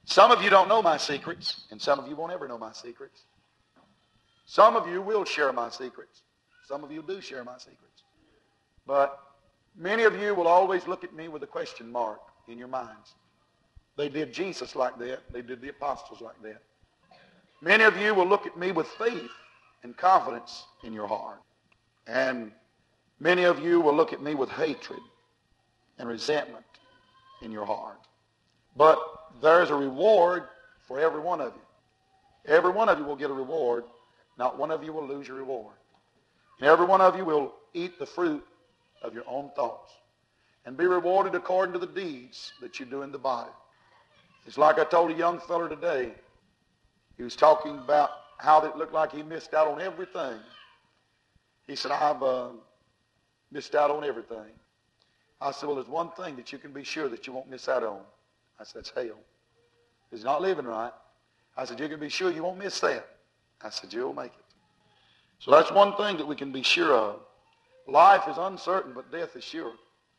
Some of you don't know my secrets, and some of you won't ever know my secrets. Some of you will share my secrets. Some of you do share my secrets. But many of you will always look at me with a question mark in your minds. They did Jesus like that. They did the apostles like that. Many of you will look at me with faith and confidence in your heart. And many of you will look at me with hatred and resentment in your heart. But there's a reward for every one of you. Every one of you will get a reward. Not one of you will lose your reward. And every one of you will eat the fruit of your own thoughts and be rewarded according to the deeds that you do in the body. It's like I told a young fellow today. He was talking about how it looked like he missed out on everything. He said, I've missed out on everything. I said, well, there's one thing that you can be sure that you won't miss out on. I said, that's hell. He's not living right. I said, you can be sure you won't miss that. I said, you'll make it. So that's one thing that we can be sure of. Life is uncertain, but death is sure.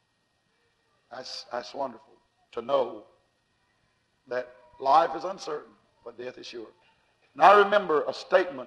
That's wonderful to know that life is uncertain, but death is sure. And I remember a statement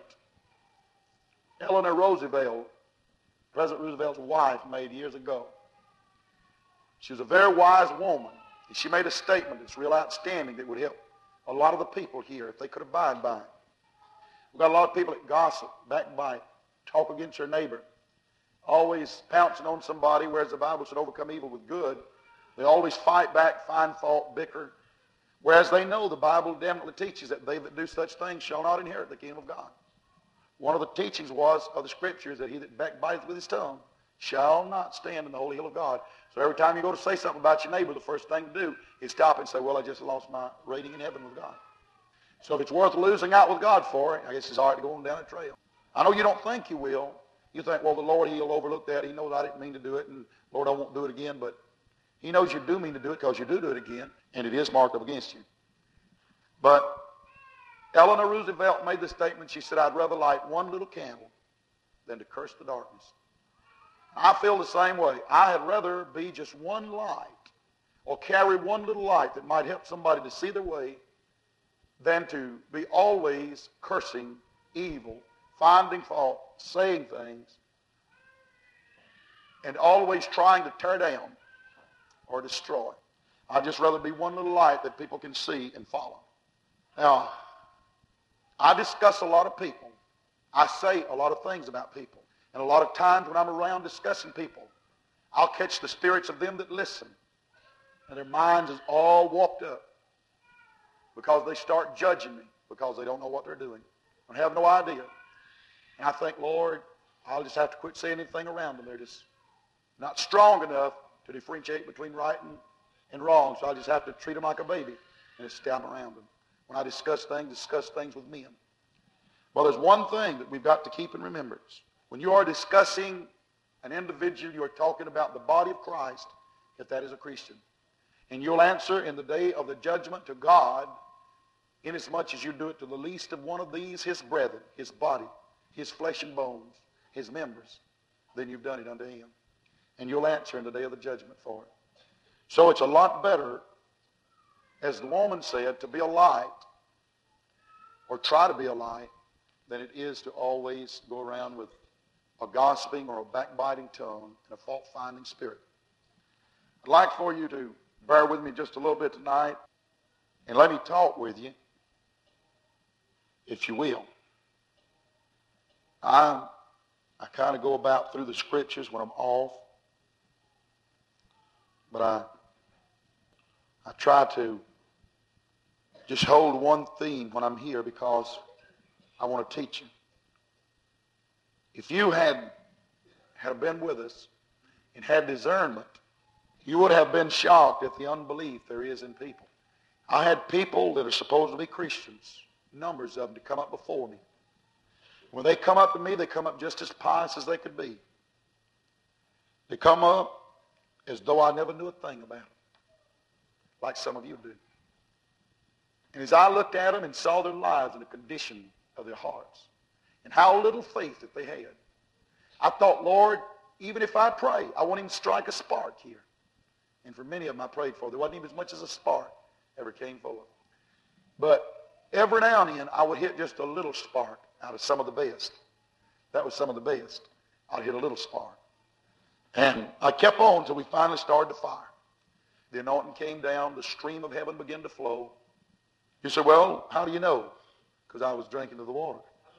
Eleanor Roosevelt, President Roosevelt's wife, made years ago. She was a very wise woman. And she made a statement that's real outstanding that would help a lot of the people here if they could abide by it. We've got a lot of people that gossip, backbite, talk against their neighbor, always pouncing on somebody, whereas the Bible said overcome evil with good. They always fight back, find fault, bicker, whereas they know the Bible definitely teaches that they that do such things shall not inherit the kingdom of God. One of the teachings was of the Scriptures that he that backbiteth with his tongue shall not stand in the holy hill of God. So every time you go to say something about your neighbor, the first thing to do is stop and say, well, I just lost my rating in heaven with God. So if it's worth losing out with God for it, I guess it's all right to go on down a trail. I know you don't think you will. You think, well, the Lord, he'll overlook that. He knows I didn't mean to do it, and Lord, I won't do it again. But he knows you do mean to do it because you do it again, and it is marked up against you. But Eleanor Roosevelt made the statement, she said, I'd rather light one little candle than to curse the darkness. I feel the same way. I'd rather be just one light or carry one little light that might help somebody to see their way than to be always cursing evil, finding fault, saying things, and always trying to tear down or destroy. I'd just rather be one little light that people can see and follow. Now, I discuss a lot of people. I say a lot of things about people. And a lot of times when I'm around discussing people, I'll catch the spirits of them that listen. And their minds is all warped up because they start judging me because they don't know what they're doing and have no idea. And I think, Lord, I'll just have to quit saying anything around them. They're just not strong enough to differentiate between right and wrong. So I'll just have to treat them like a baby and just stand around them. When I discuss things with men. Well, there's one thing that we've got to keep in remembrance. When you are discussing an individual, you are talking about the body of Christ, if that is a Christian. And you'll answer in the day of the judgment to God, inasmuch as you do it to the least of one of these, his brethren, his body, his flesh and bones, his members, then you've done it unto him. And you'll answer in the day of the judgment for it. So it's a lot better, as the woman said, to be a light, or try to be a light, than it is to always go around with a gossiping or a backbiting tongue and a fault-finding spirit. I'd like for you to bear with me just a little bit tonight and let me talk with you, if you will. I kind of go about through the Scriptures when I'm off, but I try to just hold one theme when I'm here because I want to teach you. If you had been with us and had discernment, you would have been shocked at the unbelief there is in people. I had people that are supposed to be Christians, numbers of them, to come up before me. When they come up to me, they come up just as pious as they could be. They come up as though I never knew a thing about them, like some of you do. And as I looked at them and saw their lives and the condition of their hearts and how little faith that they had, I thought, Lord, even if I pray, I won't even strike a spark here. And for many of them I prayed for, there wasn't even as much as a spark ever came forth. But every now and then I would hit just a little spark out of some of the best. That was some of the best. I'd hit a little spark. And I kept on until we finally started the fire. The anointing came down. The stream of heaven began to flow. You say, well, how do you know? Because I was drinking of the water.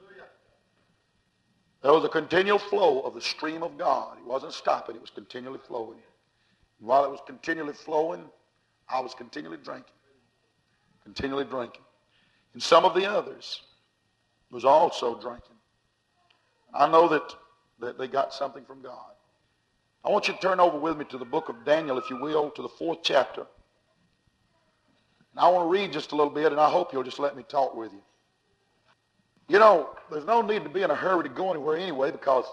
There was a continual flow of the stream of God. It wasn't stopping. It was continually flowing. And while it was continually flowing, I was continually drinking. Continually drinking. And some of the others was also drinking. I know that they got something from God. I want you to turn over with me to the book of Daniel, if you will, to the 4th chapter. And I want to read just a little bit, and I hope you'll just let me talk with you. You know, there's no need to be in a hurry to go anywhere anyway, because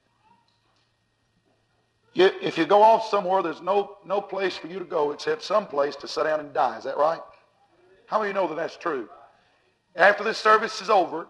if you go off somewhere, there's no place for you to go except some place to sit down and die. Is that right? How many of you know that that's true? After this service is over,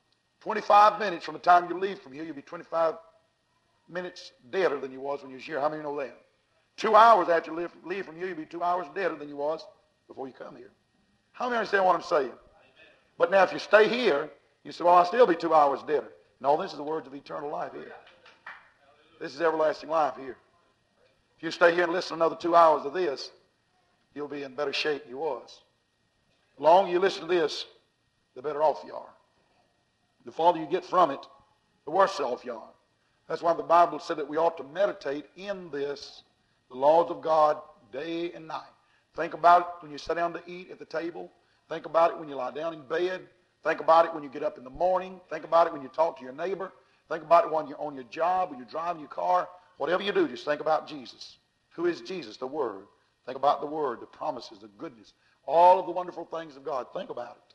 25 minutes from the time you leave from here, you'll be 25 minutes deader than you was when you was here. How many know that? 2 hours after you leave from here, you'll be 2 hours deader than you was before you come here. How many understand what I'm saying? But now if you stay here, you say, well, I'll still be 2 hours deader. No, this is the words of eternal life here. This is everlasting life here. If you stay here and listen to another 2 hours of this, you'll be in better shape than you was. The longer you listen to this, the better off you are. The farther you get from it, the worse off you are. That's why the Bible said that we ought to meditate in this, the laws of God, day and night. Think about it when you sit down to eat at the table. Think about it when you lie down in bed. Think about it when you get up in the morning. Think about it when you talk to your neighbor. Think about it when you're on your job, when you're driving your car. Whatever you do, just think about Jesus. Who is Jesus? The Word. Think about the Word, the promises, the goodness, all of the wonderful things of God. Think about it.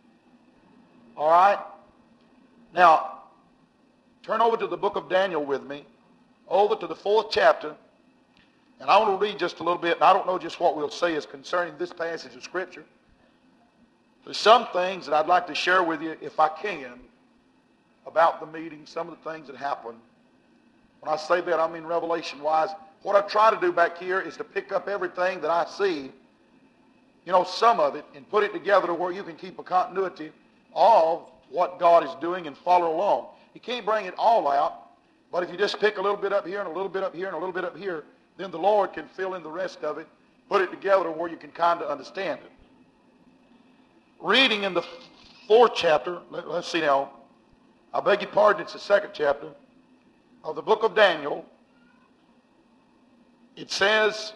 All right? Now, turn over to the book of Daniel with me, over to the 4th chapter, and I want to read just a little bit, and I don't know just what we'll say is concerning this passage of Scripture. There's some things that I'd like to share with you, if I can, about the meeting, some of the things that happened. When I say that, I mean revelation-wise. What I try to do back here is to pick up everything that I see, you know, some of it, and put it together to where you can keep a continuity of what God is doing and follow along. You can't bring it all out, but if you just pick a little bit up here and a little bit up here and a little bit up here, then the Lord can fill in the rest of it, put it together where you can kind of understand it. Reading in the 4th chapter, let's see now, I beg your pardon, it's the 2nd chapter of the book of Daniel. It says,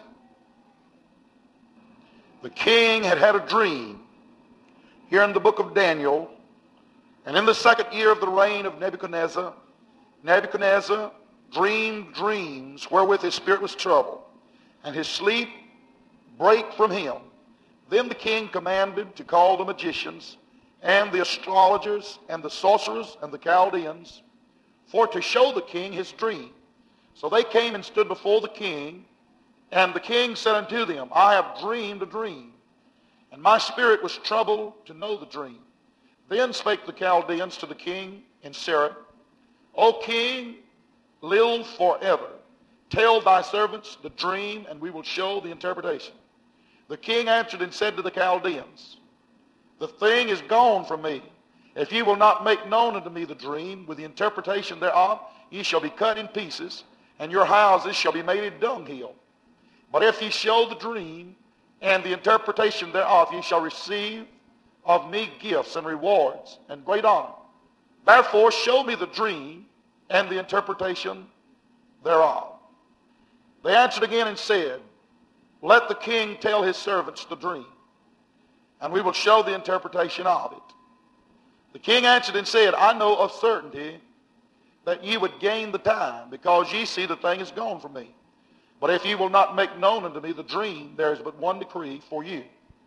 the king had had a dream here in the book of Daniel, and in the 2nd year of the reign of Nebuchadnezzar, Nebuchadnezzar dreamed dreams wherewith his spirit was troubled, and his sleep brake from him. Then the king commanded to call the magicians, and the astrologers, and the sorcerers, and the Chaldeans, for to show the king his dream. So they came and stood before the king, and the king said unto them, I have dreamed a dream, and my spirit was troubled to know the dream. Then spake the Chaldeans to the king in Sarah, O king, live forever. Tell thy servants the dream, and we will show the interpretation. The king answered and said to the Chaldeans, the thing is gone from me. If ye will not make known unto me the dream with the interpretation thereof, ye shall be cut in pieces, and your houses shall be made a dunghill. But if ye show the dream and the interpretation thereof, ye shall receive of me gifts and rewards and great honor. Therefore show me the dream and the interpretation thereof. They answered again and said, let the king tell his servants the dream, and we will show the interpretation of it. The king answered and said, I know of certainty that ye would gain the time, because ye see the thing is gone from me. But if ye will not make known unto me the dream, there is but one decree for you.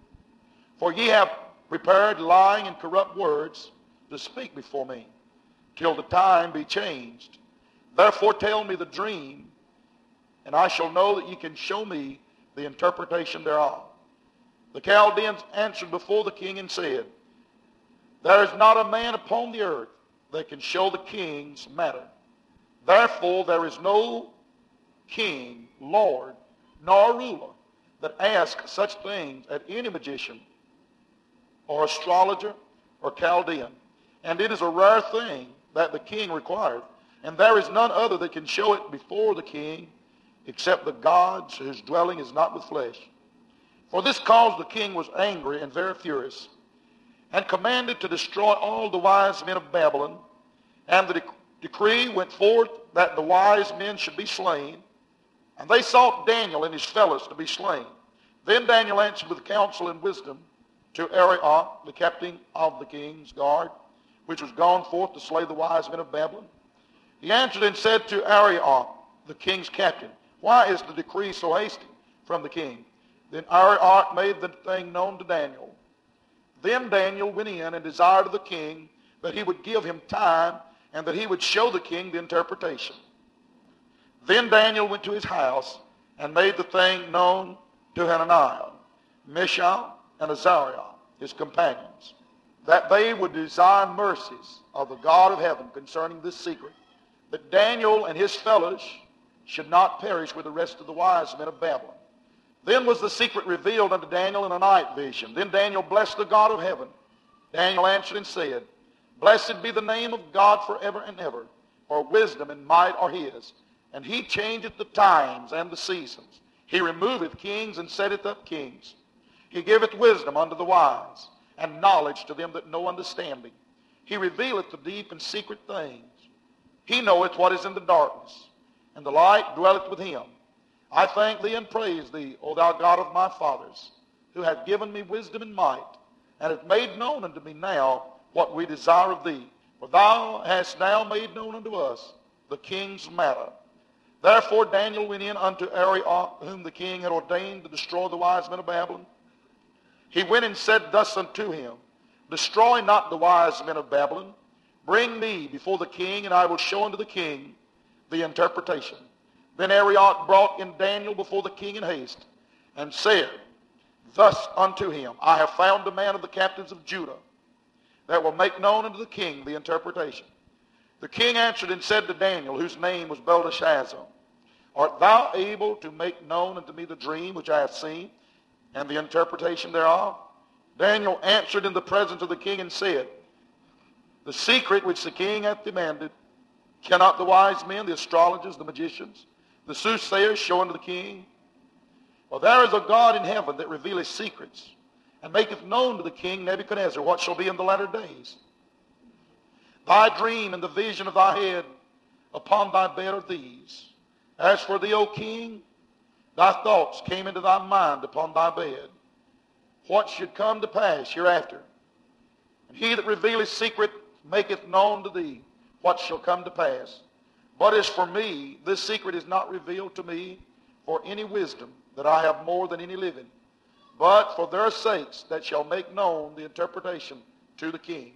For ye have prepared lying and corrupt words to speak before me, till the time be changed. Therefore tell me the dream, and I shall know that ye can show me the interpretation thereof. The Chaldeans answered before the king and said, there is not a man upon the earth that can show the king's matter. Therefore there is no king, lord, nor ruler that asks such things at any magician or astrologer, or Chaldean. And it is a rare thing that the king requireth, and there is none other that can show it before the king, except the gods whose dwelling is not with flesh. For this cause the king was angry and very furious, and commanded to destroy all the wise men of Babylon. And the decree went forth that the wise men should be slain. And they sought Daniel and his fellows to be slain. Then Daniel answered with counsel and wisdom to Arioch, the captain of the king's guard, which was gone forth to slay the wise men of Babylon. He answered and said to Arioch, the king's captain, why is the decree so hasty from the king? Then Arioch made the thing known to Daniel. Then Daniel went in and desired of the king that he would give him time and that he would show the king the interpretation. Then Daniel went to his house and made the thing known to Hananiah, Mishael, and Azariah, his companions, that they would desire mercies of the God of heaven concerning this secret, that Daniel and his fellows should not perish with the rest of the wise men of Babylon. Then was the secret revealed unto Daniel in a night vision. Then Daniel blessed the God of heaven. Daniel answered and said, Blessed be the name of God forever and ever, for wisdom and might are his. And he changeth the times and the seasons. He removeth kings and setteth up kings. He giveth wisdom unto the wise, and knowledge to them that know understanding. He revealeth the deep and secret things. He knoweth what is in the darkness, and the light dwelleth with him. I thank thee and praise thee, O thou God of my fathers, who hast given me wisdom and might, and hast made known unto me now what we desire of thee. For thou hast now made known unto us the king's matter. Therefore Daniel went in unto Arioch, whom the king had ordained to destroy the wise men of Babylon. He went and said thus unto him, Destroy not the wise men of Babylon. Bring me before the king, and I will show unto the king the interpretation. Then Arioch brought in Daniel before the king in haste, and said thus unto him, I have found a man of the captains of Judah, that will make known unto the king the interpretation. The king answered and said to Daniel, whose name was Belteshazzar, Art thou able to make known unto me the dream which I have seen, and the interpretation thereof? Daniel answered in the presence of the king and said, The secret which the king hath demanded, cannot the wise men, the astrologers, the magicians, the soothsayers show unto the king? For there is a God in heaven that revealeth secrets, and maketh known to the king Nebuchadnezzar what shall be in the latter days. Thy dream and the vision of thy head upon thy bed are these. As for thee, O king, thy thoughts came into thy mind upon thy bed, what should come to pass hereafter. And he that revealeth secret maketh known to thee what shall come to pass. But as for me, this secret is not revealed to me for any wisdom, that I have more than any living, but for their sakes that shall make known the interpretation to the king,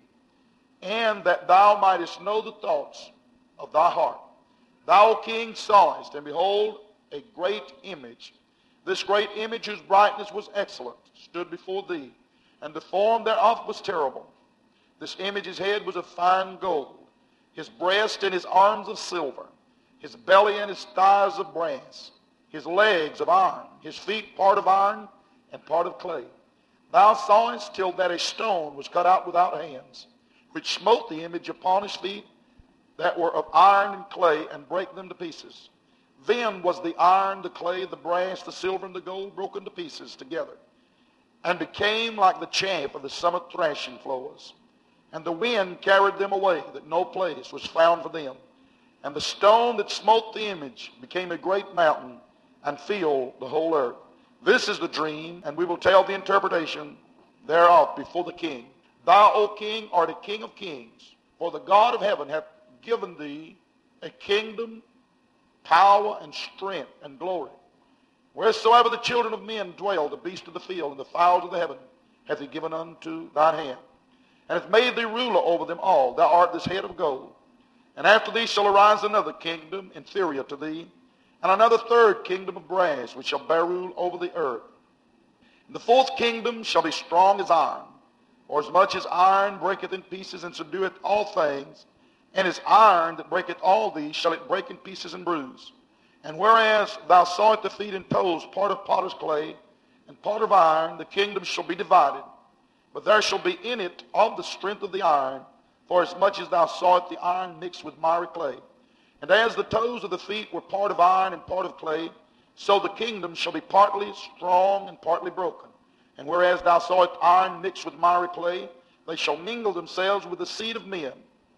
and that thou mightest know the thoughts of thy heart. Thou, O king, sawest, and behold, a great image. This great image, whose brightness was excellent, stood before thee, and the form thereof was terrible. This image's head was of fine gold, his breast and his arms of silver, his belly and his thighs of brass, his legs of iron, his feet part of iron and part of clay. Thou sawest till that a stone was cut out without hands, which smote the image upon his feet that were of iron and clay, and brake them to pieces. Then was the iron, the clay, the brass, the silver, and the gold broken to pieces together, and became like the chaff of the summer thrashing floors. And the wind carried them away, that no place was found for them. And the stone that smote the image became a great mountain, and filled the whole earth. This is the dream, and we will tell the interpretation thereof before the king. Thou, O king, art a king of kings, for the God of heaven hath given thee a kingdom, power, and strength, and glory. Wheresoever the children of men dwell, the beasts of the field, and the fowls of the heaven, hath he given unto thine hand, and hath made thee ruler over them all. Thou art this head of gold. And after thee shall arise another kingdom inferior to thee, and another third kingdom of brass, which shall bear rule over the earth. And the fourth kingdom shall be strong as iron, for as much as iron breaketh in pieces and subdueth all things, and as iron that breaketh all these shall it break in pieces and bruise. And whereas thou sawest the feet and toes, part of potter's clay and part of iron, the kingdom shall be divided, but there shall be in it of the strength of the iron, for as much as thou sawest the iron mixed with miry clay. And as the toes of the feet were part of iron and part of clay, so the kingdom shall be partly strong and partly broken. And whereas thou sawest iron mixed with miry clay, they shall mingle themselves with the seed of men.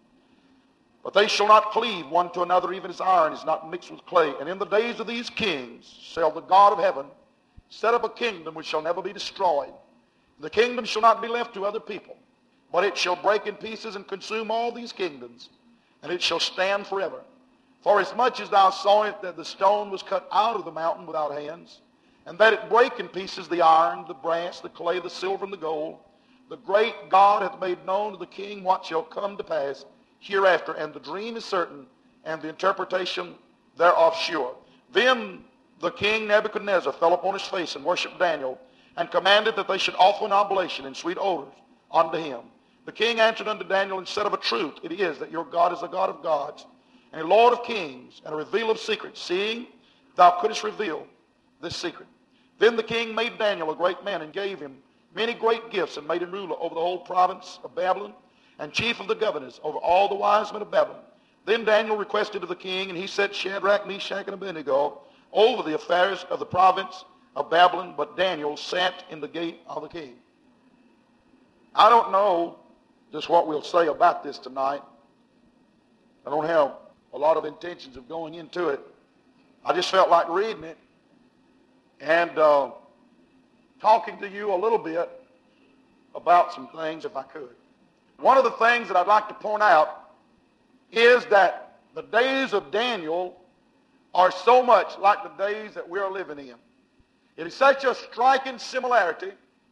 But they shall not cleave one to another, even as iron is not mixed with clay. And in the days of these kings shall the God of heaven set up a kingdom which shall never be destroyed. The kingdom shall not be left to other people, but it shall break in pieces and consume all these kingdoms, and it shall stand forever. For as much as thou sawest that the stone was cut out of the mountain without hands, and that it brake in pieces the iron, the brass, the clay, the silver, and the gold, the great God hath made known to the king what shall come to pass hereafter, and the dream is certain, and the interpretation thereof sure. Then the king Nebuchadnezzar fell upon his face and worshipped Daniel, and commanded that they should offer an oblation and sweet odors unto him. The king answered unto Daniel and said, of a truth it is that your God is a God of gods, and a Lord of kings, and a revealer of secrets, seeing thou couldst reveal this secret. Then the king made Daniel a great man, and gave him many great gifts, and made him ruler over the whole province of Babylon, and chief of the governors over all the wise men of Babylon. Then Daniel requested of the king, and he set Shadrach, Meshach, and Abednego over the affairs of the province of Babylon, but Daniel sat in the gate of the king. I don't know just what we'll say about this tonight. I don't have a lot of intentions of going into it. I just felt like reading it and talking to you a little bit about some things if I could. One of the things that I'd like to point out is that the days of Daniel are so much like the days that we're living in. It is such a striking similarity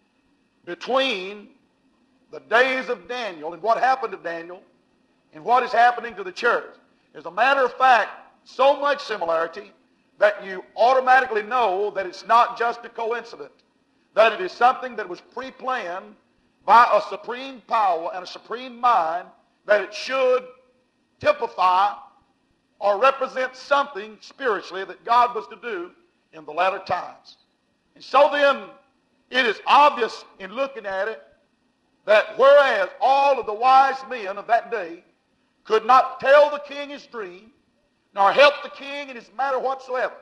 between the days of Daniel and what happened to Daniel and what is happening to the church. As a matter of fact, so much similarity that you automatically know that it's not just a coincidence, that it is something that was pre-planned by a supreme power and a supreme mind, that it should typify or represent something spiritually that God was to do in the latter times. And so then, it is obvious in looking at it that whereas all of the wise men of that day could not tell the king his dream, nor help the king in his matter whatsoever,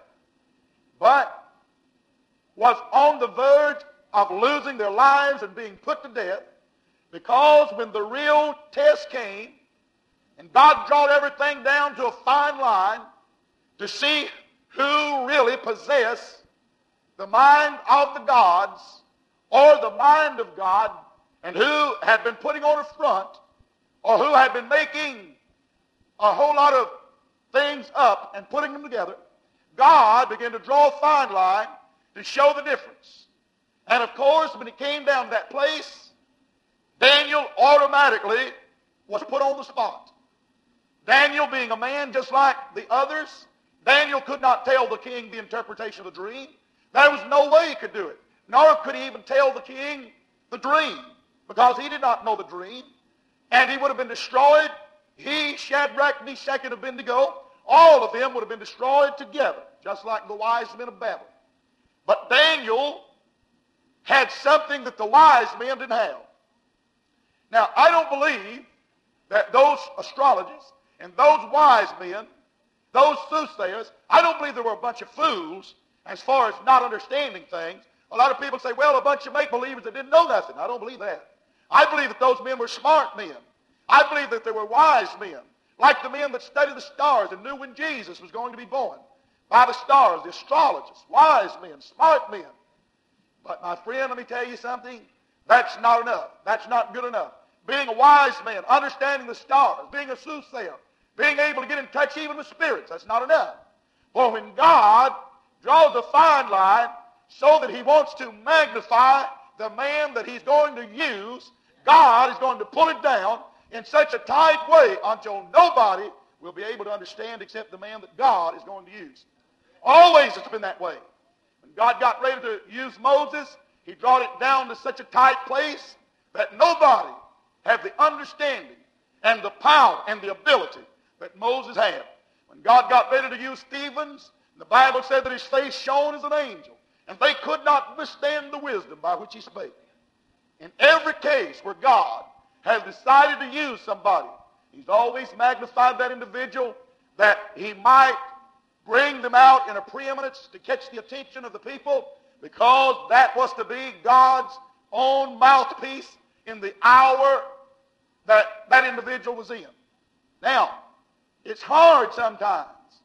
but was on the verge of losing their lives and being put to death, because when the real test came, and God brought everything down to a fine line to see who really possessed the mind of the gods or the mind of God, and who had been putting on a front or who had been making a whole lot of things up and putting them together, God began to draw a fine line to show the difference. And of course, when it came down to that place, Daniel automatically was put on the spot. Daniel, being a man just like the others, Daniel could not tell the king the interpretation of the dream. There was no way he could do it. Nor could he even tell the king the dream, because he did not know the dream. And he would have been destroyed. He, Shadrach, Meshach, and Abednego, all of them would have been destroyed together, just like the wise men of Babylon. But Daniel had something that the wise men didn't have. Now, I don't believe that those astrologers and those wise men, those soothsayers, I don't believe they were a bunch of fools as far as not understanding things. A lot of people say, well, a bunch of make-believers that didn't know nothing. I don't believe that. I believe that those men were smart men. I believe that they were wise men, like the men that studied the stars and knew when Jesus was going to be born. By the stars, the astrologers, wise men, smart men. But my friend, let me tell you something. That's not enough. That's not good enough. Being a wise man, understanding the stars, being a soothsayer, being able to get in touch even with spirits, that's not enough. For when God draws a fine line so that he wants to magnify the man that he's going to use, God is going to pull it down in such a tight way until nobody will be able to understand except the man that God is going to use. Always it's been that way. When God got ready to use Moses, he brought it down to such a tight place that nobody had the understanding and the power and the ability that Moses had. When God got ready to use Stephen, the Bible said that his face shone as an angel, and they could not withstand the wisdom by which he spake. In every case where God has decided to use somebody, he's always magnified that individual that he might bring them out in a preeminence to catch the attention of the people, because that was to be God's own mouthpiece in the hour that that individual was in. Now, it's hard sometimes.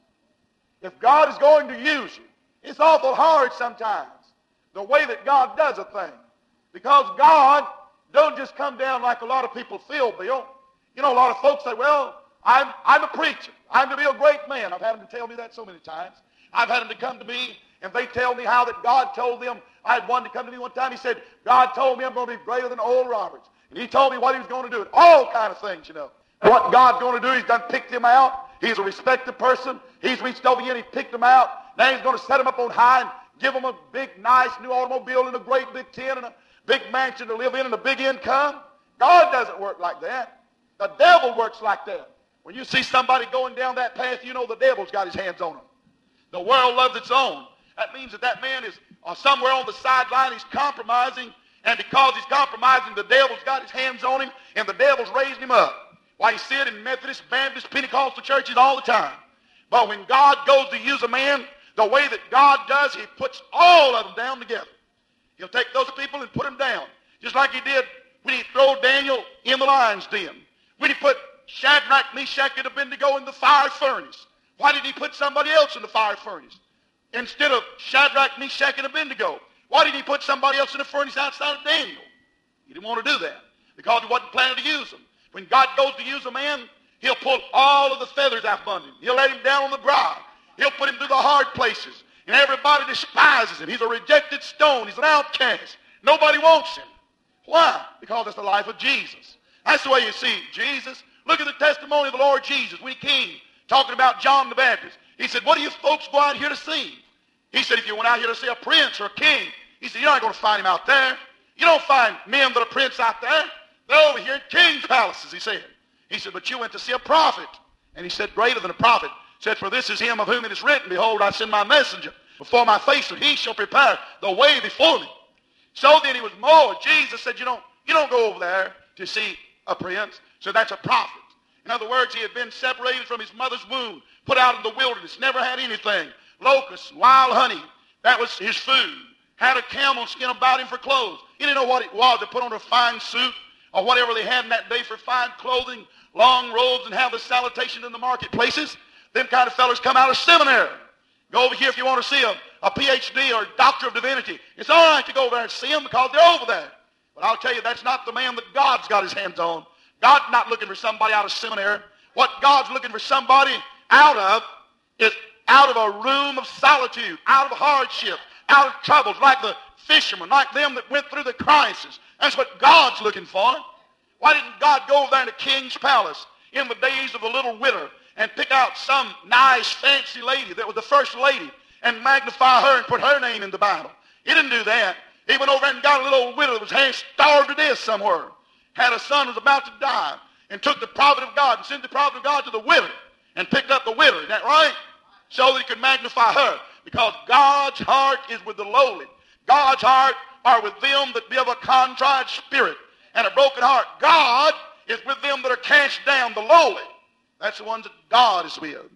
If God is going to use you, it's awful hard sometimes, the way that God does a thing. Because God don't just come down like a lot of people feel, Bill. You know, a lot of folks say, well, I'm a preacher. I'm to be a great man. I've had them to tell me that so many times. I've had them to come to me, and they tell me how that God told them. I had one to come to me one time. He said, God told me I'm going to be greater than Oral Roberts. And he told me what he was going to do. All kind of things, you know. What God's going to do, he's done picked him out. He's a respected person. He's reached over here and he picked him out. Now he's going to set him up on high and give him a big, nice new automobile and a great big tent and a big mansion to live in and a big income. God doesn't work like that. The devil works like that. When you see somebody going down that path, you know the devil's got his hands on them. The world loves its own. That means that that man is somewhere on the sideline. He's compromising, and because he's compromising, the devil's got his hands on him, and the devil's raising him up. Why, you see it in Methodist, Baptist, Pentecostal churches all the time. But when God goes to use a man, the way that God does, he puts all of them down together. He'll take those people and put them down, just like he did when he threw Daniel in the lion's den. When he put Shadrach, Meshach, and Abednego in the fire furnace. Why did he put somebody else in the fire furnace instead of Shadrach, Meshach, and Abednego? Why did he put somebody else in the furnace outside of Daniel? He didn't want to do that because he wasn't planning to use them. When God goes to use a man, he'll pull all of the feathers out from him. He'll let him down on the brow. He'll put him through the hard places. And everybody despises him. He's a rejected stone. He's an outcast. Nobody wants him. Why? Because it's the life of Jesus. That's the way you see Jesus. Look at the testimony of the Lord Jesus when he came, talking about John the Baptist. He said, what do you folks go out here to see? He said, if you went out here to see a prince or a king, he said, you're not going to find him out there. You don't find men that are prince out there. They're over here in king's palaces, he said. He said, but you went to see a prophet. And he said, greater than a prophet. He said, for this is him of whom it is written, behold, I send my messenger before my face, and he shall prepare the way before me. So then he was more. Jesus said, you don't go over there to see a prince. So that's a prophet. In other words, he had been separated from his mother's womb, put out in the wilderness, never had anything. Locusts, wild honey, that was his food. Had a camel skin about him for clothes. He didn't know what it was to put on a fine suit or whatever they had in that day for fine clothing, long robes, and have the salutation in the marketplaces. Them kind of fellas come out of seminary. Go over here if you want to see a PhD or a doctor of divinity. It's all right to go over there and see them because they're over there. But I'll tell you, that's not the man that God's got his hands on. God's not looking for somebody out of seminary. What God's looking for somebody out of is out of a room of solitude, out of hardship, out of troubles, like the fishermen, like them that went through the crisis. That's what God's looking for. Why didn't God go over there in the king's palace in the days of the little widow and pick out some nice, fancy lady that was the first lady and magnify her and put her name in the Bible? He didn't do that. He went over and got a little old widow that was half starved to death somewhere, had a son who was about to die, and took the prophet of God and sent the prophet of God to the widow and picked up the widow. Isn't that right? So that he could magnify her. Because God's heart is with the lowly. God's heart are with them that be of a contrite spirit and a broken heart. God is with them that are cast down, the lowly. That's the ones that God is with.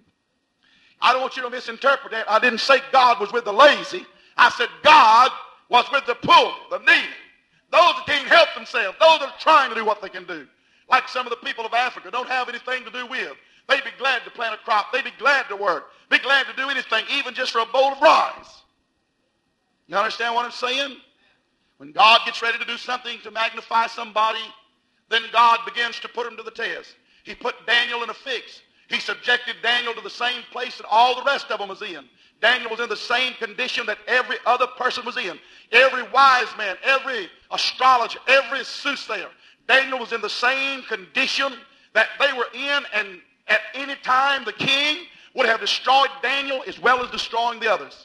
I don't want you to misinterpret that. I didn't say God was with the lazy. I said God was with the poor, the needy, those that can't help themselves, those that are trying to do what they can do. Like some of the people of Africa don't have anything to do with. They'd be glad to plant a crop. They'd be glad to work. Be glad to do anything, even just for a bowl of rice. You understand what I'm saying? When God gets ready to do something to magnify somebody, then God begins to put him to the test. He put Daniel in a fix. He subjected Daniel to the same place that all the rest of them was in. Daniel was in the same condition that every other person was in. Every wise man, every astrologer, every soothsayer. Daniel was in the same condition that they were in, and at any time the king would have destroyed Daniel as well as destroying the others.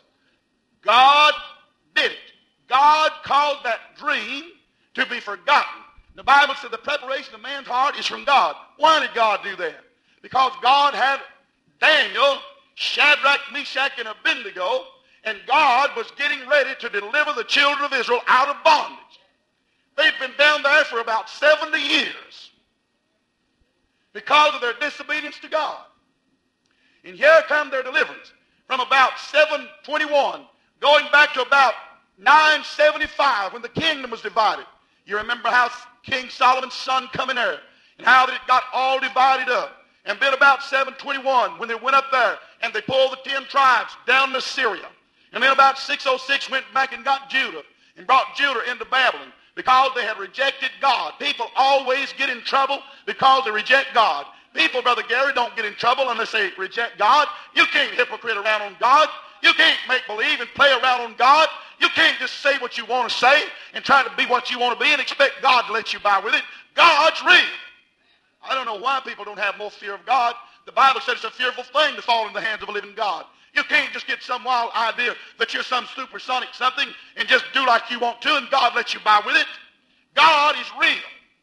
God did it. God caused that dream to be forgotten. The Bible said the preparation of man's heart is from God. Why did God do that? Because God had Daniel, Shadrach, Meshach, and Abednego, and God was getting ready to deliver the children of Israel out of bondage. They'd been down there for about 70 years because of their disobedience to God. And here come their deliverance from about 721, going back to about 975 when the kingdom was divided. You remember how King Solomon's son come in there and how that it got all divided up. And then about 721 when they went up there and they pulled the 10 tribes down to Syria. And then about 606 went back and got Judah and brought Judah into Babylon because they had rejected God. People always get in trouble because they reject God. People, Brother Gary, don't get in trouble unless they reject God. You can't hypocrite around on God. You can't make believe and play around on God. You can't just say what you want to say and try to be what you want to be and expect God to let you by with it. God's real. I don't know why people don't have more fear of God. The Bible says it's a fearful thing to fall in the hands of a living God. You can't just get some wild idea that you're some supersonic something and just do like you want to and God lets you by with it. God is real.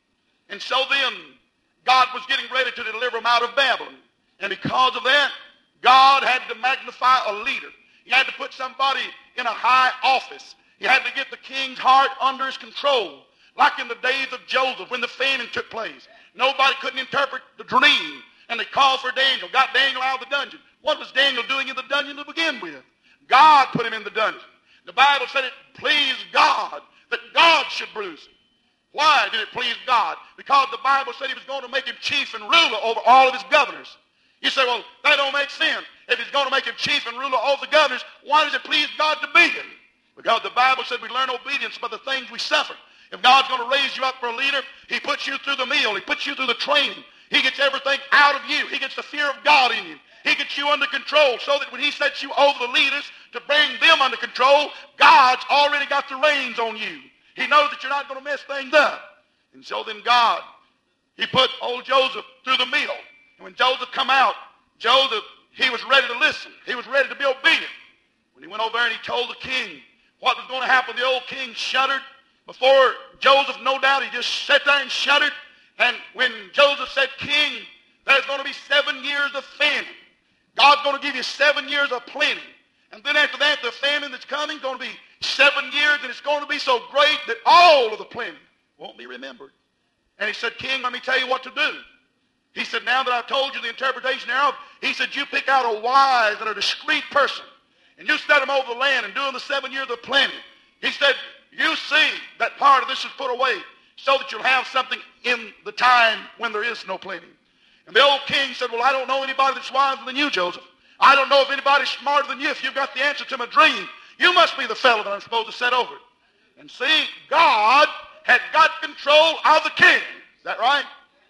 And so then God was getting ready to deliver them out of Babylon. And because of that, God had to magnify a leader. He had to put somebody in a high office. He had to get the king's heart under his control. Like in the days of Joseph when the famine took place. Nobody couldn't interpret the dream. And they called for Daniel, got Daniel out of the dungeon. What was Daniel doing in the dungeon to begin with? God put him in the dungeon. The Bible said it pleased God that God should bruise him. Why did it please God? Because the Bible said he was going to make him chief and ruler over all of his governors. You say, well, that don't make sense. If he's going to make him chief and ruler over the governors, why does it please God to be him? Because the Bible said we learn obedience by the things we suffer. If God's going to raise you up for a leader, he puts you through the meal. He puts you through the training. He gets everything out of you. He gets the fear of God in you. He gets you under control so that when he sets you over the leaders to bring them under control, God's already got the reins on you. He knows that you're not going to mess things up. And so then God, he put old Joseph through the meal. And when Joseph come out, Joseph, he was ready to listen. He was ready to be obedient. When he went over there and he told the king what was going to happen, the old king shuddered. Before Joseph, no doubt, he just sat there and shuddered. And when Joseph said, King, there's going to be 7 years of famine. God's going to give you 7 years of plenty. And then after that, the famine that's coming is going to be 7 years, and it's going to be so great that all of the plenty won't be remembered. And he said, King, let me tell you what to do. He said, now that I've told you the interpretation thereof, he said, you pick out a wise and a discreet person, and you set them over the land and doing the 7 years of plenty. He said, you see that part of this is put away so that you'll have something in the time when there is no plenty. And the old king said, well, I don't know anybody that's wiser than you, Joseph. I don't know if anybody's smarter than you. If you've got the answer to my dream, you must be the fellow that I'm supposed to set over it. And see, God had got control of the king. Is that right?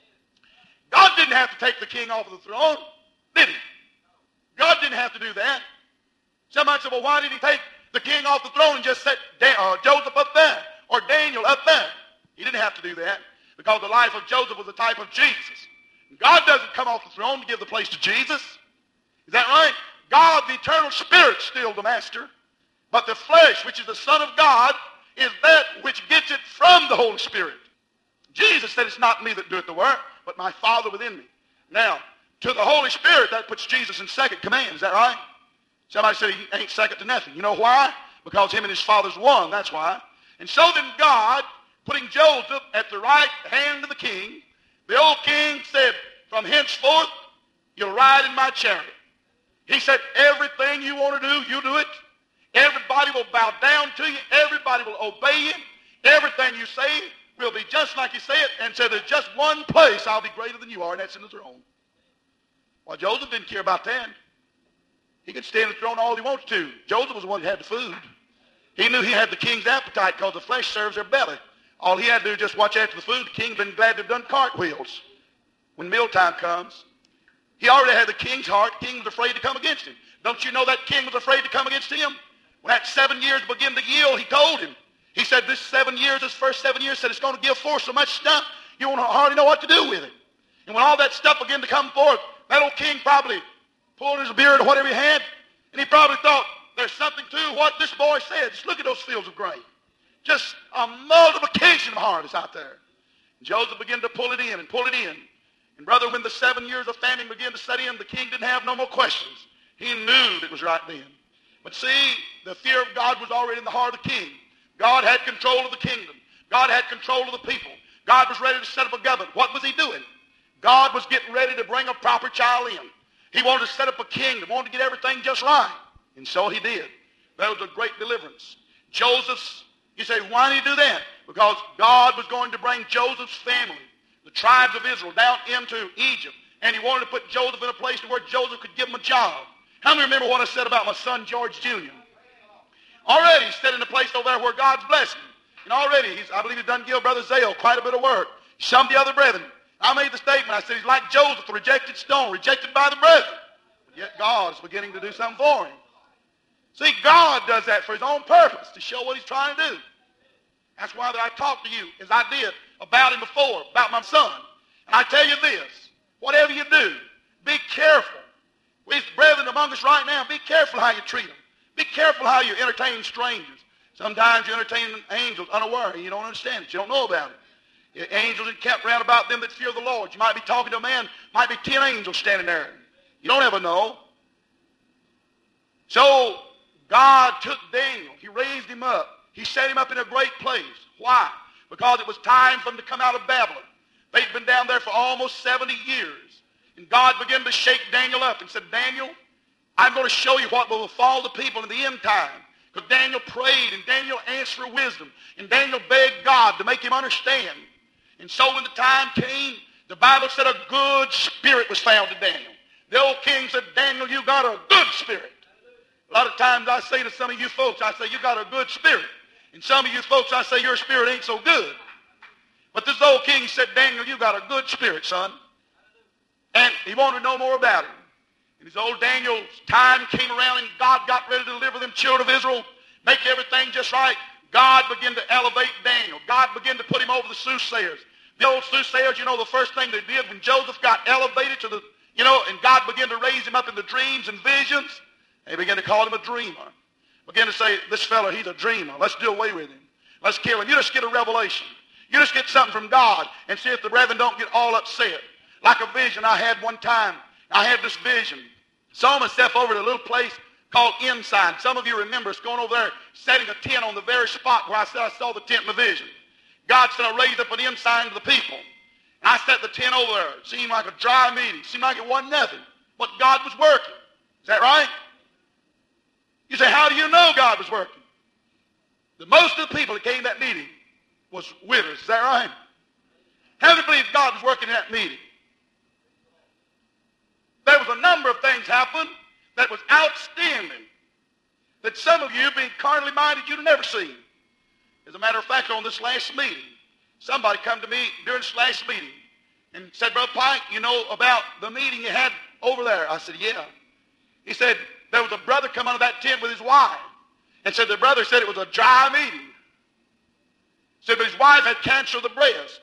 God didn't have to take the king off of the throne, did he? God didn't have to do that. Somebody said, well, why did he take the king off the throne and just set Joseph up there or Daniel up there? He didn't have to do that because the life of Joseph was a type of Jesus. God doesn't come off the throne to give the place to Jesus. Is that right? God, the eternal spirit, is still the master. But the flesh, which is the Son of God, is that which gets it from the Holy Spirit. Jesus said, it's not me that doeth the work, but my Father within me. Now, to the Holy Spirit, that puts Jesus in second command. Is that right? Somebody said he ain't second to nothing. You know why? Because him and his Father's one. That's why. And so then God, putting Joseph at the right hand of the king, the old king said, from henceforth, you'll ride in my chariot. He said, everything you want to do, you do it. Everybody will bow down to you. Everybody will obey you. Everything you say will be just like you say it. And said, there's just one place I'll be greater than you are, and that's in the throne. Well, Joseph didn't care about that. He could stay in the throne all he wants to. Joseph was the one that had the food. He knew he had the king's appetite because the flesh serves their belly. All he had to do is just watch after the food. The king's been glad to have done cartwheels when mealtime comes. He already had the king's heart. The king was afraid to come against him. Don't you know that king was afraid to come against him? When that 7 years began to yield, he told him. He said, this first 7 years, said it's going to give forth so much stuff, you won't hardly know what to do with it. And when all that stuff began to come forth, that old king probably pulled his beard or whatever he had, and he probably thought, there's something to what this boy said. Just look at those fields of grain. Just a multiplication of harvest out there. And Joseph began to pull it in and pull it in. And brother, when the 7 years of famine began to set in, the king didn't have no more questions. He knew it was right then. But see, the fear of God was already in the heart of the king. God had control of the kingdom. God had control of the people. God was ready to set up a government. What was he doing? God was getting ready to bring a proper child in. He wanted to set up a kingdom, wanted to get everything just right. And so he did. That was a great deliverance. Joseph, you say, why did he do that? Because God was going to bring Joseph's family, the tribes of Israel, down into Egypt. And he wanted to put Joseph in a place where Joseph could give him a job. How many remember what I said about my son George Jr.? Already he's sitting in a place over there where God's blessing. And already, I believe he's done give Brother Zale quite a bit of work. Some of the other brethren. I made the statement. I said he's like Joseph, the rejected stone, rejected by the brethren. But yet God is beginning to do something for him. See, God does that for his own purpose, to show what he's trying to do. That's why I talked to you, as I did, about him before, about my son. And I tell you this, whatever you do, be careful. With brethren among us right now, be careful how you treat them. Be careful how you entertain strangers. Sometimes you entertain angels unaware, and you don't understand it. You don't know about it. Angels are kept round about them that fear the Lord. You might be talking to a man, might be 10 angels standing there. You don't ever know. So God took Daniel. He raised him up. He set him up in a great place. Why? Because it was time for him to come out of Babylon. They'd been down there for almost 70 years. And God began to shake Daniel up and said, Daniel, I'm going to show you what will befall the people in the end time. Because Daniel prayed, and Daniel asked for wisdom, and Daniel begged God to make him understand. And so when the time came, the Bible said a good spirit was found in Daniel. The old king said, Daniel, you got a good spirit. A lot of times I say to some of you folks, I say, you got a good spirit. And some of you folks, I say, your spirit ain't so good. But this old king said, Daniel, you got a good spirit, son. And he wanted to know more about him. And his old Daniel's time came around, and God got ready to deliver them children of Israel, make everything just right. God began to elevate Daniel. God began to put him over the soothsayers. The old soothsayers, you know, the first thing they did when Joseph got elevated to the, you know, and God began to raise him up in the dreams and visions, they began to call him a dreamer. Began to say, this fella, he's a dreamer. Let's do away with him. Let's kill him. You just get a revelation. You just get something from God and see if the brethren don't get all upset. Like a vision I had one time. I had this vision. Saw myself over at a little place called Inside. Some of you remember us going over there, setting a tent on the very spot where I said I saw the tent in the vision. God said I raised up an ensign to the people. And I set the tent over there. It seemed like a dry meeting. It seemed like it wasn't nothing. But God was working. Is that right? You say, how do you know God was working? The most of the people that came to that meeting was widows. Is that right? How do you believe God was working in that meeting? There was a number of things happened that was outstanding, that some of you, being carnally minded, you'd have never seen. As a matter of fact, on this last meeting, somebody come to me during this last meeting and said, Brother Pike, you know about the meeting you had over there? I said, yeah. He said, there was a brother come under that tent with his wife, and said the brother said it was a dry meeting. Said, but his wife had cancer of the breast.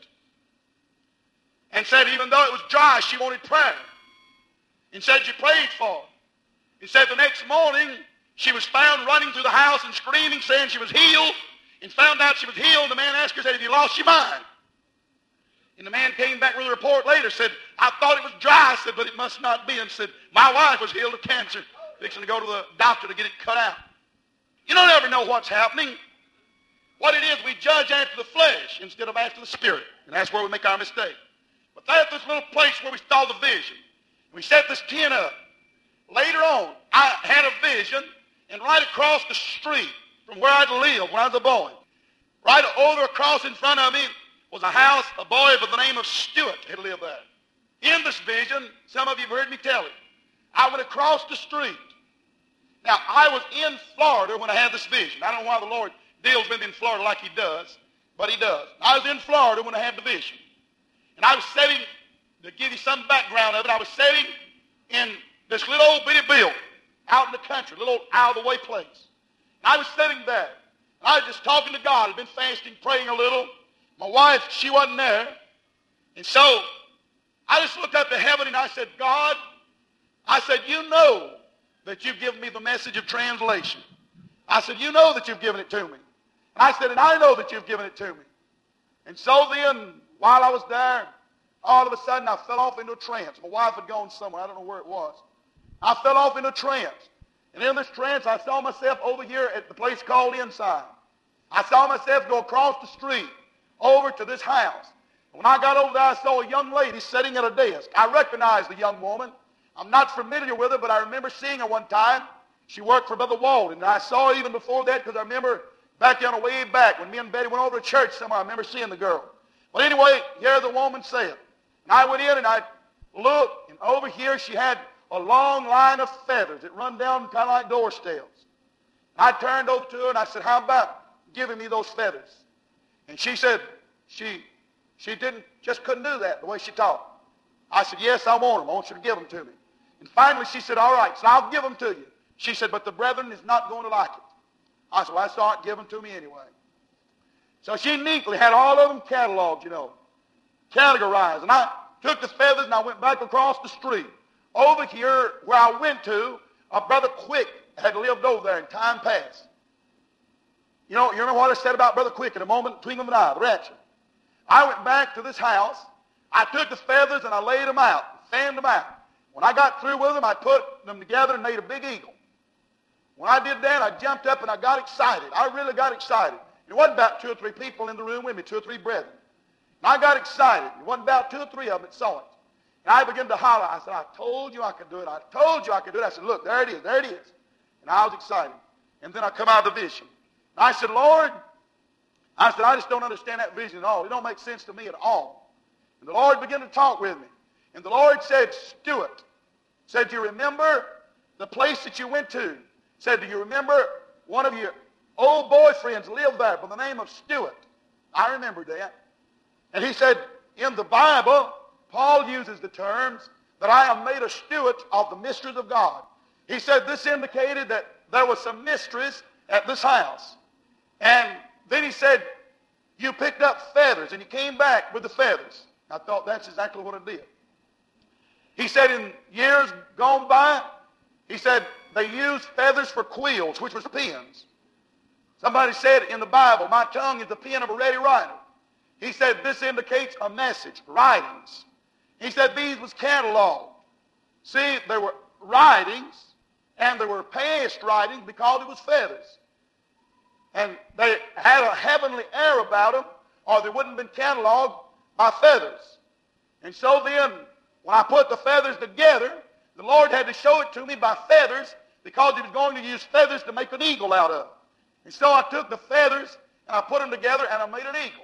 And said even though it was dry, she wanted prayer. And said she prayed for her. He said the next morning, she was found running through the house and screaming, saying she was healed, and found out she was healed. The man asked her, said, have you lost your mind? And the man came back with a report later, said, I thought it was dry. I said, but it must not be. And said, my wife was healed of cancer, fixing to go to the doctor to get it cut out. You don't ever know what's happening. What it is, we judge after the flesh instead of after the spirit. And that's where we make our mistake. But there's this little place where we saw the vision. We set this tent up. Later on, I had a vision, and right across the street from where I'd lived when I was a boy, right over across in front of me was a house, a boy by the name of Stewart had lived there. In this vision, some of you have heard me tell it, I went across the street. Now, I was in Florida when I had this vision. I don't know why the Lord deals with me in Florida like he does, but he does. I was in Florida when I had the vision. And I was sitting, to give you some background of it, I was sitting in this little old bitty building out in the country, a little out-of-the-way place. And I was sitting there. And I was just talking to God. I'd been fasting, praying a little. My wife, she wasn't there. And so I just looked up to heaven and I said, God, I said, you know that you've given me the message of translation. I said, you know that you've given it to me. And I said, and I know that you've given it to me. And so then, while I was there, all of a sudden I fell off into a trance. My wife had gone somewhere. I don't know where it was. I fell off into a trance. And in this trance, I saw myself over here at the place called Inside. I saw myself go across the street. over to this house. When I got over there, I saw a young lady sitting at a desk. I recognized the young woman. I'm not familiar with her, but I remember seeing her one time. She worked for Brother Walden. And I saw her even before that because I remember back on the way back when me and Betty went over to church somewhere, I remember seeing the girl. But anyway, here the woman said. And I went in and I looked, and over here she had a long line of feathers that run down kind of like door stairs. I turned over to her and I said, how about giving me those feathers? And she said she just couldn't do that the way she talked. I said, yes, I want them. I want you to give them to me. And finally she said, all right, so I'll give them to you. She said, but the brethren is not going to like it. I said, well, I saw it given to me anyway. So she neatly had all of them cataloged, categorized. And I took the feathers and I went back across the street. Over here where I went to, a Brother Quick had lived over there in time past. You remember what I said about Brother Quick in a moment between them and I, the rapture. I went back to this house. I took the feathers and I laid them out, fanned them out. When I got through with them, I put them together and made a big eagle. When I did that, I jumped up and I got excited. I really got excited. It wasn't about 2 or 3 people in the room with me, 2 or 3 brethren. And I got excited. It wasn't about 2 or 3 of them that saw it. And I began to holler. I said, I told you I could do it. I told you I could do it. I said, look, there it is. There it is. And I was excited. And then I come out of the vision. And I said, Lord, I just don't understand that vision at all. It don't make sense to me at all. And the Lord began to talk with me. And the Lord said, Stuart, said, do you remember the place that you went to? Said, do you remember one of your old boyfriends lived there by the name of Stuart? I remember that. And he said, in the Bible, Paul uses the terms that I am made a steward of the mysteries of God. He said this indicated that there was some mysteries at this house. And then he said, you picked up feathers and you came back with the feathers. I thought that's exactly what it did. He said in years gone by, he said they used feathers for quills, which was pens. Somebody said in the Bible, my tongue is the pen of a ready writer. He said this indicates a message, writings. He said these was cataloged. See, there were writings, and there were past writings because it was feathers. And they had a heavenly air about them, or they wouldn't have been cataloged by feathers. And so then, when I put the feathers together, the Lord had to show it to me by feathers because he was going to use feathers to make an eagle out of. And so I took the feathers and I put them together and I made an eagle.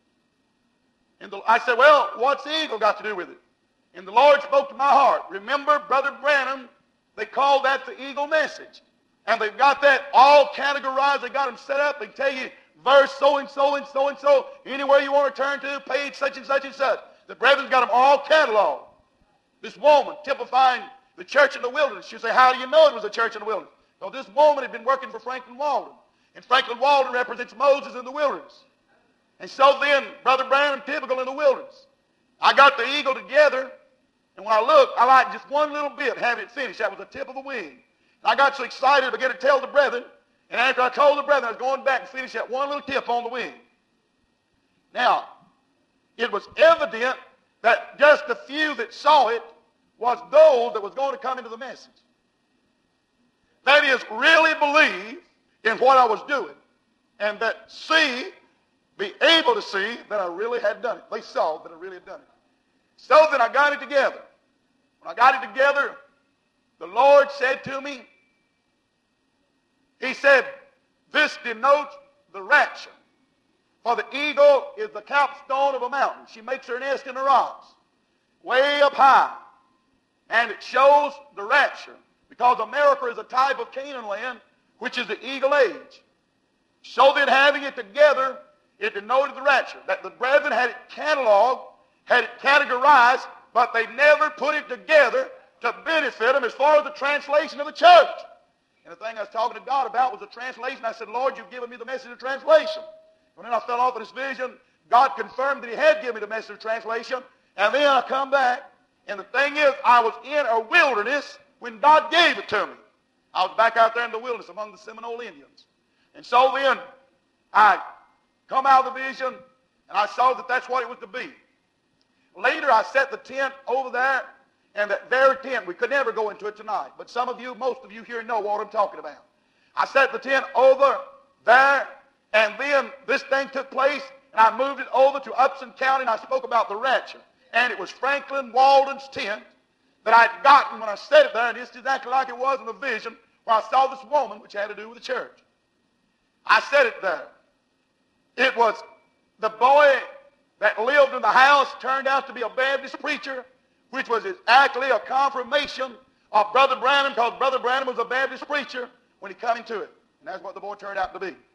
And I said, well, what's the eagle got to do with it? And the Lord spoke to my heart. Remember, Brother Branham, they call that the eagle message. And they've got that all categorized. They got them set up. They tell you verse so-and-so and so-and-so. Anywhere you want to turn to, page such and such and such. The brethren's got them all cataloged. This woman typifying the church in the wilderness. She'll say, how do you know it was a church in the wilderness? Well, this woman had been working for Franklin Walden. And Franklin Walden represents Moses in the wilderness. And so then, Brother Branham, typical in the wilderness. I got the eagle together, and when I looked, I liked just one little bit, having it finished. That was the tip of the wing. And I got so excited, I began to tell the brethren, and after I told the brethren, I was going back and finish that one little tip on the wing. Now, it was evident that just the few that saw it was those that was going to come into the message. That is, really believe in what I was doing, and that be able to see that I really had done it. They saw that I really had done it. So then I got it together. When I got it together, the Lord said to me, he said, this denotes the rapture. For the eagle is the capstone of a mountain. She makes her nest in the rocks, way up high. And it shows the rapture. Because America is a type of Canaan land, which is the eagle age. So then having it together, it denoted the rapture. That the brethren had it cataloged, had it categorized, but they never put it together to benefit them as far as the translation of the church. And the thing I was talking to God about was the translation. I said, Lord, you've given me the message of translation. When then I fell off of this vision, God confirmed that he had given me the message of translation. And then I come back, and the thing is, I was in a wilderness when God gave it to me. I was back out there in the wilderness among the Seminole Indians. And so then I come out of the vision, and I saw that that's what it was to be. Later, I set the tent over there, and that very tent, we could never go into it tonight, but some of you, most of you here know what I'm talking about. I set the tent over there, and then this thing took place and I moved it over to Upson County, and I spoke about the rapture. And it was Franklin Walden's tent that I'd gotten when I said it there, and it's exactly like it was in the vision where I saw this woman, which had to do with the church. I said it there. It was the boy that lived in the house turned out to be a Baptist preacher, which was exactly a confirmation of Brother Branham, because Brother Branham was a Baptist preacher when he come into it. And that's what the boy turned out to be.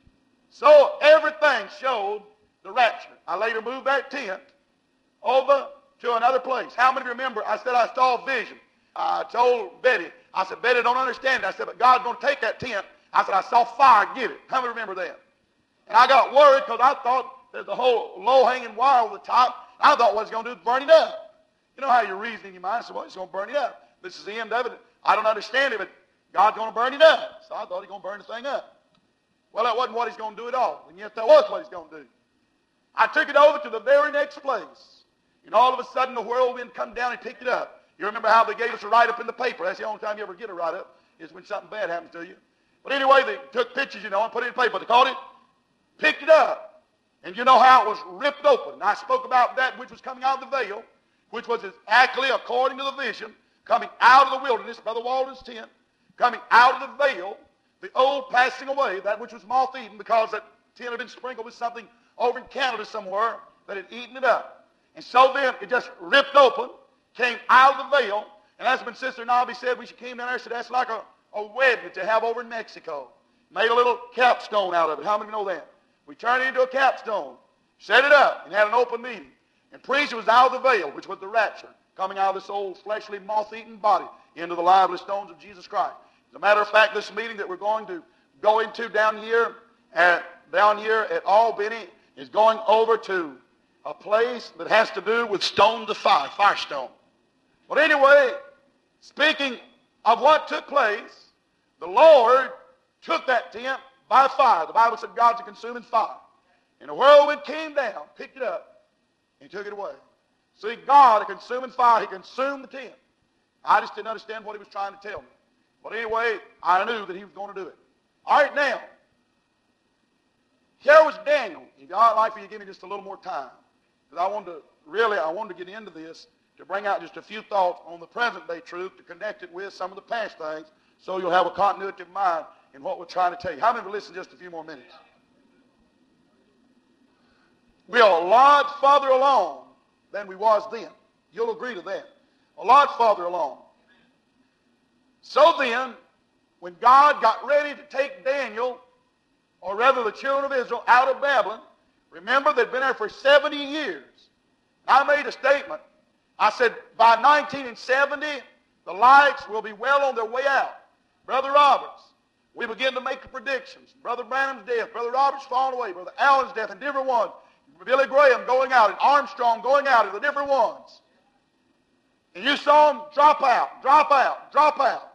So everything showed the rapture. I later moved that tent over to another place. How many remember I said I saw a vision? I told Betty, I said, Betty don't understand it. I said, but God's going to take that tent. I said, I saw fire get it. How many remember that? And I got worried because I thought there's a whole low-hanging wire over the top. I thought what it's going to do is burn it up. You know how you reason in your mind. I said, well, it's going to burn it up. This is the end of it. I don't understand it, but God's going to burn it up. So I thought he's going to burn the thing up. Well, that wasn't what he's going to do at all. And yet that was what he's going to do. I took it over to the very next place. And all of a sudden the whirlwind come down and picked it up. You remember how they gave us a write-up in the paper. That's the only time you ever get a write-up, is when something bad happens to you. But anyway, they took pictures, and put it in the paper. They caught it, picked it up. And you know how it was ripped open. And I spoke about that which was coming out of the veil, which was exactly according to the vision, coming out of the wilderness, Brother Walden's tent, coming out of the veil, the old passing away, that which was moth-eaten, because that tent had been sprinkled with something over in Canada somewhere that had eaten it up. And so then it just ripped open, came out of the veil, and that's when Sister Nobby said when she came down there, she said that's like a wedding that they have over in Mexico. Made a little capstone out of it. How many know that? We turned it into a capstone, set it up, and had an open meeting. And preacher was out of the veil, which was the rapture, coming out of this old fleshly, moth-eaten body into the lively stones of Jesus Christ. As a matter of fact, this meeting that we're going to go into down here at Albany is going over to a place that has to do with stones of fire, firestone. But anyway, speaking of what took place, the Lord took that tent by fire. The Bible said God's a consuming fire. And the whirlwind came down, picked it up, and took it away. See, God, a consuming fire, he consumed the tent. I just didn't understand what he was trying to tell me. But anyway, I knew that he was going to do it. All right, now, here was Daniel. If I'd like for you to give me just a little more time, because I wanted to get into this to bring out just a few thoughts on the present day truth to connect it with some of the past things, so you'll have a continuity of mind in what we're trying to tell you. How many will listen just a few more minutes? We are a lot farther along than we was then. You'll agree to that. A lot farther along. So then, when God got ready to take Daniel, or rather the children of Israel, out of Babylon, remember they'd been there for 70 years. I made a statement. I said, by 1970, the lights will be well on their way out. Brother Roberts, we begin to make the predictions. Brother Branham's death, Brother Roberts falling away, Brother Allen's death, and different ones. Billy Graham going out, and Armstrong going out, and the different ones. And you saw them drop out, drop out, drop out.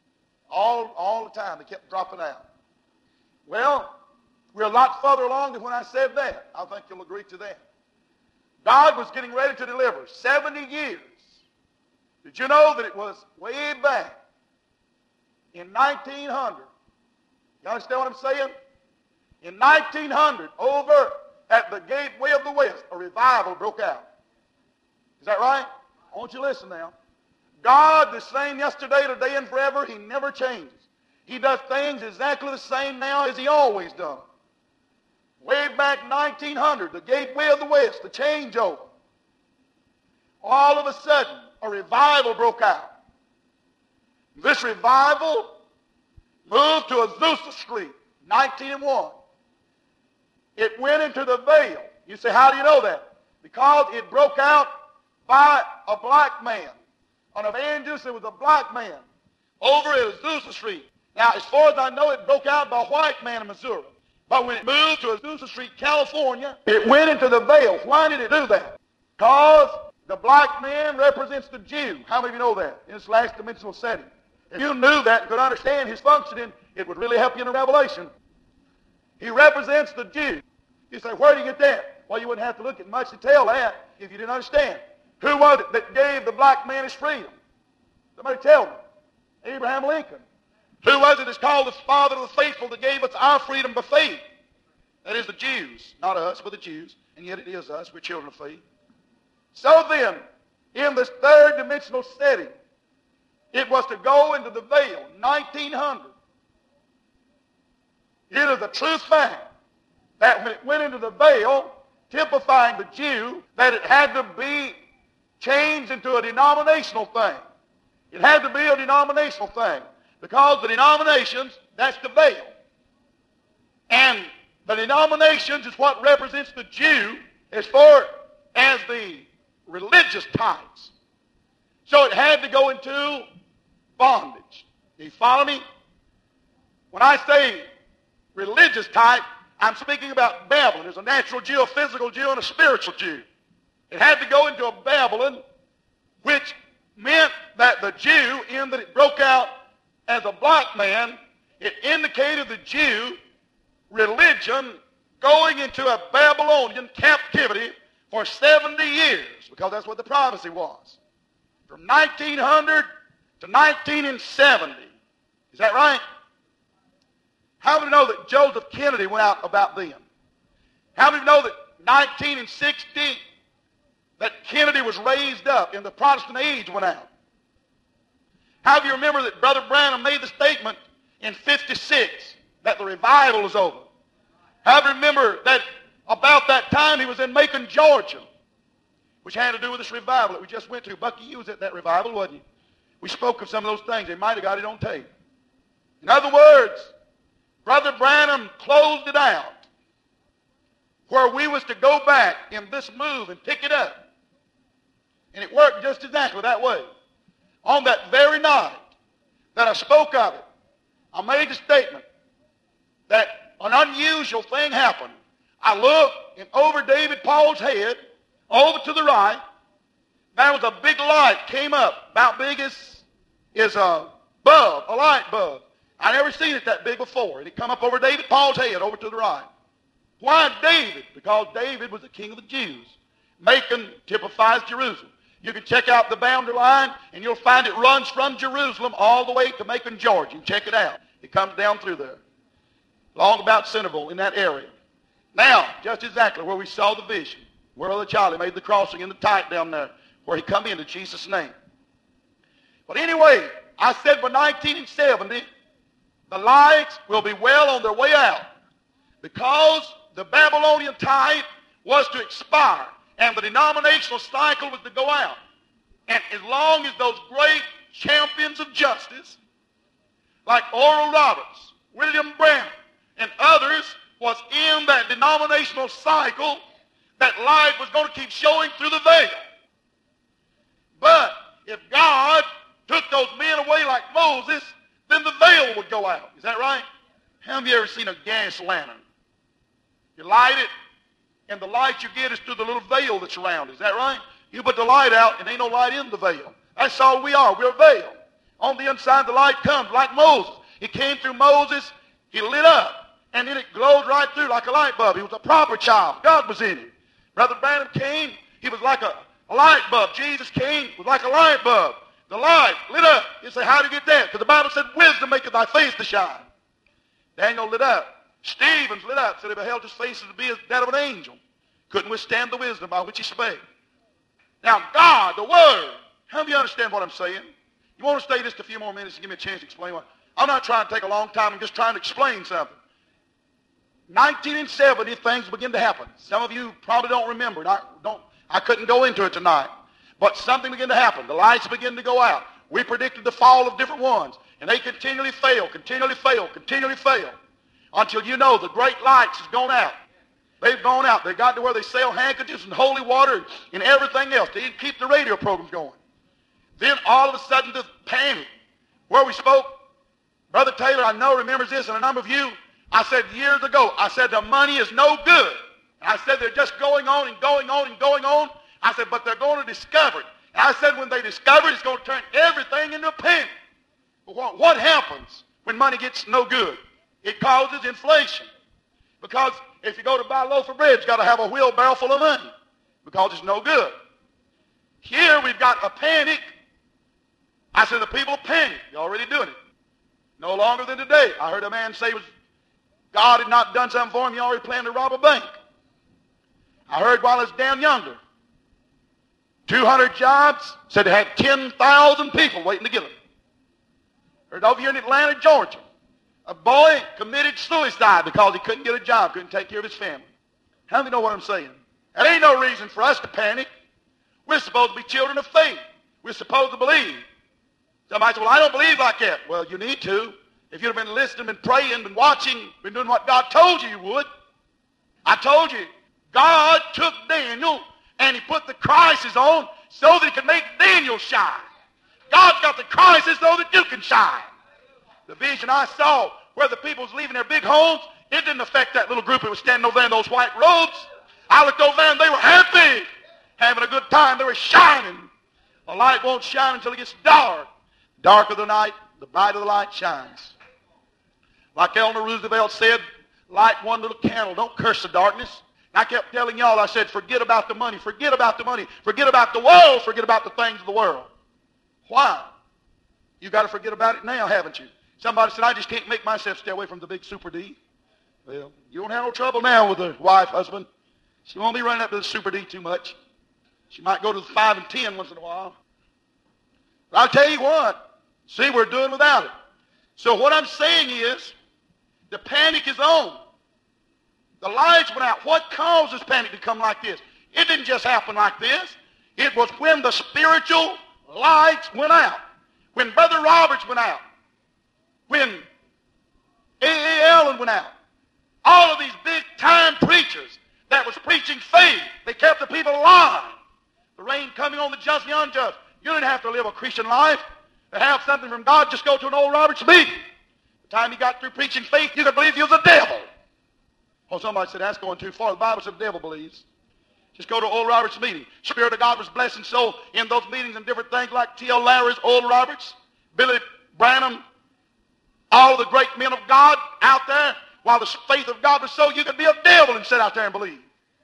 All the time, they kept dropping out. Well, we're a lot further along than when I said that. I think you'll agree to that. God was getting ready to deliver 70 years. Did you know that it was way back in 1900? You understand what I'm saying? In 1900, over at the Gateway of the West, a revival broke out. Is that right? I want you to listen now. God, the same yesterday, today, and forever, he never changes. He does things exactly the same now as he always done. Way back 1900, the Gateway of the West, the changeover. All of a sudden, a revival broke out. This revival moved to Azusa Street, 1901. It went into the veil. You say, how do you know that? Because it broke out by a black man. An evangelist, it was a black man over at Azusa Street. Now, as far as I know, it broke out by a white man in Missouri. But when it moved to Azusa Street, California, it went into the veil. Why did it do that? Because the black man represents the Jew. How many of you know that in this last dimensional setting? If you knew that and could understand his functioning, it would really help you in the Revelation. He represents the Jew. You say, where do you get that? Well, you wouldn't have to look at much to tell that if you didn't understand. Who was it that gave the black man his freedom? Somebody tell me. Abraham Lincoln. Who was it that's called the father of the faithful that gave us our freedom by faith? That is the Jews, not us, but the Jews. And yet it is us. We're children of faith. So then, in this third dimensional setting, it was to go into the veil, 1900. It is a true fact that when it went into the veil, typifying the Jew, that it had to be changed into a denominational thing. It had to be a denominational thing. Because the denominations, that's the veil. And the denominations is what represents the Jew as far as the religious types. So it had to go into bondage. Do you follow me? When I say religious type, I'm speaking about Babylon. There's a natural Jew, a physical Jew, and a spiritual Jew. It had to go into a Babylon, which meant that the Jew, in that it broke out as a black man, it indicated the Jew religion going into a Babylonian captivity for 70 years, because that's what the prophecy was. From 1900 to 1970. Is that right? How many know that Joseph Kennedy went out about then? How many know that 1960, that Kennedy was raised up and the Protestant age went out? How do you remember that Brother Branham made the statement in 56 that the revival is over? How do you remember that about that time he was in Macon, Georgia, which had to do with this revival that we just went to? Bucky, you was at that revival, wasn't you? We spoke of some of those things. They might have got it on tape. In other words, Brother Branham closed it out where we was to go back in this move and pick it up. And it worked just exactly that way. On that very night that I spoke of it, I made the statement that an unusual thing happened. I looked, and over David Paul's head, over to the right, there was a big light came up, about big as a bulb, a light bulb. I never seen it that big before. And it come up over David Paul's head, over to the right. Why David? Because David was the king of the Jews. Macon typifies Jerusalem. You can check out the boundary line, and you'll find it runs from Jerusalem all the way to Macon, Georgia. You can check it out. It comes down through there. Long about Centerville, in that area. Now, just exactly where we saw the vision, where Brother Charlie made the crossing in the tight down there, where he come into Jesus' name. But anyway, I said by 1970, the lights will be well on their way out, because the Babylonian type was to expire, and the denominational cycle was to go out. And as long as those great champions of justice, like Oral Roberts, William Branham, and others, was in that denominational cycle, that light was going to keep showing through the veil. But if God took those men away like Moses, then the veil would go out. Is that right? Have you ever seen a gas lantern? You light it, and the light you get is through the little veil that's around. Is that right? You put the light out, and ain't no light in the veil. That's all we are. We're a veil. On the inside, the light comes like Moses. It came through Moses. He lit up. And then it glowed right through like a light bulb. He was a proper child. God was in him. Brother Branham came. He was like a light bulb. Jesus came, was like a light bulb. The light lit up. You say, how do you get that? Because the Bible said, wisdom maketh thy face to shine. Daniel lit up. Stephen's lit up. Said he beheld his face to be as that of an angel. Couldn't withstand the wisdom by which he spake. Now, God, the Word. How do you understand what I'm saying? You want to stay just a few more minutes and give me a chance to explain what? I'm not trying to take a long time. I'm just trying to explain something. 1970, things begin to happen. Some of you probably don't remember. I couldn't go into it tonight. But something began to happen. The lights began to go out. We predicted the fall of different ones. And they continually fail, continually fail, continually fail. Until you know the great lights has gone out. They've gone out. They got to where they sell handkerchiefs and holy water and everything else. They didn't keep the radio programs going. Then all of a sudden the panic. Where we spoke, Brother Taylor, I know remembers this, and a number of you, I said years ago, I said the money is no good. And I said they're just going on and going on and going on. I said, but they're going to discover it. And I said when they discover it, it's going to turn everything into a penny. But what happens when money gets no good? It causes inflation. Because if you go to buy a loaf of bread, you've got to have a wheelbarrow full of money. Because it's no good. Here we've got a panic. I said the people panic. You're already doing it. No longer than today. I heard a man say he was God had not done something for him, he already planned to rob a bank. I heard while I was down yonder, 200 jobs, said they had 10,000 people waiting to get them. Heard over here in Atlanta, Georgia, a boy committed suicide because he couldn't get a job, couldn't take care of his family. How many know what I'm saying? That ain't no reason for us to panic. We're supposed to be children of faith. We're supposed to believe. Somebody said, well, I don't believe like that. Well, you need to. If you'd have been listening, been praying, been watching, been doing what God told you you would. I told you, God took Daniel and he put the crisis on so that he could make Daniel shine. God's got the crisis so that you can shine. The vision I saw where the people was leaving their big homes, it didn't affect that little group that was standing over there in those white robes. I looked over there and they were happy, having a good time. They were shining. A light won't shine until it gets dark. Dark of the night, the bright of the light shines. Like Eleanor Roosevelt said, light one little candle, don't curse the darkness. And I kept telling y'all, I said, forget about the money, forget about the money, forget about the world, forget about the things of the world. Why? You got to forget about it now, haven't you? Somebody said, I just can't make myself stay away from the big Super D. Well, you don't have no trouble now with the wife, husband. She won't be running up to the Super D too much. She might go to the 5 and 10 once in a while. But I'll tell you what, see, we're doing without it. So what I'm saying is, the panic is on. The lights went out. What causes panic to come like this? It didn't just happen like this. It was when the spiritual lights went out. When Brother Roberts went out. When A.A. Allen went out. All of these big-time preachers that was preaching faith, they kept the people alive. The rain coming on the just and the unjust. You didn't have to live a Christian life to have something from God. Just go to an old Roberts meeting. The time he got through preaching faith, you could believe he was a devil. Oh, somebody said, that's going too far. The Bible said the devil believes. Just go to old Roberts' meeting. Spirit of God was blessing so in those meetings and different things like T.L. Larry's, Oral Roberts, Billy Branham, all the great men of God out there, while the faith of God was so, you could be a devil and sit out there and believe.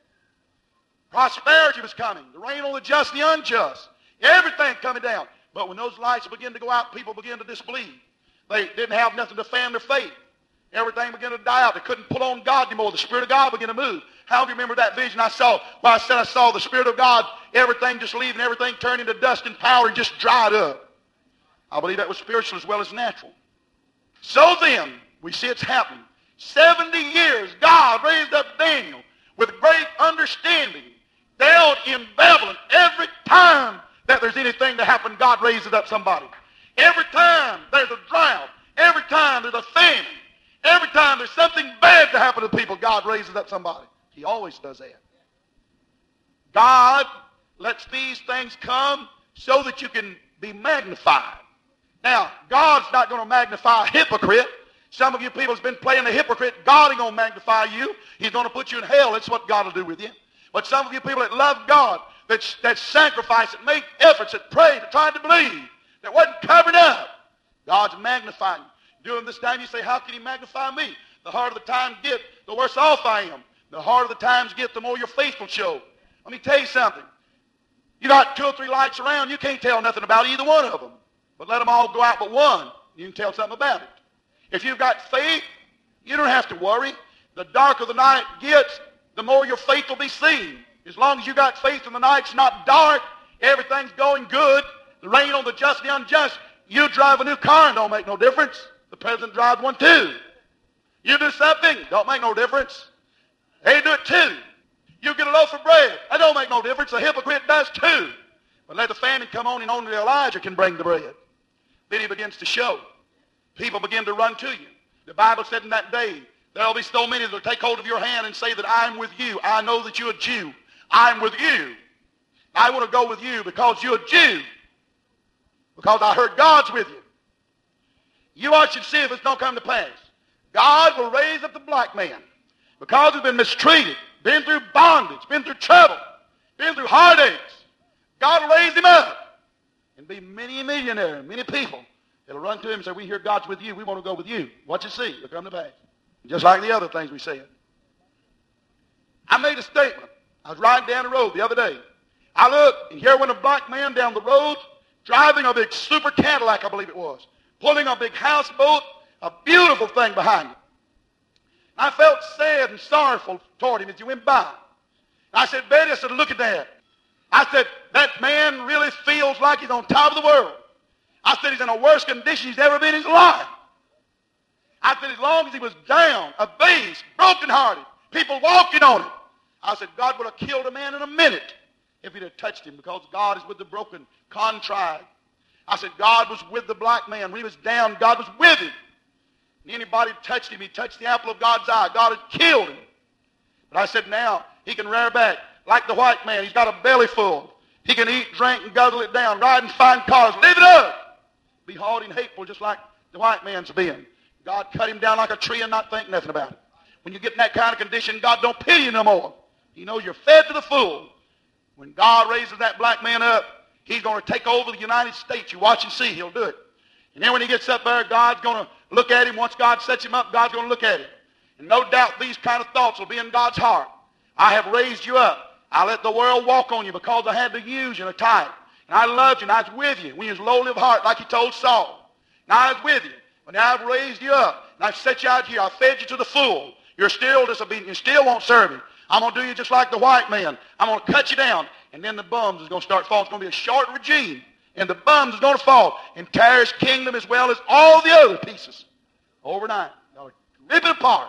Prosperity was coming. The rain on the just and the unjust. Everything coming down. But when those lights began to go out, people began to disbelieve. They didn't have nothing to fan their faith. Everything began to die out. They couldn't pull on God anymore. The Spirit of God began to move. How do you remember that vision I saw? Well, I said I saw the Spirit of God, everything just leaving, everything turned into dust and powder and just dried up. I believe that was spiritual as well as natural. So then, we see it's happening. 70 years, God raised up Daniel with great understanding down in Babylon. Every time that there's anything to happen, God raises up somebody. Every time there's a drought, every time there's a famine, every time there's something bad to happen to people, God raises up somebody. He always does that. God lets these things come so that you can be magnified. Now, God's not going to magnify a hypocrite. Some of you people has been playing the hypocrite. God ain't going to magnify you. He's going to put you in hell. That's what God will do with you. But some of you people that love God, that sacrifice, that make efforts, that pray, that try to believe, that wasn't covered up, God's magnifying you. During this time, you say, how can he magnify me? The harder the times get, the worse off I am. The harder the times get, the more your faith will show. Let me tell you something. You got 2 or 3 lights around, you can't tell nothing about either one of them. But let them all go out but one. You can tell something about it. If you've got faith, you don't have to worry. The darker the night gets, the more your faith will be seen. As long as you got faith and the night's not dark, everything's going good, the rain on the just and the unjust, you drive a new car and don't make no difference. The president drives one too. You do something, don't make no difference. They do it too. You get a loaf of bread, that don't make no difference. A hypocrite does too. But let the famine come on and only Elijah can bring the bread. Then he begins to show. People begin to run to you. The Bible said in that day, there'll be so many that will take hold of your hand and say that I'm with you. I know that you're a Jew. I'm with you. I want to go with you because you're a Jew. Because I heard God's with you. You watch and see if it's don't come to pass. God will raise up the black man because he's been mistreated, been through bondage, been through trouble, been through heartaches. God will raise him up and be many a millionaire, many people that'll run to him and say, we hear God's with you. We want to go with you. Watch and see. It'll come to pass. Just like the other things we said. I made a statement. I was riding down the road the other day. I looked, and here went a black man down the road driving a big super Cadillac, I believe it was, pulling a big houseboat, a beautiful thing behind him. I felt sad and sorrowful toward him as he went by. And I said, Betty, I said, look at that. I said, that man really feels like he's on top of the world. I said, he's in a worse condition he's ever been in his life. I said, as long as he was down, abased, brokenhearted, people walking on him, I said, God would have killed a man in a minute if he'd have touched him, because God is with the broken, contrite. I said, God was with the black man. When he was down, God was with him. And anybody touched him, he touched the apple of God's eye. God had killed him. But I said, now he can rear back like the white man. He's got a belly full. He can eat, drink, and guzzle it down, ride in fine cars, live it up. Be haughty and hateful just like the white man's been. God cut him down like a tree and not think nothing about it. When you get in that kind of condition, God don't pity you no more. He knows you're fed to the full. When God raises that black man up, he's going to take over the United States. You watch and see. He'll do it. And then when he gets up there, God's going to look at him. Once God sets him up, God's going to look at him. And no doubt these kind of thoughts will be in God's heart. I have raised you up. I let the world walk on you because I had to use you in a time. And I loved you, and I was with you when you was lowly of heart, like he told Saul. And I was with you. But now I've raised you up, and I've set you out here. I've fed you to the full. You're still disobedient. You still won't serve me. I'm going to do you just like the white man. I'm going to cut you down, and then the bums is going to start falling. It's going to be a short regime, and the bums is going to fall and tear his kingdom as well as all the other pieces overnight. They'll rip it apart.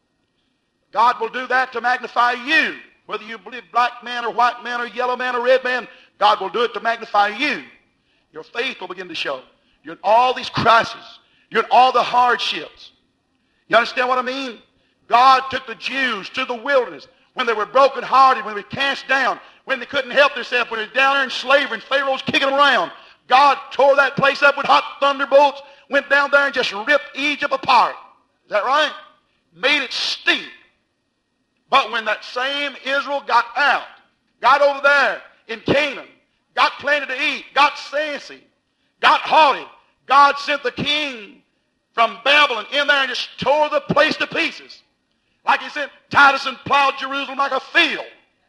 God will do that to magnify you. Whether you believe black man or white man or yellow man or red man, God will do it to magnify you. Your faith will begin to show. You're in all these crises. You're in all the hardships. You understand what I mean? God took the Jews to the wilderness when they were brokenhearted, when they were cast down, when they couldn't help themselves, when they were down there in slavery and Pharaoh was kicking them around. God tore that place up with hot thunderbolts, went down there and just ripped Egypt apart. Is that right? Made it stink. But when that same Israel got out, got over there in Canaan, got plenty to eat, got sassy, got haughty, God sent the king from Babylon in there and just tore the place to pieces. Like he sent Titus and plowed Jerusalem like a field.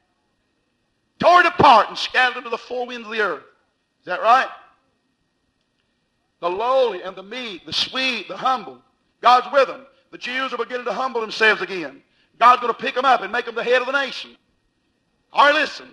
Tore it apart and scattered it to the four winds of the earth. Is that right? The lowly and the meek, the sweet, the humble, God's with them. The Jews are beginning to humble themselves again. God's going to pick them up and make them the head of the nation. All right, listen.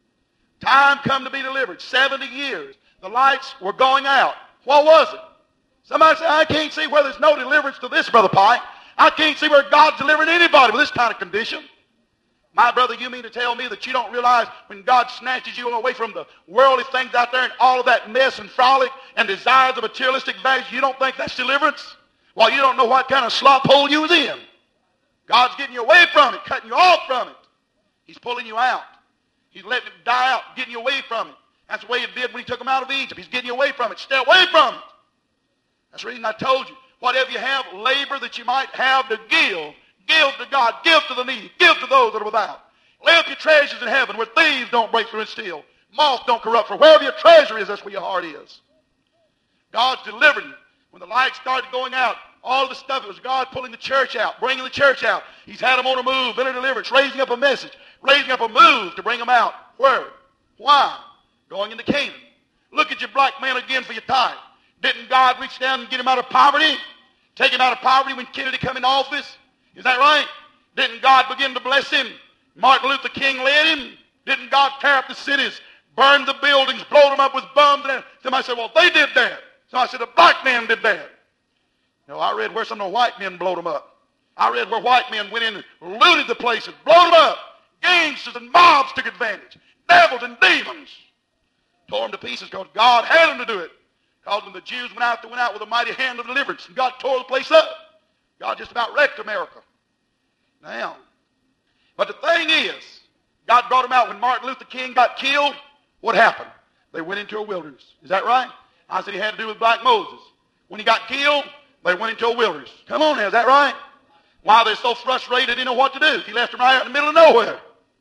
Time come to be delivered. 70 years. The lights were going out. What was it? Somebody say, I can't see where there's no deliverance to this, Brother Pike. I can't see where God's delivering anybody with this kind of condition. My brother, you mean to tell me that you don't realize when God snatches you away from the worldly things out there and all of that mess and frolic and desires of materialistic values, you don't think that's deliverance? Well, you don't know what kind of slop hole you was in. God's getting you away from it, cutting you off from it. He's pulling you out. He's letting it die out, getting you away from it. That's the way he did when he took them out of Egypt. He's getting you away from it. Stay away from it. That's the reason I told you, whatever you have, labor that you might have to give to God, give to the needy, give to those that are without. Lay up your treasures in heaven where thieves don't break through and steal. Moth don't corrupt, for wherever your treasure is, that's where your heart is. God's delivered you. When the lights started going out, all of the stuff, it was God pulling the church out, bringing the church out. He's had them on a move, in a deliverance, raising up a message, raising up a move to bring them out. Where? Why? Going into Canaan. Look at your black man again for your tithe. Didn't God reach down and get him out of poverty? Take him out of poverty when Kennedy come in office? Is that right? Didn't God begin to bless him? Martin Luther King led him. Didn't God tear up the cities, burn the buildings, blow them up with bombs? And somebody said, well, they did that. Somebody said, a black man did that. No, I read where some of the white men blowed them up. I read where white men went in and looted the places, blowed them up. Gangsters and mobs took advantage. Devils and demons tore them to pieces because God had them to do it. Because when the Jews went out with a mighty hand of deliverance, and God tore the place up. God just about wrecked America. Now, but the thing is, God brought them out when Martin Luther King got killed. What happened? They went into a wilderness. Is that right? I said he had to do with Black Moses. When he got killed, they went into a wilderness. Come on now, is that right? Why they're so frustrated, they didn't know what to do. He left them right out in the middle of nowhere.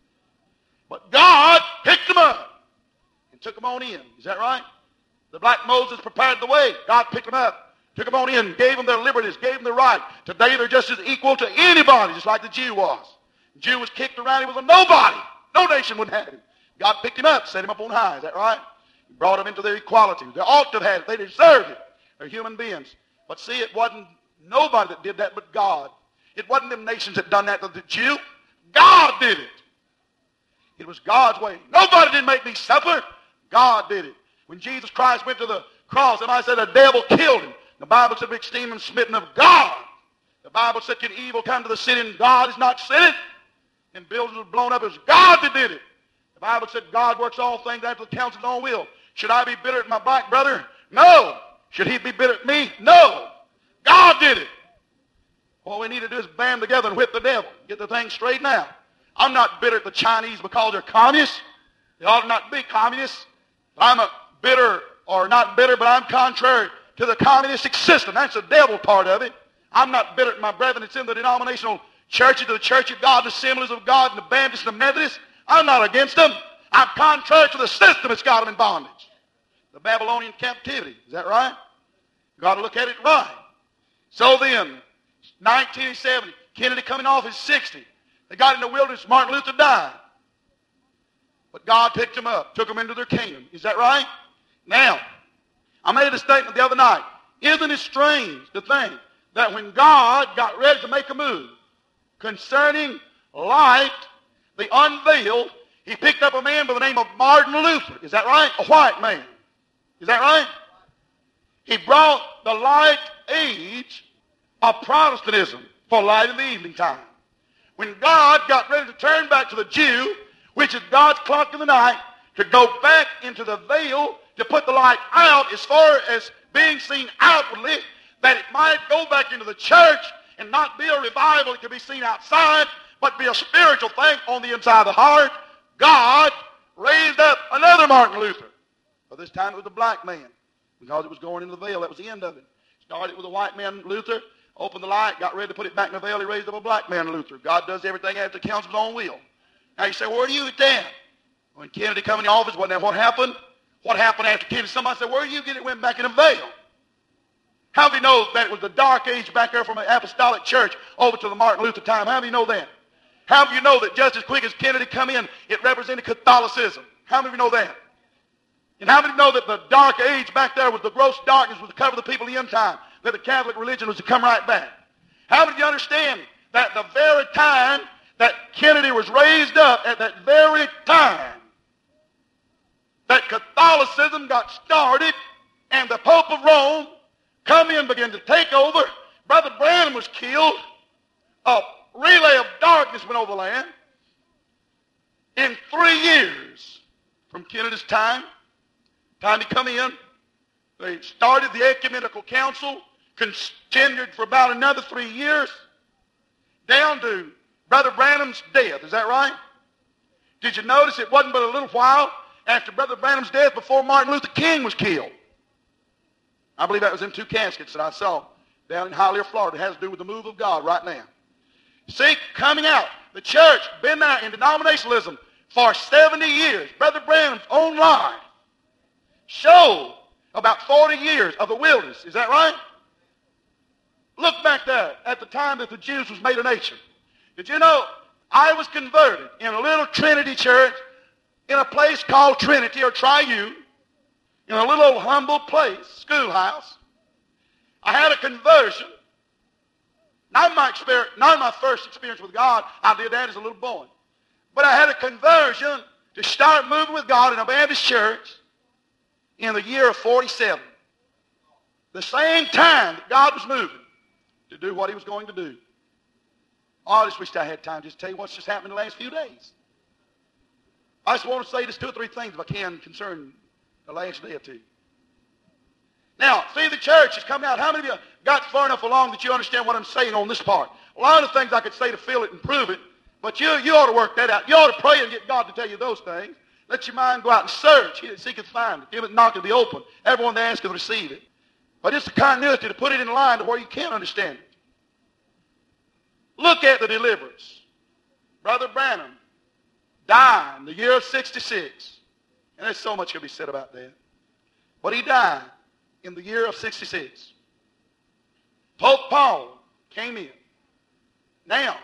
But God picked them up and took them on in. Is that right? The Black Moses prepared the way. God picked them up, took them on in, gave them their liberties, gave them their right. Today they're just as equal to anybody, just like the Jew was. The Jew was kicked around. He was a nobody. No nation would have him. God picked him up, set him up on high. Is that right? He brought them into their equality. They ought to have had it. They deserved it. They're human beings. But see, it wasn't nobody that did that but God. It wasn't them nations that done that to the Jew. God did it. It was God's way. Nobody did make me suffer. God did it. When Jesus Christ went to the cross, and I said the devil killed him. The Bible said, we esteem him smitten of God. The Bible said, can evil come to the city and God is not sent it? And buildings were blown up. It was God that did it. The Bible said God works all things after the counsel of his own will. Should I be bitter at my black brother? No. Should he be bitter at me? No. God did it. All we need to do is band together and whip the devil. Get the thing straightened out. I'm not bitter at the Chinese because they're communists. They ought not be communists. I'm a bitter, or not bitter, but I'm contrary to the communistic system. That's the devil part of it. I'm not bitter at my brethren that's in the denominational churches, the Church of God, the Assemblies of God, and the Baptists and the Methodists. I'm not against them. I'm contrary to the system that's got them in bondage. The Babylonian captivity. Is that right? You've got to look at it right. So then, 1970, Kennedy coming off his 60. They got in the wilderness. Martin Luther died. But God picked him up, took him into their kingdom. Is that right? Now, I made a statement the other night. Isn't it strange to think that when God got ready to make a move concerning light, the unveiled, he picked up a man by the name of Martin Luther. Is that right? A white man. Is that right? He brought the light age of Protestantism for light in the evening time. When God got ready to turn back to the Jew, which is God's clock in the night, to go back into the veil, to put the light out as far as being seen outwardly, that it might go back into the church and not be a revival that can be seen outside, but be a spiritual thing on the inside of the heart. God raised up another Martin Luther. But this time it was a black man, because it was going into the veil. That was the end of it. Started with a white man, Luther, opened the light, got ready to put it back in the veil. He raised up a black man, Luther. God does everything after the counsel of his own will. Now you say, where are you at that? When Kennedy come in the office, wasn't that what happened? What happened after Kennedy? Somebody said, where are you getting it? Went back in the veil. How do you know that it was the dark age back there from the apostolic church over to the Martin Luther time? How do you know that? How do you know that just as quick as Kennedy come in, it represented Catholicism? How many of you know that? And how many of you know that the dark age back there was the gross darkness was to cover the people of the end time, that the Catholic religion was to come right back? How many of you understand that the very time that Kennedy was raised up, at that very time that Catholicism got started and the Pope of Rome come in and began to take over, Brother Branham was killed, a relay of darkness went over the land. In 3 years from Kennedy's time he come in, they started the Ecumenical Council, continued for about another 3 years, down to Brother Branham's death. Is that right? Did you notice it wasn't but a little while after Brother Branham's death before Martin Luther King was killed? I believe that was in 2 caskets that I saw down in Hialeah, Florida. It has to do with the move of God right now. See, coming out, the church been there in denominationalism for 70 years. Brother Branham's own life showed about 40 years of the wilderness. Is that right? Look back there at the time that the Jews was made a nation. Did you know I was converted in a little Trinity church in a place called Trinity or Triune, in a little old humble place, schoolhouse. I had a conversion. Not my first experience with God. I did that as a little boy. But I had a conversion to start moving with God in a Baptist church in the year of 47. The same time that God was moving to do what he was going to do. Oh, I just wish I had time to just tell you what's just happened in the last few days. I just want to say just 2 or 3 things if I can concerning the last day or two. Now, see, the church is coming out. How many of you got far enough along that you understand what I'm saying on this part? A lot of things I could say to feel it and prove it, but you ought to work that out. You ought to pray and get God to tell you those things. Let your mind go out and search. He that seeketh findeth. Him that knocketh be open. Everyone that asketh receive it. But it's the continuity to put it in line to where you can understand it. Look at the deliverance. Brother Branham died in the year of 66. And there's so much can be said about that. But he died in the year of 66. Pope Paul came in. Now,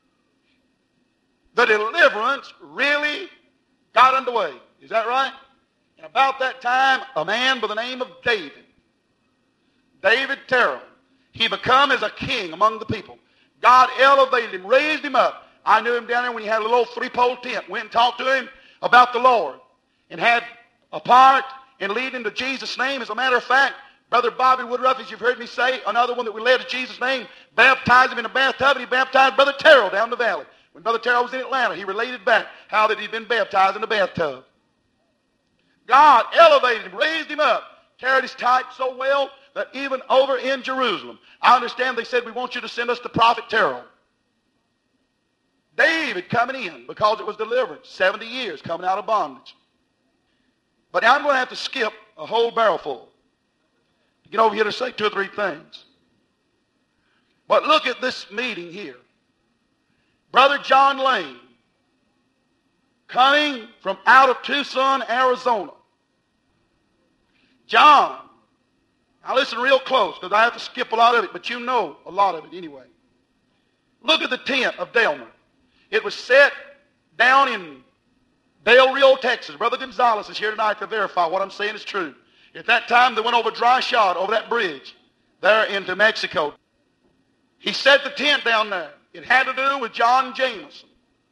the deliverance really got underway. Is that right? And about that time, a man by the name of David Terrell, he become as a king among the people. God elevated him, raised him up. I knew him down there when he had a little old three-pole tent. Went and talked to him about the Lord and had a part in leading to Jesus' name. As a matter of fact, Brother Bobby Woodruff, as you've heard me say, another one that we led to Jesus' name, baptized him in a bathtub, and he baptized Brother Terrell down the valley. When Brother Terrell was in Atlanta, he related back how that he'd been baptized in the bathtub. God elevated him, raised him up, carried his type so well that even over in Jerusalem, I understand they said, we want you to send us the prophet Terrell. David coming in because it was deliverance, 70 years coming out of bondage. But now I'm going to have to skip a whole barrel full to get over here to say two or three things. But look at this meeting here. Brother John Lane, coming from out of Tucson, Arizona. John, now listen real close because I have to skip a lot of it, but you know a lot of it anyway. Look at the tent of Delmer. It was set down in Del Rio, Texas. Brother Gonzalez is here tonight to verify what I'm saying is true. At that time, they went over dry shod over that bridge there into Mexico. He set the tent down there. It had to do with John Jameson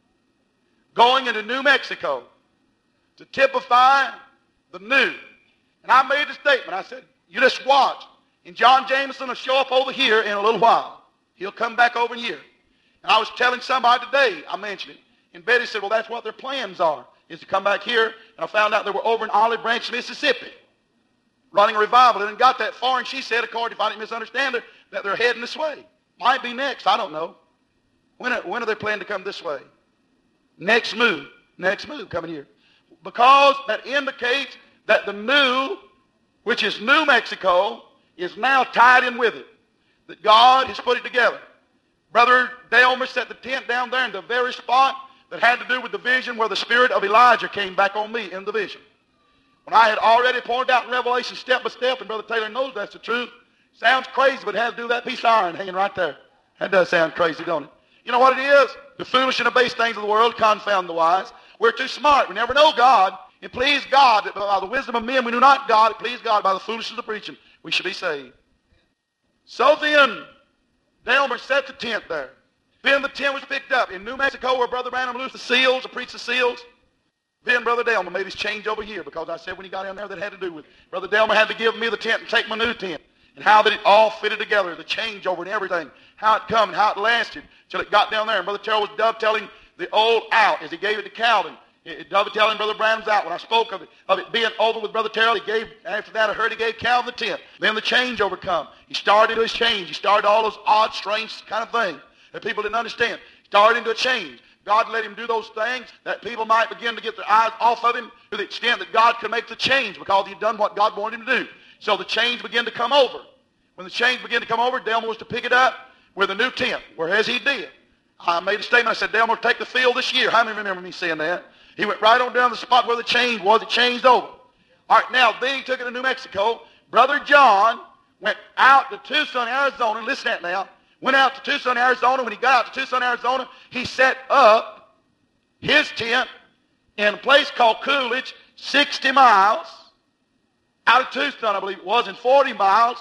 going into New Mexico to typify the new. And I made a statement. I said, you just watch. And John Jameson will show up over here in a little while. He'll come back over here. And I was telling somebody today, I mentioned it. And Betty said, well, that's what their plans are, is to come back here. And I found out they were over in Olive Branch, Mississippi, running a revival. They didn't got that far, and she said, according, if I didn't misunderstand her, that they're heading this way. Might be next, I don't know. When are they planning to come this way? Next move coming here. Because that indicates that the new, which is New Mexico, is now tied in with it. That God has put it together. Brother Delmer set the tent down there in the very spot that had to do with the vision where the spirit of Elijah came back on me in the vision. When I had already pointed out in Revelation step by step, and Brother Taylor knows that's the truth. Sounds crazy, but it has to do with that piece of iron hanging right there. That does sound crazy, don't it? You know what it is? The foolish and the base things of the world confound the wise. We're too smart. We never know God. It pleased God that by the wisdom of men we knew not God. It pleased God by the foolishness of preaching we should be saved. So then, Delmer set the tent there. Then the tent was picked up in New Mexico where Brother Branham loosed the seals, to preach the seals. Then Brother Delmer made his change over here because I said when he got down there that had to do with it. Brother Delmer had to give me the tent and take my new tent. And how that it all fitted together, the changeover and everything. How it come and how it lasted till it got down there. And Brother Terrell was dovetailing the old out as he gave it to Calvin. Dovetailing Brother Branham's out. When I spoke of it being over with Brother Terrell, after that I heard he gave Calvin the tent. Then the changeover come. He started into his change. He started all those odd, strange kind of things that people didn't understand. Started into a change. God let him do those things that people might begin to get their eyes off of him to the extent that God could make the change because he'd done what God wanted him to do. So the change began to come over. When the change began to come over, Delmer was to pick it up with a new tent, whereas he did. I made a statement. I said, Delmer, take the field this year. How many remember me saying that? He went right on down to the spot where the change was. It changed over. All right, now, then he took it to New Mexico. Brother John went out to Tucson, Arizona. Listen to that now. Went out to Tucson, Arizona. When he got out to Tucson, Arizona, he set up his tent in a place called Coolidge, 60 miles out of Tucson, I believe it was, and 40 miles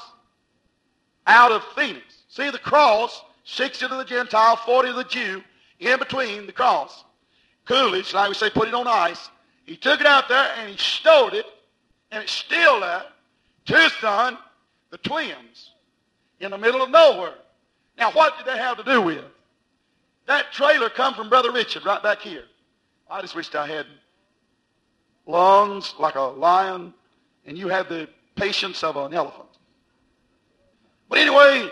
out of Phoenix. See the cross, 60 to the Gentile, 40 to the Jew, in between the cross. Coolidge, like we say, put it on ice. He took it out there and he stowed it, and it's still there. Tucson, the twins, in the middle of nowhere. Now, what did that have to do with? That trailer come from Brother Richard right back here. I just wished I had lungs like a lion, and you had the patience of an elephant. But anyway,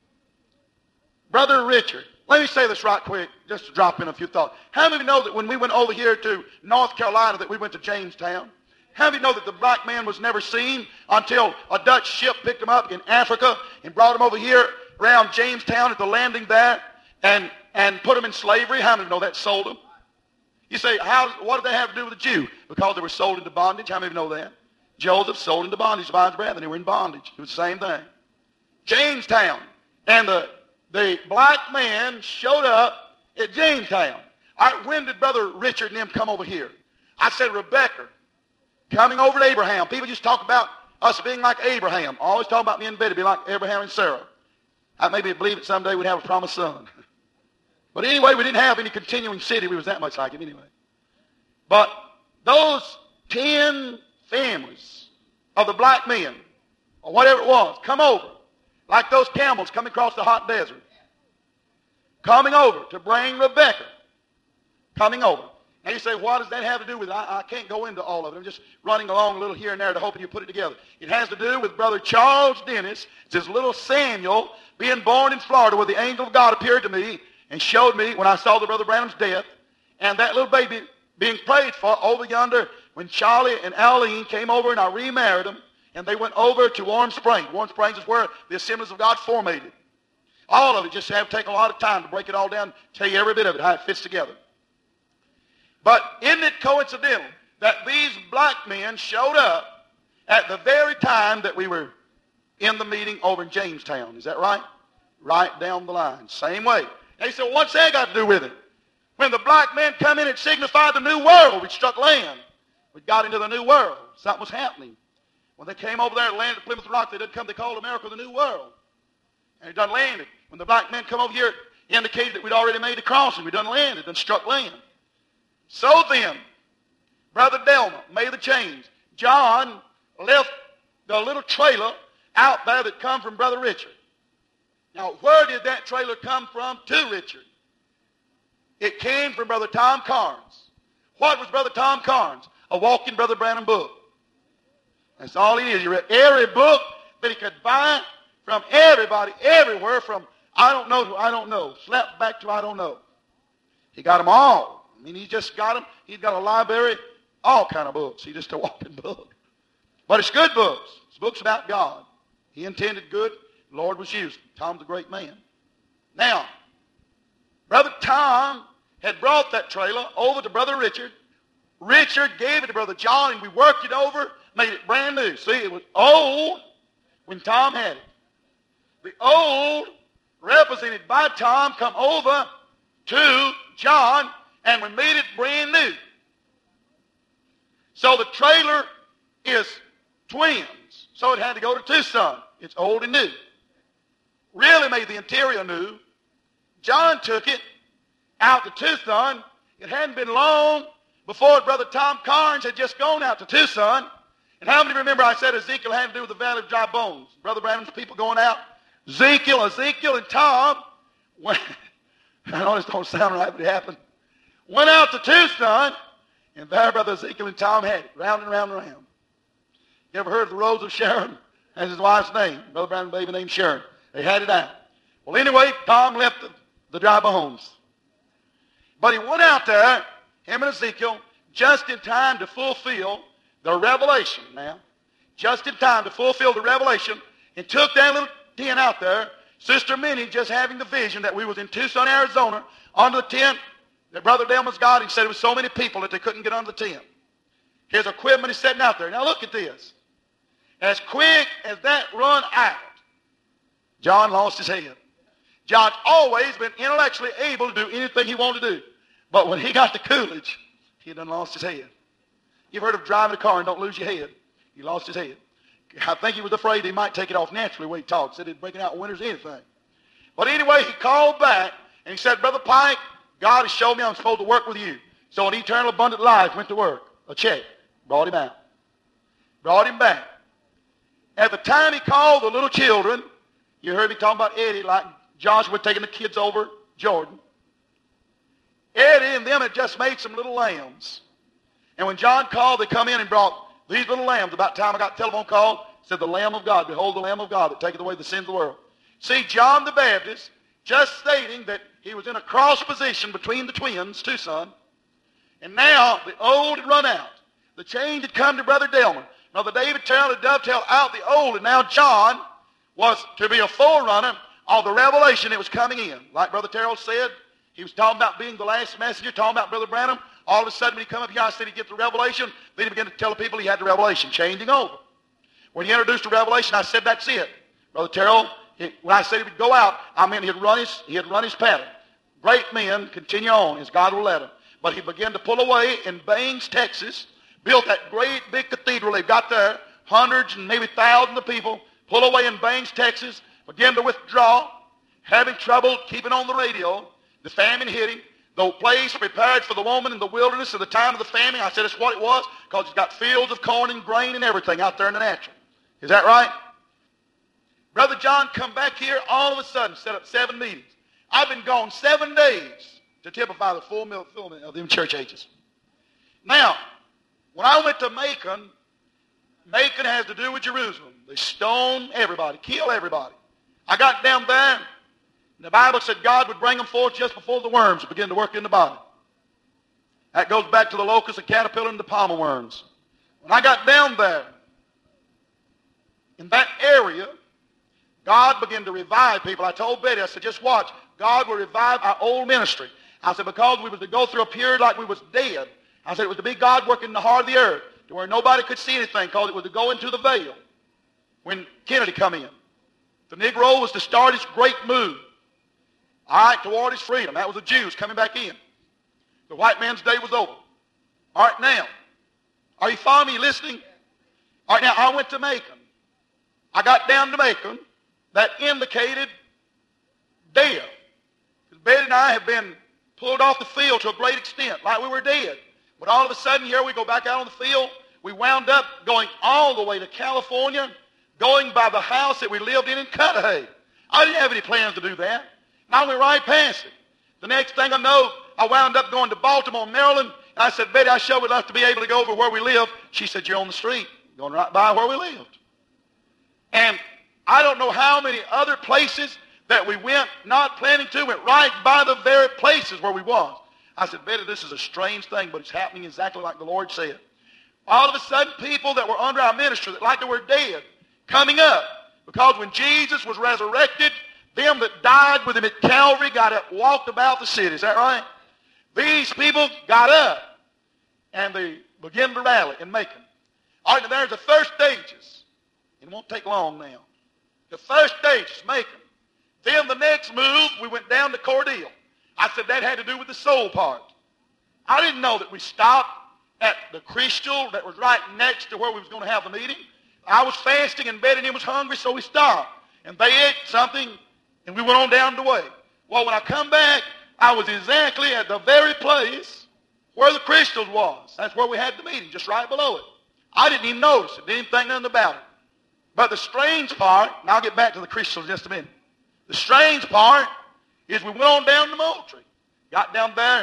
Brother Richard, let me say this right quick, just to drop in a few thoughts. How many of you know that when we went over here to North Carolina that we went to Jamestown? How many of you know that the black man was never seen until a Dutch ship picked him up in Africa and brought him over here around Jamestown at the landing there and put him in slavery? How many of you know that sold him? You say, what did they have to do with the Jew? Because they were sold into bondage. How many of you know that? Joseph sold into bondage by his brethren. They were in bondage. It was the same thing. Jamestown. And the black man showed up at Jamestown. All right, when did Brother Richard and them come over here? I said, Rebecca, coming over to Abraham. People just talk about us being like Abraham. Always talk about me and Betty being like Abraham and Sarah. I maybe believe that someday we'd have a promised son. But anyway, we didn't have any continuing city. We was that much like him anyway. But those 10 families of the black men, or whatever it was, come over, like those camels coming across the hot desert, coming over to bring Rebekah, coming over. Now you say, what does that have to do with it? I can't go into all of it. I'm just running along a little here and there to hoping you put it together. It has to do with Brother Charles Dennis. It's his little Samuel being born in Florida, where the angel of God appeared to me and showed me when I saw the Brother Branham's death, and that little baby being prayed for over yonder when Charlie and Aline came over and I remarried them, and they went over to Warm Springs. Warm Springs is where the Assemblies of God formated. All of it just have taken a lot of time to break it all down, tell you every bit of it, how it fits together. But isn't it coincidental that these black men showed up at the very time that we were in the meeting over in Jamestown? Is that right? Right down the line. Same way. They said, well, what's that got to do with it? When the black men come in, it signified the new world. We struck land. We got into the new world. Something was happening. When they came over there and landed at Plymouth Rock, they called America the New World. And it done landed. When the black men come over here, it indicated that we'd already made the crossing. We done landed, done struck land. So then, Brother Delma made the change. John left the little trailer out there that come from Brother Richard. Now, where did that trailer come from to Richard? It came from Brother Tom Carnes. What was Brother Tom Carnes? A walking Brother Branham book. That's all he is. He read every book that he could buy from everybody, everywhere, from I don't know to I don't know, slapped back to I don't know. He got them all. I mean, he just got them. He's got a library, all kind of books. He's just a walking book. But it's good books. It's books about God. He intended good. The Lord was using. Tom's a great man. Now, Brother Tom had brought that trailer over to Brother Richard. Richard gave it to Brother John, and we worked it over, made it brand new. See, it was old when Tom had it. The old, represented by Tom, come over to John, and we made it brand new. So the trailer is twins, so it had to go to Tucson. It's old and new. Really made the interior new. John took it out to Tucson. It hadn't been long before Brother Tom Carnes had just gone out to Tucson. And how many remember I said Ezekiel had to do with the Valley of Dry Bones? Brother Branham's people going out. Ezekiel and Tom went, I know this don't sound right, but it happened. Went out to Tucson, and there Brother Ezekiel and Tom had it, round and round and round. You ever heard of the Rose of Sharon? That's his wife's name. Brother Branham's baby named Sharon. They had it out. Well, anyway, Tom left the Dry Bones. But he went out there, him and Ezekiel, just in time to fulfill the revelation now. Just in time to fulfill the revelation, and took that little tent out there. Sister Minnie just having the vision that we was in Tucson, Arizona, under the tent that Brother Delma's got. He said it was so many people that they couldn't get under the tent. His equipment is sitting out there. Now look at this. As quick as that run out, John lost his head. John's always been intellectually able to do anything he wanted to do. But when he got to Coolidge, he done lost his head. You've heard of driving a car and don't lose your head. He lost his head. I think he was afraid he might take it off naturally when he talked. Said he'd break it out in winters, anything. But anyway, he called back and he said, Brother Pike, God has showed me I'm supposed to work with you. So an eternal abundant life went to work. A check. Brought him out. Brought him back. At the time he called the little children, you heard me talking about Eddie, like Joshua taking the kids over Jordan. Eddie and them had just made some little lambs. And when John called, they come in and brought these little lambs. About the time I got the telephone call, said, the Lamb of God, behold the Lamb of God that taketh away the sins of the world. See, John the Baptist, just stating that he was in a cross position between the twins, Tucson, and now the old had run out. The change had come to Brother Delman. Now the David Terrell had dovetailed out the old, and now John was to be a forerunner of the revelation that was coming in. Like Brother Terrell said, he was talking about being the last messenger, talking about Brother Branham. All of a sudden when he come up here, I said he'd get the revelation. Then he began to tell the people he had the revelation, changing over. When he introduced the revelation, I said, that's it. Brother Terrell, when I said he would go out, I meant he'd run his pattern. Great men continue on as God will let them. But he began to pull away in Bangs, Texas, built that great big cathedral they've got there, hundreds and maybe thousands of people, pull away in Bangs, Texas, began to withdraw, having trouble keeping on the radio. The famine hit him. The place prepared for the woman in the wilderness at the time of the famine. I said it's what it was because it's got fields of corn and grain and everything out there in the natural. Is that right? Brother John come back here all of a sudden, set up 7 meetings. I've been gone 7 days to typify the fulfillment of them church ages. Now, when I went to Macon, Macon has to do with Jerusalem. They stone everybody, kill everybody. I got down there, and the Bible said God would bring them forth just before the worms would begin to work in the body. That goes back to the locust, the caterpillar, and the palmer worms. When I got down there, in that area, God began to revive people. I told Betty, I said, just watch. God will revive our old ministry. I said, because we was to go through a period like we was dead. I said, it was to be God working in the heart of the earth to where nobody could see anything because it was to go into the veil when Kennedy come in. The Negro was to start his great move, all right, toward his freedom. That was the Jews coming back in. The white man's day was over. All right, now, are you following me, listening? All right, now, I went to Macon. I got down to Macon. That indicated death. Because Betty and I have been pulled off the field to a great extent, like we were dead. But all of a sudden, here we go back out on the field. We wound up going all the way to California, going by the house that we lived in Cudahy. I didn't have any plans to do that. And I went right past it. The next thing I know, I wound up going to Baltimore, Maryland. And I said, Betty, I sure would love to be able to go over where we live. She said, you're on the street, going right by where we lived. And I don't know how many other places that we went, not planning to, went right by the very places where we was. I said, Betty, this is a strange thing, but it's happening exactly like the Lord said. All of a sudden, people that were under our ministry, that like they were dead, coming up. Because when Jesus was resurrected, them that died with him at Calvary got up, walked about the city. Is that right? These people got up, and they began to rally in Macon. All right, now there's the first stages. It won't take long now. The first stage is Macon. Then the next move, we went down to Cordele. I said that had to do with the soul part. I didn't know that we stopped at the Crystal that was right next to where we was going to have the meeting. I was fasting and Betty and him was hungry, so we stopped. And they ate something, and we went on down the way. Well, when I come back, I was exactly at the very place where the Crystals was. That's where we had the meeting, just right below it. I didn't even notice it, didn't even think nothing about it. But the strange part, and I'll get back to the Crystals in just a minute. The strange part is we went on down to Moultrie. Got down there.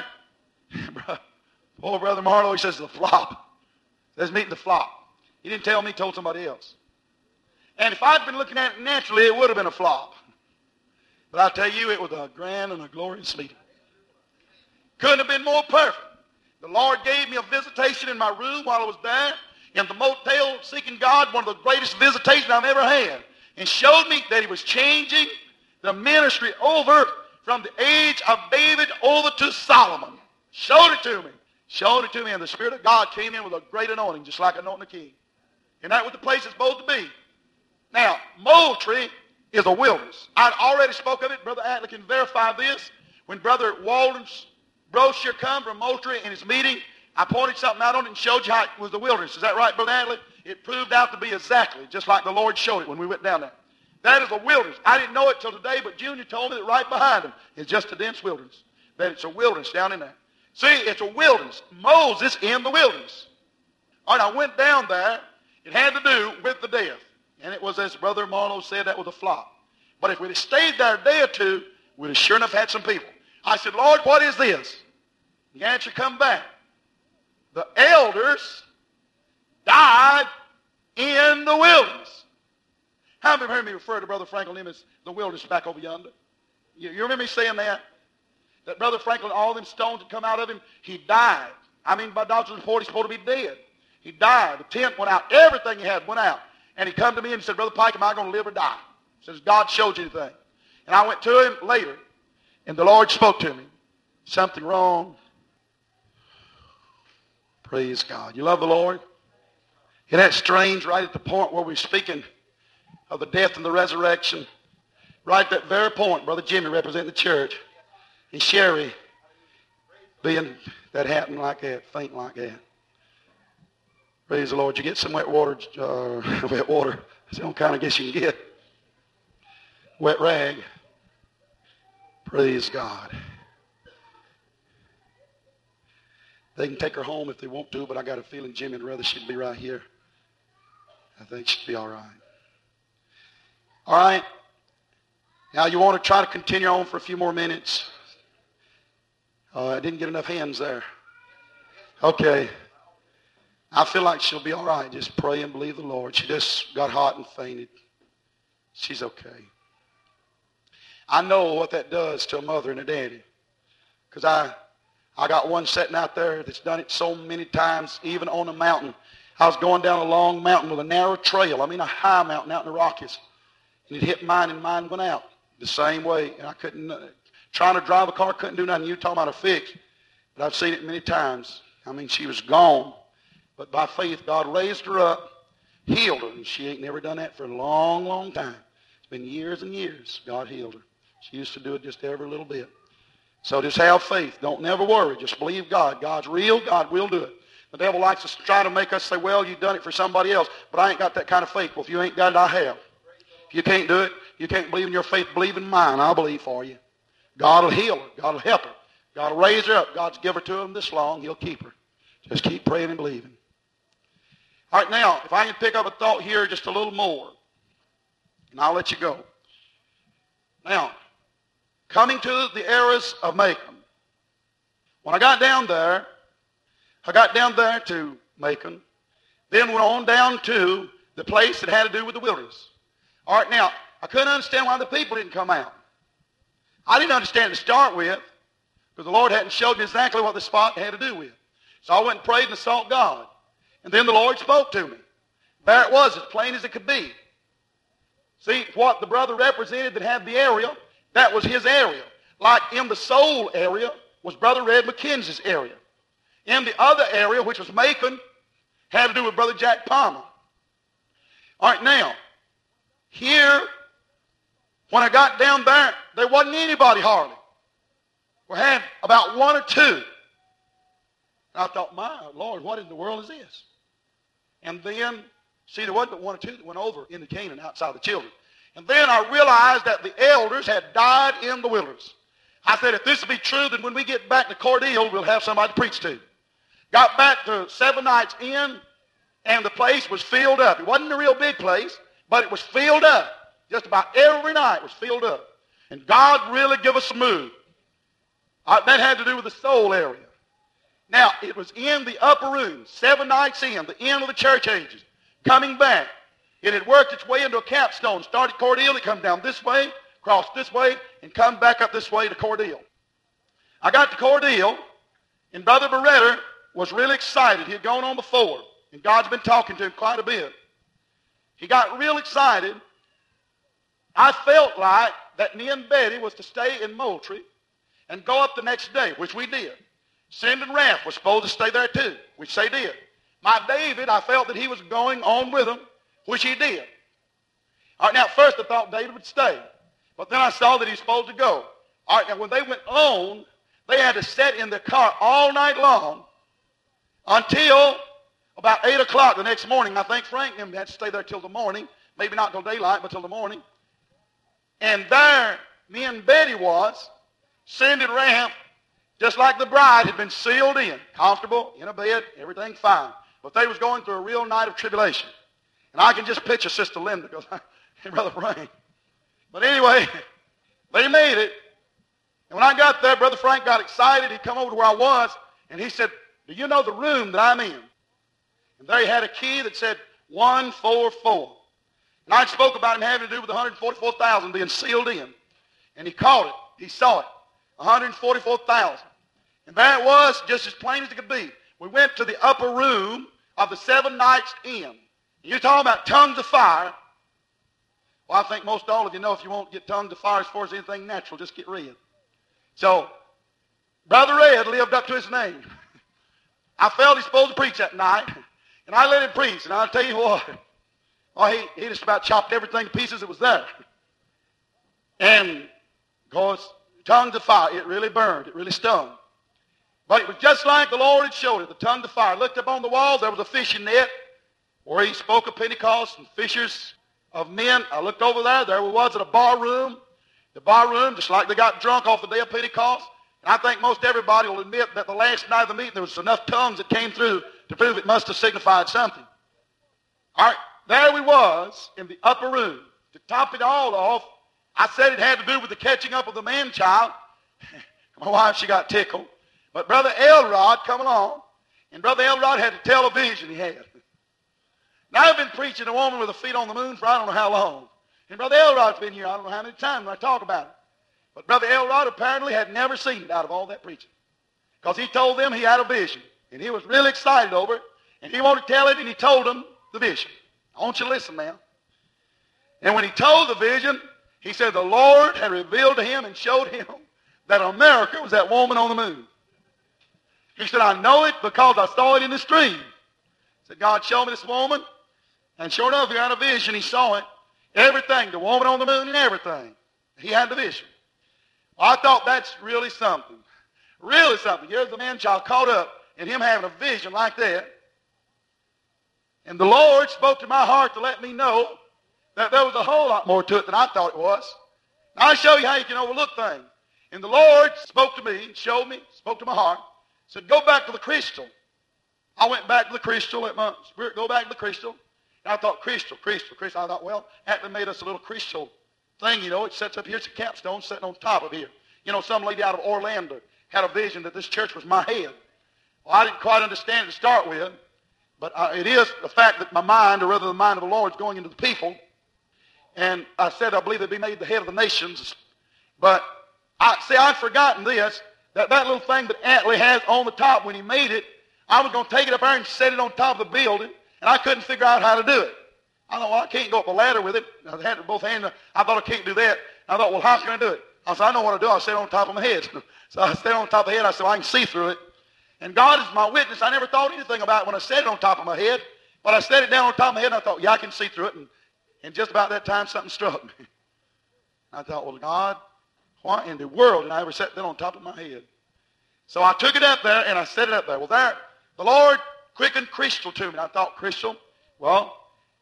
Poor Brother Marlowe, he says, the flop. Let's meet the flop. He didn't tell me, he told somebody else. And if I'd been looking at it naturally, it would have been a flop. But I tell you, it was a grand and a glorious meeting. Couldn't have been more perfect. The Lord gave me a visitation in my room while I was there. In the motel, seeking God, one of the greatest visitations I've ever had. And showed me that he was changing the ministry over from the age of David over to Solomon. Showed it to me. Showed it to me, and the Spirit of God came in with a great anointing, just like anointing the king. And that's what the place is supposed to be. Now, Moultrie is a wilderness. I'd already spoke of it. Brother Atlee can verify this. When Brother Walden's brochure come from Moultrie in his meeting, I pointed something out on it and showed you how it was the wilderness. Is that right, Brother Atlee? It proved out to be exactly just like the Lord showed it when we went down there. That is a wilderness. I didn't know it till today, but Junior told me that right behind him is just a dense wilderness. That it's a wilderness down in there. See, it's a wilderness. Moses in the wilderness. All right, I went down there. It had to do with the death. And it was, as Brother Marlowe said, that was a flop. But if we'd have stayed there a day or two, we'd have sure enough had some people. I said, Lord, what is this? The answer come back. The elders died in the wilderness. How many have heard me refer to Brother Franklin as the wilderness back over yonder? You remember me saying that? That Brother Franklin, all them stones that come out of him, he died. I mean, by doctor's report, he's supposed to be dead. He died. The tent went out. Everything he had went out. And he come to me and said, Brother Pike, am I going to live or die? He says, God showed you anything. And I went to him later, and the Lord spoke to me. Something wrong. Praise God. You love the Lord? Isn't that strange right at the point where we're speaking of the death and the resurrection? Right at that very point, Brother Jimmy representing the church, and Sherry being that happened like that, faint like that. Praise the Lord. You get some wet water. Wet water. That's the only kind I guess you can get. Wet rag. Praise God. They can take her home if they want to, but I got a feeling Jimmy would rather she'd be right here. I think she'd be all right. All right. Now you want to try to continue on for a few more minutes? I didn't get enough hands there. Okay. I feel like she'll be all right. Just pray and believe the Lord. She just got hot and fainted. She's okay. I know what that does to a mother and a daddy. Because I got one sitting out there that's done it so many times, even on a mountain. I was going down a long mountain with a narrow trail. I mean a high mountain out in the Rockies. And it hit mine and mine went out the same way. And I couldn't, trying to drive a car, couldn't do nothing. You talking about a fix. But I've seen it many times. I mean, she was gone. But by faith, God raised her up, healed her. And she ain't never done that for a long, long time. It's been years and years God healed her. She used to do it just every little bit. So just have faith. Don't never worry. Just believe God. God's real. God will do it. The devil likes to try to make us say, well, you've done it for somebody else, but I ain't got that kind of faith. Well, if you ain't got it, I have. If you can't do it, you can't believe in your faith, believe in mine. I'll believe for you. God will heal her. God will help her. God will raise her up. God's give her to him this long. He'll keep her. Just keep praying and believing. All right, now, if I can pick up a thought here just a little more, and I'll let you go. Now, coming to the eras of Macon. When I got down there to Macon, then went on down to the place that had to do with the wilderness. All right, now, I couldn't understand why the people didn't come out. I didn't understand to start with, because the Lord hadn't showed me exactly what the spot had to do with. So I went and prayed and sought God. And then the Lord spoke to me. There it was, as plain as it could be. See, what the brother represented that had the area, that was his area. Like in the Soul area was Brother Red McKenzie's area. In the other area, which was Macon, had to do with Brother Jack Palmer. All right, now, here, when I got down there wasn't anybody hardly. We had about one or two. And I thought, my Lord, what in the world is this? And then, see, there wasn't but one or two that went over into Canaan outside the children. And then I realized that the elders had died in the wilderness. I said, if this be true, then when we get back to Cordele, we'll have somebody to preach to. Got back to 7 nights in, and the place was filled up. It wasn't a real big place, but it was filled up. Just about every night was filled up. And God really gave us a move. That had to do with the Soul area. Now, it was in the upper room, 7 nights in, the end of the church ages, coming back. It had worked its way into a capstone. Started Cordele, it come down this way, crossed this way, and come back up this way to Cordele. I got to Cordele, and Brother Beretta was really excited. He had gone on before, and God's been talking to him quite a bit. He got real excited. I felt like that me and Betty was to stay in Moultrie and go up the next day, which we did. Cindy and Raph was supposed to stay there too, which they did. My David, I felt that he was going on with them, which he did. All right, now, at first I thought David would stay, but then I saw that he was supposed to go. All right, now, when they went on, they had to sit in the car all night long until about 8 o'clock the next morning. I think Frank and them had to stay there till the morning, maybe not till daylight, but till the morning. And there, me and Betty was, Cindy and Raph, just like the bride, had been sealed in, comfortable, in a bed, everything fine. But they was going through a real night of tribulation. And I can just picture Sister Linda, because and Brother Frank. But anyway, they made it. And when I got there, Brother Frank got excited. He come over to where I was, and he said, do you know the room that I'm in? And there he had a key that said 144. And I spoke about him having to do with 144,000 being sealed in. And he caught it. He saw it. 144,000. And there it was, just as plain as it could be. We went to the upper room of the 7 nights in. You're talking about tongues of fire. Well, I think most all of you know if you won't get tongues of fire as far as anything natural, just get red. So, Brother Red lived up to his name. I felt he's supposed to preach that night, and I let him preach. And I'll tell you what, he just about chopped everything to pieces that was there. And, of course, tongues of fire, it really burned. It really stung. But it was just like the Lord had showed it, the tongue of fire. I looked up on the wall, there was a fishing net where he spoke of Pentecost and fishers of men. I looked over there we was at a bar room. The bar room, just like they got drunk off the day of Pentecost. And I think most everybody will admit that the last night of the meeting there was enough tongues that came through to prove it must have signified something. All right, there we was in the upper room. To top it all off, I said it had to do with the catching up of the man-child. My wife, she got tickled. But Brother Elrod come along, and Brother Elrod had to tell a vision he had. Now, I've been preaching a woman with her feet on the moon for I don't know how long. And Brother Elrod's been here I don't know how many times when I talk about it. But Brother Elrod apparently had never seen it out of all that preaching. Because he told them he had a vision. And he was really excited over it. And he wanted to tell it, and he told them the vision. I want you to listen now. And when he told the vision, he said the Lord had revealed to him and showed him that America was that woman on the moon. He said, I know it because I saw it in this dream. He said, God showed me this woman. And sure enough, he had a vision. He saw it. Everything, the woman on the moon and everything. He had the vision. Well, I thought that's really something. Really something. Here's the man-child caught up in him having a vision like that. And the Lord spoke to my heart to let me know that there was a whole lot more to it than I thought it was. Now, I'll show you how you can overlook things. And the Lord spoke to me, showed me, spoke to my heart, said, go back to the crystal. I went back to the crystal, let my spirit go back to the crystal. And I thought, crystal. I thought, well, Atley made us a little crystal thing, you know. It sets up here. It's a capstone sitting on top of here. You know, some lady out of Orlando had a vision that this church was my head. Well, I didn't quite understand it to start with. But it is the fact that my mind, or rather the mind of the Lord, is going into the people. And I said I believe they'd be made the head of the nations. But I'd forgotten this, that little thing that Atley has on the top when he made it, I was going to take it up there and set it on top of the building, and I couldn't figure out how to do it. I thought, well, I can't go up a ladder with it. I had it with both hands. I thought I can't do that. I thought, well, how can I do it? I said, I know what to do. I'll set it on top of my head. So I set it on top of the head. I said, well, I can see through it. And God is my witness. I never thought anything about it when I set it on top of my head. But I set it down on top of my head, and I thought, yeah, I can see through it. And just about that time, something struck me. I thought, well, God, why in the world did I ever set that on top of my head? So I took it up there, and I set it up there. Well, there, the Lord quickened crystal to me. And I thought, crystal, well.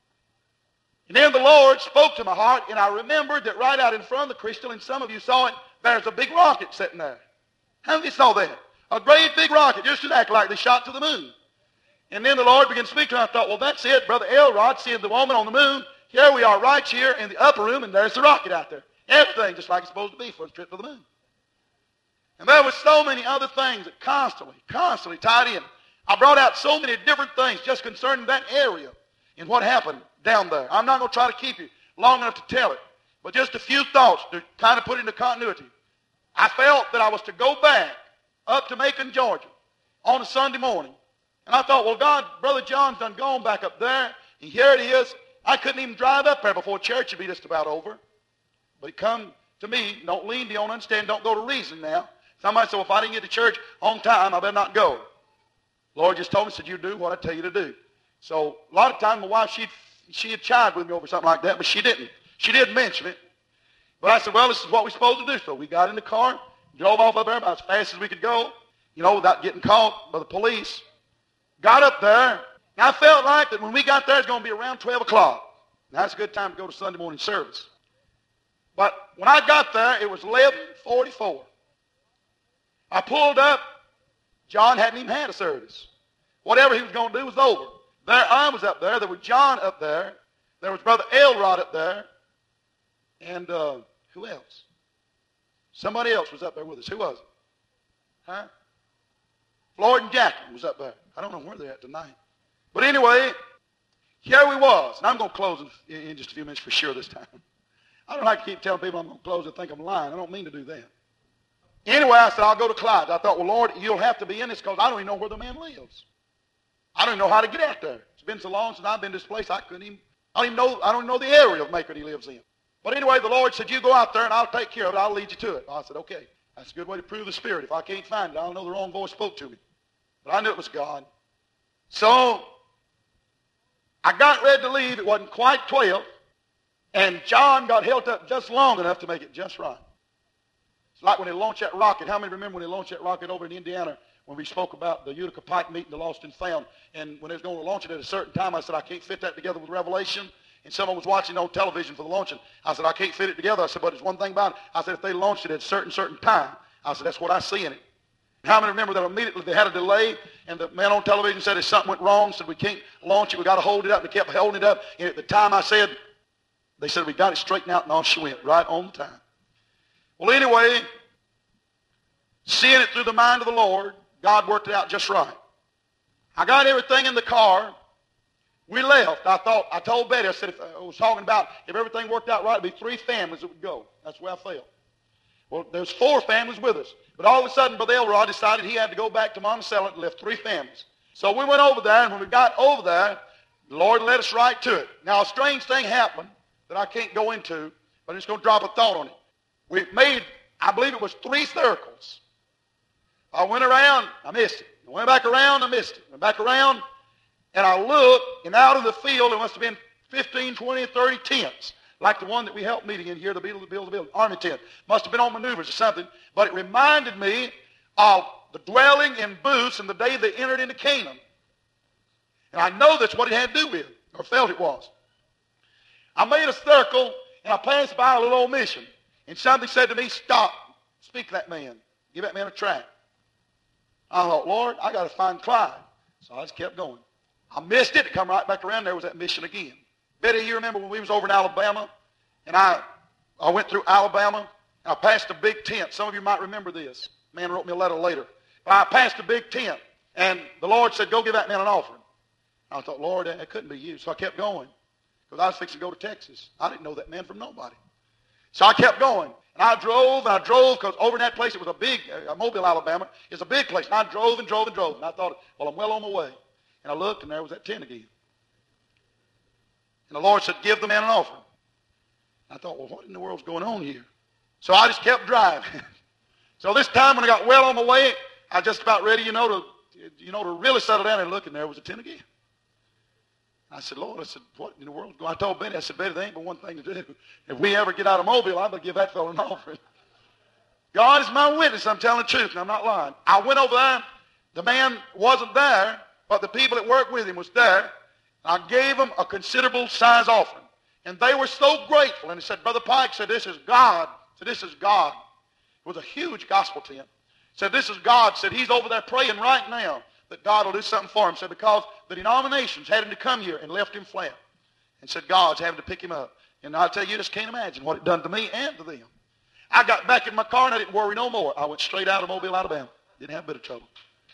And then the Lord spoke to my heart, and I remembered that right out in front of the crystal, and some of you saw it, there's a big rocket sitting there. How many of you saw that? A great big rocket, just to act like they shot to the moon. And then the Lord began to speak to me. I thought, well, that's it. Brother Elrod seeing the woman on the moon. Here we are right here in the upper room, and there's the rocket out there. Everything just like it's supposed to be for the trip to the moon. And there was so many other things that constantly tied in. I brought out so many different things just concerning that area and what happened down there. I'm not going to try to keep you long enough to tell it, but just a few thoughts to kind of put into continuity. I felt that I was to go back up to Macon, Georgia on a Sunday morning. And I thought, well, God, Brother John's done gone back up there, and here it is. I couldn't even drive up there before church would be just about over. But he come to me, don't lean, don't understand, don't go to reason now. Somebody said, well, if I didn't get to church on time, I better not go. The Lord just told me, said, you do what I tell you to do. So a lot of times my wife, she had chided with me over something like that, but she didn't. She didn't mention it. But I said, well, this is what we're supposed to do. So we got in the car, drove off up there about as fast as we could go, you know, without getting caught by the police. Got up there, and I felt like that when we got there, it's going to be around 12 o'clock. Now, that's a good time to go to Sunday morning service. But when I got there, it was 11:44. I pulled up. John hadn't even had a service. Whatever he was going to do was over. There I was up there. There was John up there. There was Brother Elrod up there. And who else? Somebody else was up there with us. Who was it? Huh? Floyd and Jackie was up there. I don't know where they're at tonight. But anyway, here we was. And I'm going to close in just a few minutes for sure this time. I don't like to keep telling people I'm going to close and think I'm lying. I don't mean to do that. Anyway, I said, I'll go to Clyde. I thought, well, Lord, you'll have to be in this because I don't even know where the man lives. I don't even know how to get out there. It's been so long since I've been to this place, I don't even know the area of Macon he lives in. But anyway, the Lord said, you go out there and I'll take care of it. I'll lead you to it. I said, okay. That's a good way to prove the Spirit. If I can't find it, I'll know the wrong voice spoke to me. But I knew it was God. So I got ready to leave. It wasn't quite 12. And John got held up just long enough to make it just right. It's like when they launched that rocket. How many remember when they launched that rocket over in Indiana when we spoke about the Utica Pike meeting, the lost and found? And when they was going to launch it at a certain time, I said, I can't fit that together with Revelation. And someone was watching on television for the launching. I said, I can't fit it together. I said, but there's one thing about it. I said, if they launched it at a certain time, I said, that's what I see in it. How many remember that immediately they had a delay, and the man on television said if something went wrong, said we can't launch it, we got to hold it up, and they kept holding it up. And at the time I said, they said we got it straightened out, and off she went, right on the time. Well, anyway, seeing it through the mind of the Lord, God worked it out just right. I got everything in the car. We left. I told Betty, I said, if I was talking about if everything worked out right, it'd be 3 families that would go. That's where I felt. Well, there's 4 families with us. But all of a sudden, Brother Elrod decided he had to go back to Monticello and left 3 families. So we went over there, and when we got over there, the Lord led us right to it. Now, a strange thing happened that I can't go into, but I'm just going to drop a thought on it. We made, I believe it was 3 circles. I went around, I missed it. I went back around, I missed it. Went back around, and I looked, and out in the field, there must have been 15, 20, 30 tents. Like the one that we helped meeting in here, the build, army tent. Must have been on maneuvers or something. But it reminded me of the dwelling in booths and the day they entered into Canaan. And I know that's what it had to do with, or felt it was. I made a circle, and I passed by a little old mission. And something said to me, stop, speak to that man. Give that man a tract. I thought, Lord, I got to find Clyde. So I just kept going. I missed it. It come right back around. There was that mission again. Betty, you remember when we was over in Alabama, and I went through Alabama, and I passed a big tent. Some of you might remember this. Man wrote me a letter later. But I passed a big tent, and the Lord said, go give that man an offering. I thought, Lord, that couldn't be you. So I kept going, because I was fixing to go to Texas. I didn't know that man from nobody. So I kept going, and I drove, because over in that place, it was a big, Mobile, Alabama, it's a big place. And I drove and drove and drove, and I thought, well, I'm well on my way. And I looked, and there was that tent again. And the Lord said, give the man an offering. I thought, well, what in the world's going on here? So I just kept driving. So this time when I got well on my way, I was just about ready, to really settle down and look, and there was a tent again. I said, Lord, what in the world? I told Betty, I said, Betty, there ain't but one thing to do. If we ever get out of Mobile, I'm going to give that fellow an offering. God is my witness. I'm telling the truth, and I'm not lying. I went over there. The man wasn't there, but the people that worked with him was there. I gave them a considerable size offering. And they were so grateful. And he said, Brother Pike said, this is God. Said, this is God. It was a huge gospel tent. Said, this is God. Said, he's over there praying right now that God will do something for him. Said, because the denominations had him to come here and left him flat. And said, God's having to pick him up. And I'll tell you, you just can't imagine what it done to me and to them. I got back in my car and I didn't worry no more. I went straight out of Mobile, Alabama. Didn't have a bit of trouble.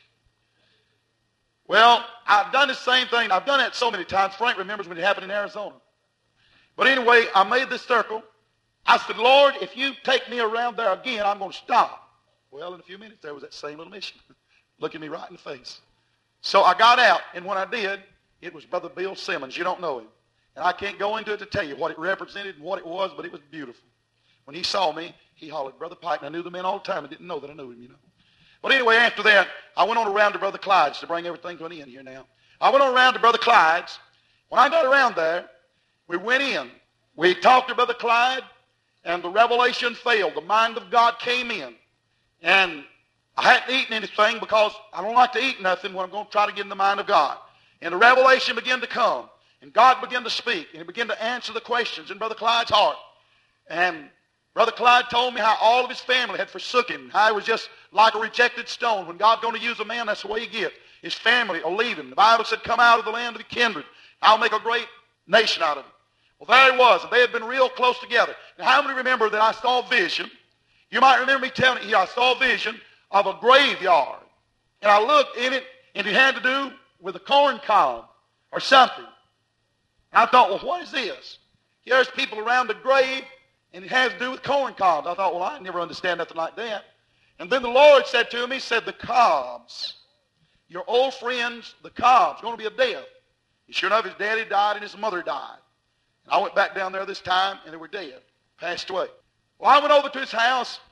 Well, I've done the same thing. I've done that so many times. Frank remembers when it happened in Arizona. But anyway, I made this circle. I said, Lord, if you take me around there again, I'm going to stop. Well, in a few minutes, there was that same little mission looking me right in the face. So I got out, and when I did, it was Brother Bill Simmons. You don't know him. And I can't go into it to tell you what it represented and what it was, but it was beautiful. When he saw me, he hollered, Brother Pike, and I knew the man all the time. I didn't know that I knew him, But anyway, after that, I went on around to Brother Clyde's to bring everything to an end here now. I went on around to Brother Clyde's. When I got around there, we went in. We talked to Brother Clyde, and the revelation failed. The mind of God came in. And I hadn't eaten anything because I don't like to eat nothing when I'm going to try to get in the mind of God. And the revelation began to come. And God began to speak. And he began to answer the questions in Brother Clyde's heart. And Brother Clyde told me how all of his family had forsook him. How he was just like a rejected stone. When God's going to use a man, that's the way you get. His family will leave him. The Bible said, come out of the land of the kindred. I'll make a great nation out of him. Well, there he was. And they had been real close together. Now, how many remember that I saw a vision? You might remember me telling you I saw a vision of a graveyard. And I looked in it, and it had to do with a corn cob or something. And I thought, well, what is this? Here's people around the grave, and it has to do with corn cobs. I thought, well, I never understand nothing like that. And then the Lord said to me, he said, the Cobbs, your old friends, the Cobbs, going to be a death. And sure enough, his daddy died and his mother died. And I went back down there this time, and they were dead, passed away. Well, I went over to his house,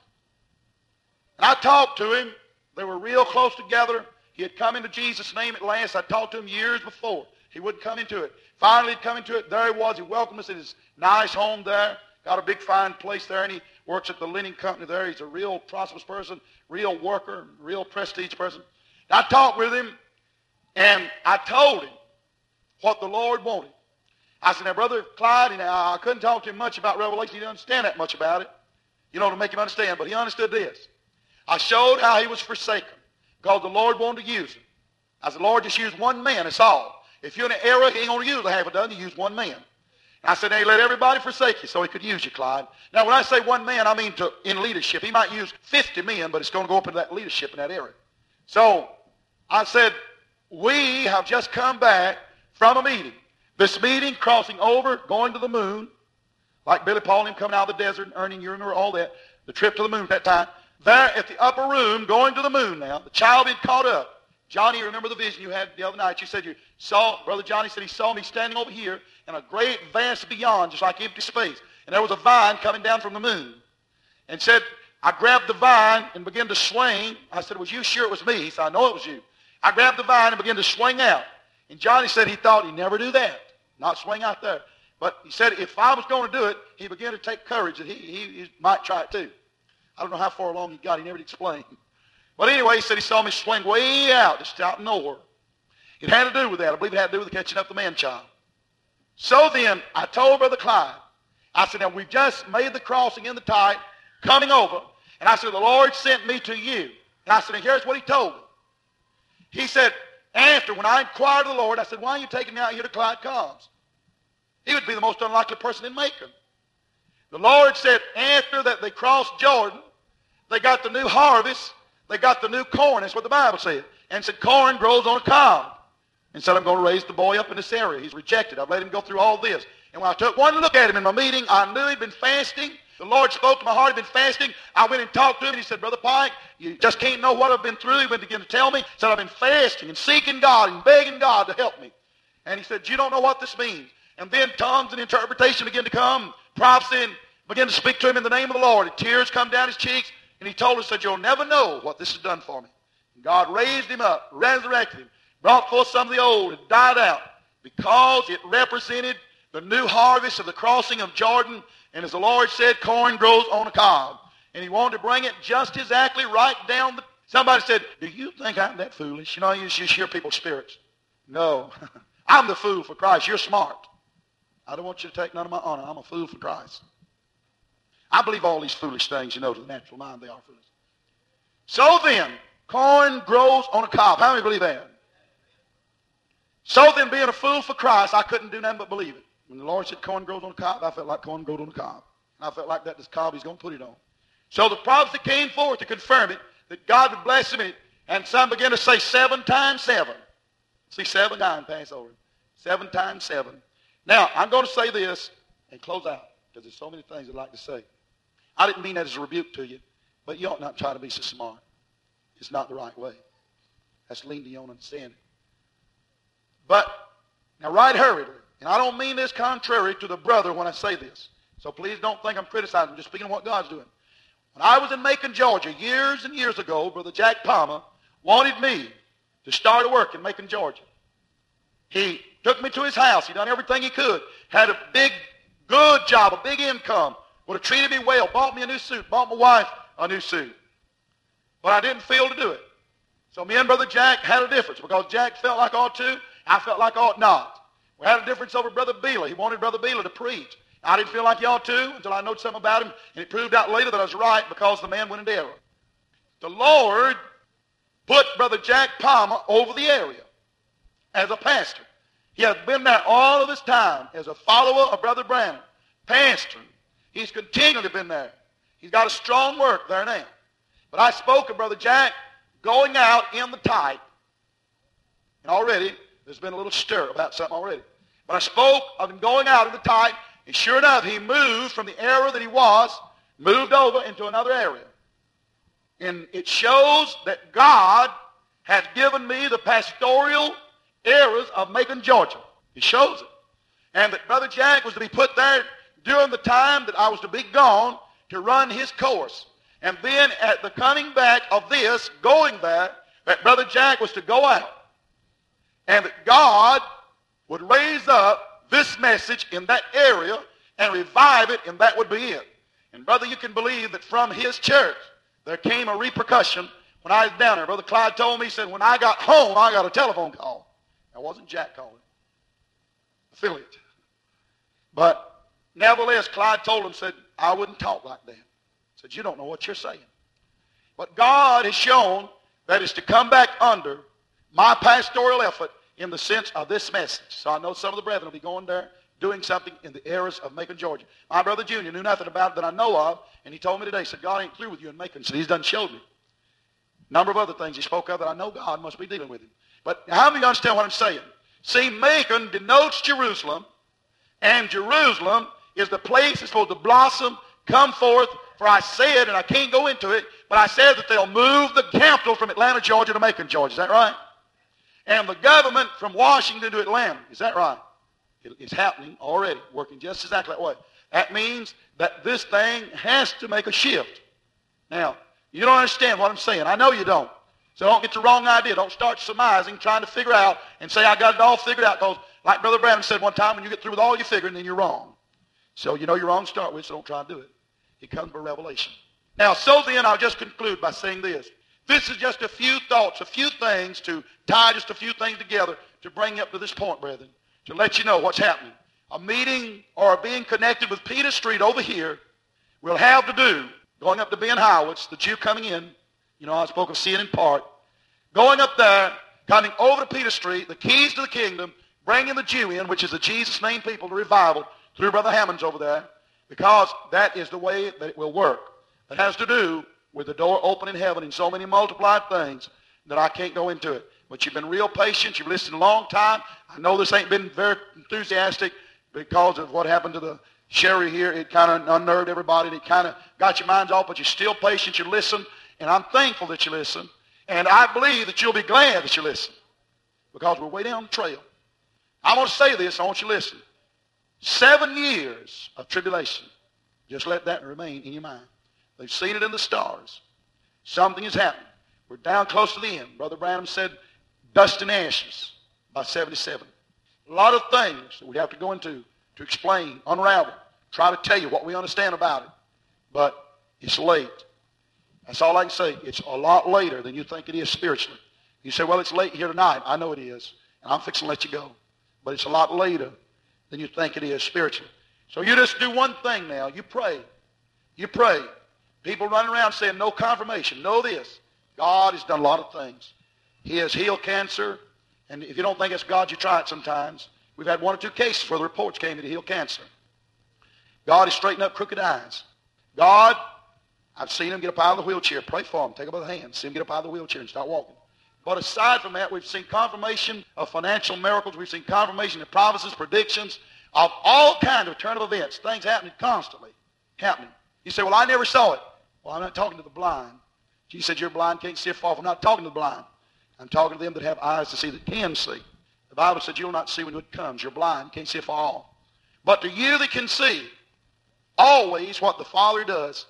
and I talked to him. They were real close together. He had come into Jesus' name at last. I talked to him years before. He wouldn't come into it. Finally, he'd come into it. There he was. He welcomed us in his nice home there. Got a big, fine place there, and he works at the linen company there. He's a real prosperous person, real worker, real prestige person. I talked with him, and I told him what the Lord wanted. I said, now, Brother Clyde, I couldn't talk to him much about Revelation. He didn't understand that much about it, to make him understand. But he understood this. I showed how he was forsaken because the Lord wanted to use him. I said, Lord, just use one man, that's all. If you're in an error, he ain't going to use a half a dozen, you use one man. And I said, hey, let everybody forsake you so he could use you, Clyde. Now, when I say one man, I mean in leadership. He might use 50 men, but it's going to go up into that leadership in that area. So I said, we have just come back from a meeting. This meeting, crossing over, going to the moon, like Billy Paul and him coming out of the desert and earning urine or all that, the trip to the moon at that time. There at the upper room, going to the moon now, the child had caught up. Johnny, remember the vision you had the other night? You said you saw, Brother Johnny said he saw me standing over here in a great vast beyond, just like empty space. And there was a vine coming down from the moon. And said, I grabbed the vine and began to swing. I said, was you sure it was me? He said, I know it was you. I grabbed the vine and began to swing out. And Johnny said he thought he'd never do that, not swing out there. But he said if I was going to do it, he began to take courage that he might try it too. I don't know how far along he got. He never explained. But anyway, he said he saw me swing way out, just out nowhere. It had to do with that. I believe it had to do with catching up the man-child. So then, I told Brother Clyde, I said, now we've just made the crossing in the tide, coming over. And I said, the Lord sent me to you. And I said, and here's what he told me. He said, when I inquired of the Lord, I said, why are you taking me out here to Clyde Combs? He would be the most unlikely person in Macon. The Lord said, after that they crossed Jordan, they got the new harvest, they got the new corn. That's what the Bible said. And said, corn grows on a cob. And said, I'm going to raise the boy up in this area. He's rejected. I've let him go through all this. And when I took one look at him in my meeting, I knew he'd been fasting. The Lord spoke to my heart. He'd been fasting. I went and talked to him, and he said, Brother Pike, you just can't know what I've been through. He went to begin to tell me. He said, I've been fasting and seeking God and begging God to help me. And he said, you don't know what this means. And then tongues and interpretation began to come. Prophecy began to speak to him in the name of the Lord. And tears come down his cheeks. And he told us, said, you'll never know what this has done for me. And God raised him up, resurrected him, brought forth some of the old and died out because it represented the new harvest of the crossing of Jordan. And as the Lord said, corn grows on a cob. And he wanted to bring it just exactly right down the... Somebody said, do you think I'm that foolish? You know, you just hear people's spirits. No. I'm the fool for Christ. You're smart. I don't want you to take none of my honor. I'm a fool for Christ. I believe all these foolish things, you know, to the natural mind, they are foolish. So then, corn grows on a cob. How many believe that? So then, being a fool for Christ, I couldn't do nothing but believe it. When the Lord said corn grows on a cob, I felt like corn grows on a cob. And I felt like that this cob he's going to put it on. So the prophecy came forth to confirm it, that God would bless him. And some began to say 7 times 7. See, 7 times Passover. 7 times 7. Now, I'm going to say this and close out, because there's so many things I'd like to say. I didn't mean that as a rebuke to you, but you ought not try to be so smart. It's not the right way. That's leaning to your own understanding. But, now right hurriedly, and I don't mean this contrary to the brother when I say this, so please don't think I'm criticizing. I'm just speaking of what God's doing. When I was in Macon, Georgia, years and years ago, Brother Jack Palmer wanted me to start a work in Macon, Georgia. He took me to his house. He done everything he could. Had a big, good job, a big income. Would have treated me well. Bought me a new suit. Bought my wife a new suit. But I didn't feel to do it. So me and Brother Jack had a difference because Jack felt like I ought to. I felt like I ought not. We had a difference over Brother Beeler. He wanted Brother Beeler to preach. I didn't feel like he ought to until I knew something about him, and it proved out later that I was right because the man went into error. The Lord put Brother Jack Palmer over the area as a pastor. He has been there all of his time as a follower of Brother Branham, pastoring. He's continually been there. He's got a strong work there now. But I spoke of Brother Jack going out in the tide. And already, there's been a little stir about something already. But I spoke of him going out in the tide, and sure enough, he moved from the area that he was, moved over into another area. And it shows that God has given me the pastoral areas of Macon, Georgia. It shows it. And that Brother Jack was to be put there during the time that I was to be gone to run his course. And then at the coming back of this, going there, that Brother Jack was to go out. And that God would raise up this message in that area and revive it, and that would be it. And brother, you can believe that from his church, there came a repercussion when I was down there. Brother Clyde told me, he said, when I got home, I got a telephone call. That wasn't Jack calling. Affiliate. But nevertheless, Clyde told him, said, I wouldn't talk like that. Said, you don't know what you're saying. But God has shown that it's to come back under my pastoral effort in the sense of this message. So I know some of the brethren will be going there doing something in the areas of Macon, Georgia. My brother Junior knew nothing about it that I know of, and he told me today, he said, God ain't through with you in Macon. So he's done showed me a number of other things he spoke of that I know God must be dealing with him. But how many understand what I'm saying? See, Macon denotes Jerusalem, and Jerusalem is the place that's supposed to blossom, come forth. For I said, and I can't go into it, but I said that they'll move the capital from Atlanta, Georgia to Macon, Georgia. Is that right? And the government from Washington to Atlanta. Is that right? It's happening already, working just exactly that way. That means that this thing has to make a shift. Now, you don't understand what I'm saying. I know you don't. So don't get the wrong idea. Don't start surmising, trying to figure out, and say, I got it all figured out. Because like Brother Branham said one time, when you get through with all your figuring, then you're wrong. So you know you're wrong to start with, so don't try to do it. It comes by revelation. Now, so then, I'll just conclude by saying this. This is just a few thoughts, a few things to tie just a few things together to bring you up to this point, brethren, to let you know what's happening. A meeting or being connected with Peter Street over here will have to do, going up to Ben Howard's, the Jew coming in, you know, I spoke of seeing in part, going up there, coming over to Peter Street, the keys to the kingdom, bringing the Jew in, which is the Jesus name people, to revival, through Brother Hammond's over there, because that is the way that it will work. It has to do with the door open in heaven and so many multiplied things that I can't go into it. But you've been real patient. You've listened a long time. I know this ain't been very enthusiastic because of what happened to the Sherry here. It kind of unnerved everybody. And it kind of got your minds off, but you're still patient. You listen, and I'm thankful that you listen. And I believe that you'll be glad that you listen because we're way down the trail. I want to say this. I want you to listen. 7 years of tribulation. Just let that remain in your mind. They've seen it in the stars. Something is happening. We're down close to the end. Brother Branham said, dust and ashes by 77. A lot of things that we have to go into to explain, unravel, try to tell you what we understand about it. But it's late. That's all I can say. It's a lot later than you think it is spiritually. You say, well, it's late here tonight. I know it is. And I'm fixing to let you go. But it's a lot later than you think it is spiritually. So you just do one thing now. You pray. You pray. People running around saying no confirmation. Know this. God has done a lot of things. He has healed cancer. And if you don't think it's God, you try it sometimes. We've had 1 or 2 cases where the reports came that he healed cancer. God has straightened up crooked eyes. God, I've seen him get up out of the wheelchair. Pray for him. Take him by the hand. See him get up out of the wheelchair and start walking. But aside from that, we've seen confirmation of financial miracles. We've seen confirmation of prophecies, predictions, of all kinds of turn of events. Things happening constantly. Happening. You say, well, I never saw it. Well, I'm not talking to the blind. Jesus said, you're blind, can't see far. I'm not talking to the blind. I'm talking to them that have eyes to see that can see. The Bible said you'll not see when it comes. You're blind, can't see far off. But to you that can see, always what the Father does,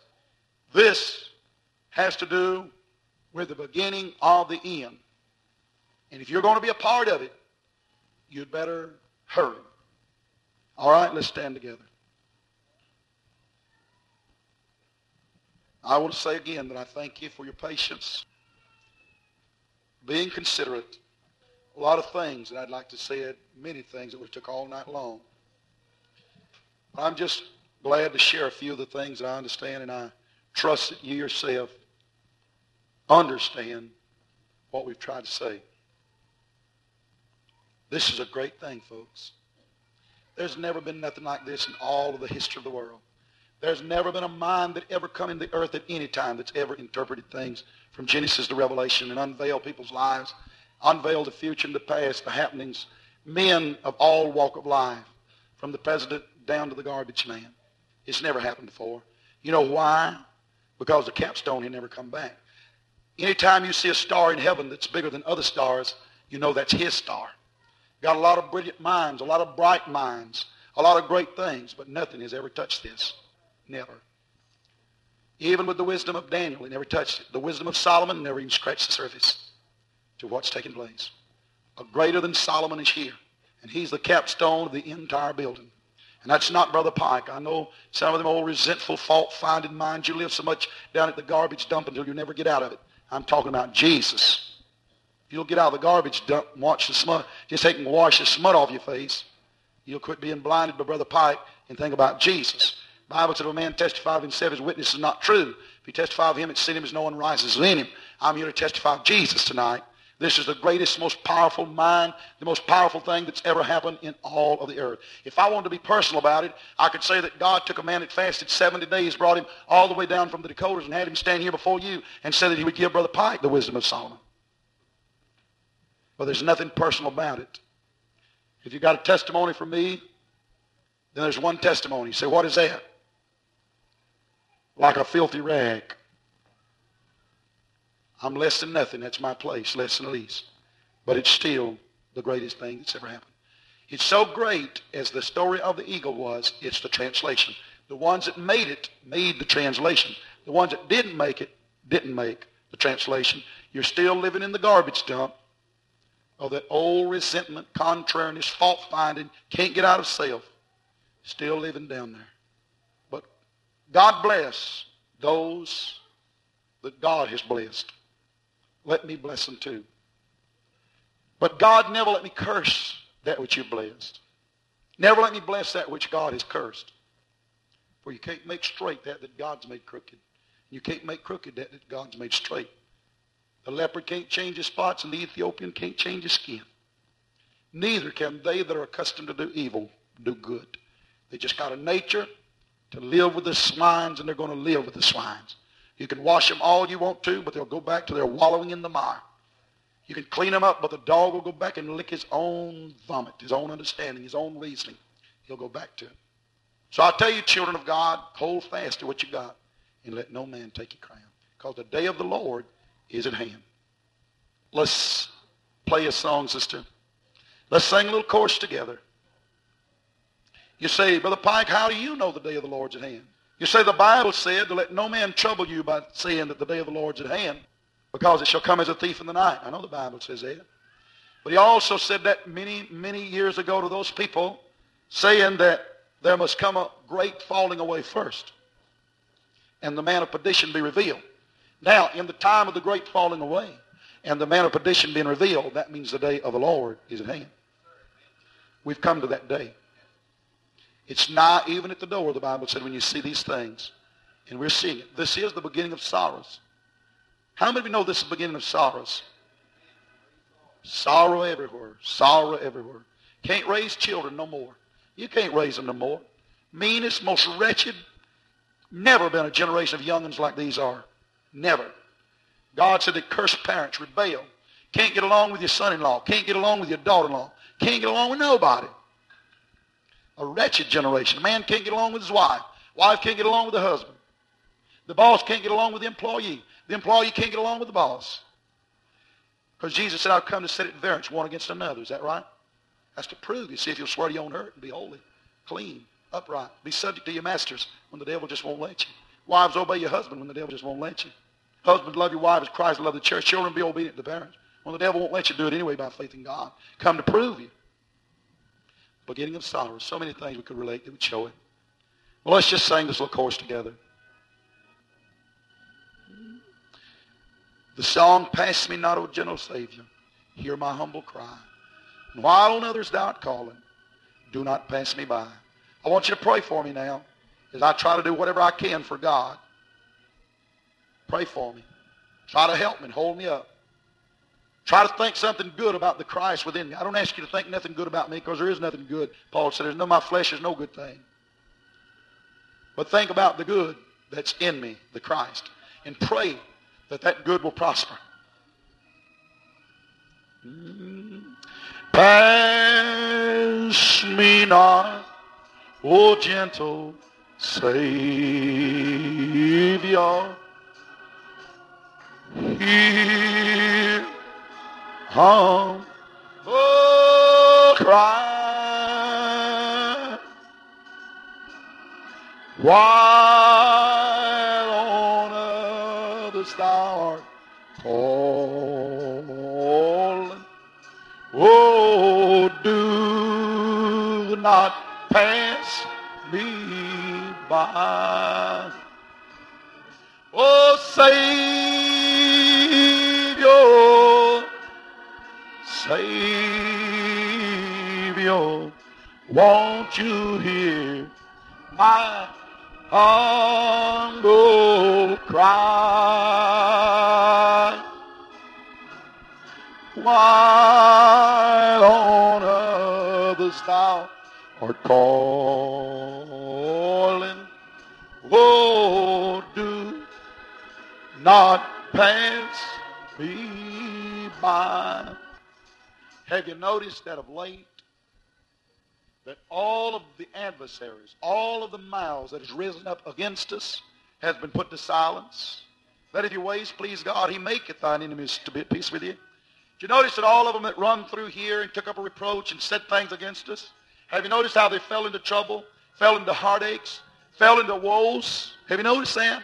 this has to do with the beginning of the end. And if you're going to be a part of it, you'd better hurry. All right, let's stand together. I want to say again that I thank you for your patience, being considerate. A lot of things that I'd like to say, many things that would have took all night long. I'm just glad to share a few of the things that I understand, and I trust that you yourself understand what we've tried to say. This is a great thing, folks. There's never been nothing like this in all of the history of the world. There's never been a mind that ever come into the earth at any time that's ever interpreted things from Genesis to Revelation and unveiled people's lives, unveiled the future and the past, the happenings, men of all walk of life, from the president down to the garbage man. It's never happened before. You know why? Because the capstone had never come back. Anytime you see a star in heaven that's bigger than other stars, you know that's his star. Got a lot of brilliant minds, a lot of bright minds, a lot of great things, but nothing has ever touched this. Never. Even with the wisdom of Daniel, he never touched it. The wisdom of Solomon never even scratched the surface to what's taking place. A greater than Solomon is here, and he's the capstone of the entire building. And that's not Brother Pike. I know some of them old resentful, fault-finding minds. You live so much down at the garbage dump until you never get out of it. I'm talking about Jesus. If you'll get out of the garbage dump and watch the smut, just take and wash the smut off your face, you'll quit being blinded by Brother Pike and think about Jesus. The Bible said, if a man testify of himself, his witness is not true. If he testify of him, it's sin him as no one rises in him. I'm here to testify of Jesus tonight. This is the greatest, most powerful mind, the most powerful thing that's ever happened in all of the earth. If I wanted to be personal about it, I could say that God took a man that fasted 70 days, brought him all the way down from the Dakotas, and had him stand here before you and said that he would give Brother Pike the wisdom of Solomon. But there's nothing personal about it. If you've got a testimony from me, then there's one testimony. You say, what is that? Like a filthy rag. I'm less than nothing. That's my place, less than least. But it's still the greatest thing that's ever happened. It's so great as the story of the eagle was, it's the translation. The ones that made it made the translation. The ones that didn't make it didn't make the translation. You're still living in the garbage dump of that old resentment, contrariness, fault-finding, can't get out of self. Still living down there. But God bless those that God has blessed. Let me bless them too. But God never let me curse that which you've blessed. Never let me bless that which God has cursed. For you can't make straight that God's made crooked. You can't make crooked that God's made straight. The leopard can't change his spots, and the Ethiopian can't change his skin. Neither can they that are accustomed to do evil do good. They just got a nature to live with the swines, and they're going to live with the swines. You can wash them all you want to, but they'll go back to their wallowing in the mire. You can clean them up, but the dog will go back and lick his own vomit, his own understanding, his own reasoning. He'll go back to it. So I tell you, children of God, hold fast to what you got, and let no man take your crown. Because the day of the Lord is at hand. Let's play a song, sister. Let's sing a little chorus together. You say, Brother Pike, how do you know the day of the Lord's at hand? You say the Bible said to let no man trouble you by saying that the day of the Lord's at hand, because it shall come as a thief in the night. I know the Bible says that. But he also said that many, many years ago to those people, saying that there must come a great falling away first, and the man of perdition be revealed. Now, in the time of the great falling away, and the man of perdition being revealed, that means the day of the Lord is at hand. We've come to that day. It's nigh even at the door, the Bible said, when you see these things. And we're seeing it. This is the beginning of sorrows. How many of you know this is the beginning of sorrows? Sorrow everywhere. Sorrow everywhere. Can't raise children no more. You can't raise them no more. Meanest, most wretched. Never been a generation of young'uns like these are. Never. God said that cursed parents rebel. Can't get along with your son-in-law. Can't get along with your daughter-in-law. Can't get along with nobody. A wretched generation. A man can't get along with his wife. Wife can't get along with the husband. The boss can't get along with the employee. The employee can't get along with the boss. Because Jesus said, I've come to set it in variance one against another. Is that right? That's to prove you. See if you'll swear to your own hurt and be holy, clean, upright. Be subject to your masters when the devil just won't let you. Wives, obey your husband when the devil just won't let you. Husbands, love your wives as Christ loved the church. Children, be obedient to the parents. When the devil won't let you do it anyway by faith in God. Come to prove you. Beginning of sorrow. So many things we could relate that would show it. Well, let's just sing this little chorus together. The song, Pass Me Not, O Gentle Savior, hear my humble cry. And while on others thou art calling, do not pass me by. I want you to pray for me now as I try to do whatever I can for God. Pray for me. Try to help me and hold me up. Try to think something good about the Christ within me. I don't ask you to think nothing good about me because there is nothing good. Paul said, there's no my flesh, there's no good thing. But think about the good that's in me, the Christ, and pray that that good will prosper. Pass me not, O gentle Savior, hear humble cry, while on others thou art calling. Oh, do not pass me by. Oh, Savior, Savior, won't you hear my humble cry, while on others thou art calling. Oh, do not pass me by. Have you noticed that of late, that all of the adversaries, all of the mouths that has risen up against us has been put to silence? That if your ways please God, he maketh thine enemies to be at peace with you. Did you notice that all of them that run through here and took up a reproach and said things against us? Have you noticed how they fell into trouble, fell into heartaches, fell into woes? Have you noticed that?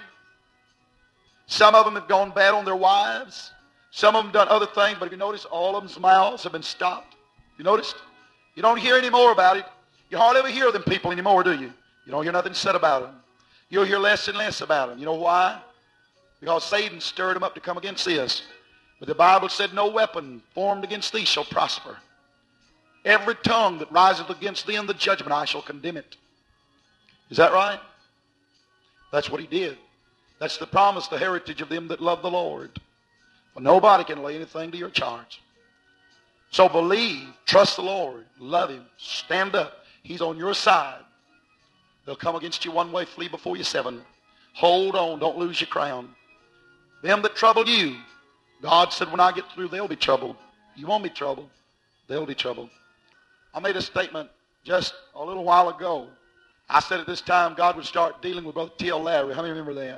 Some of them have gone bad on their wives. Some of them done other things, but have you noticed all of them's mouths have been stopped? You noticed? You don't hear any more about it. You hardly ever hear them people anymore, do you? You don't hear nothing said about them. You'll hear less and less about them. You know why? Because Satan stirred them up to come against this. But the Bible said, no weapon formed against thee shall prosper. Every tongue that riseth against thee in the judgment, I shall condemn it. Is that right? That's what he did. That's the promise, the heritage of them that love the Lord. Well, nobody can lay anything to your charge. So believe, trust the Lord, love him, stand up. He's on your side. They'll come against you one way, flee before you seven. Hold on, don't lose your crown. Them that trouble you, God said, when I get through, they'll be troubled. You won't be troubled. They'll be troubled. I made a statement just a little while ago. I said at this time God would start dealing with Brother T.L. Larry. How many remember that?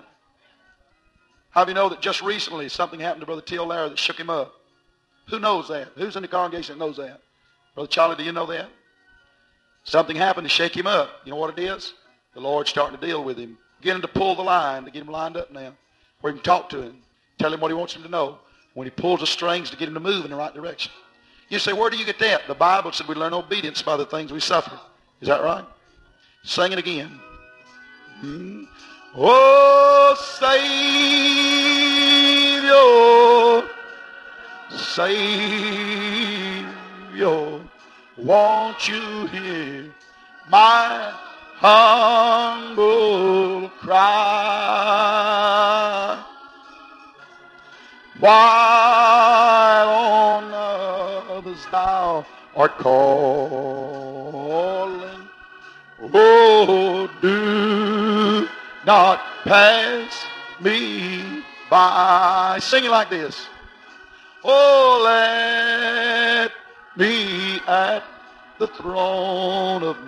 How do you know that just recently something happened to Brother T.L. Larry that shook him up? Who knows that? Who's in the congregation that knows that? Brother Charlie, do you know that? Something happened to shake him up. You know what it is? The Lord's starting to deal with him. Beginning to pull the line, to get him lined up now. Where he can talk to him. Tell him what he wants him to know. When he pulls the strings to get him to move in the right direction. You say, where do you get that? The Bible said we learn obedience by the things we suffer. Is that right? Sing it again. Oh, Savior, Savior, won't you hear my humble cry? While on others thou art calling, oh, do not pass me by. Sing it like this. Oh, let me at the throne of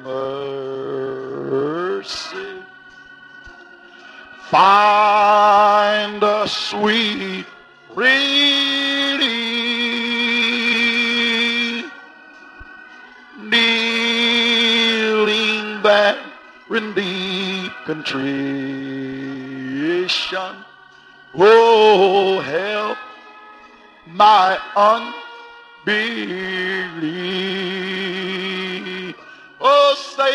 mercy find a sweet relief, kneeling there in deep contrition. Oh, help my unbelief. Oh,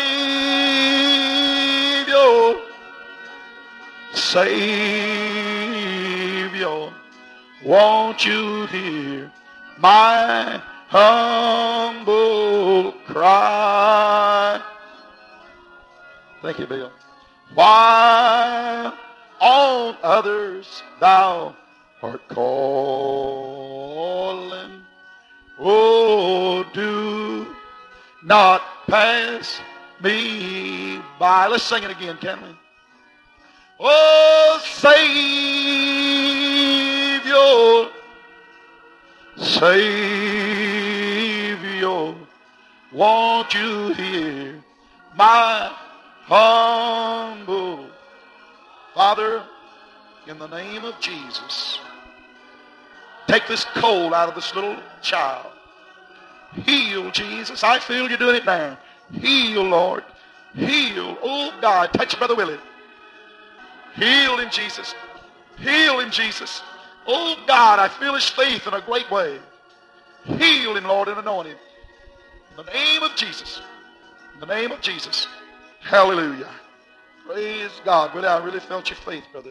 Savior, won't you hear my humble cry? Thank you, Bill. While on others thou art calling, oh, do not pass me by. Let's sing it again, can we? Oh, Savior, Savior, won't you hear my humble. Father, in the name of Jesus, take this cold out of this little child. Heal, Jesus. I feel you doing it now. Heal, Lord. Heal. Oh, God, touch Brother Willie. Heal him, Jesus. Heal him, Jesus. Oh, God, I feel his faith in a great way. Heal him, Lord, and anoint him. In the name of Jesus. In the name of Jesus. Hallelujah. Praise God. Willie, I really felt your faith, brother.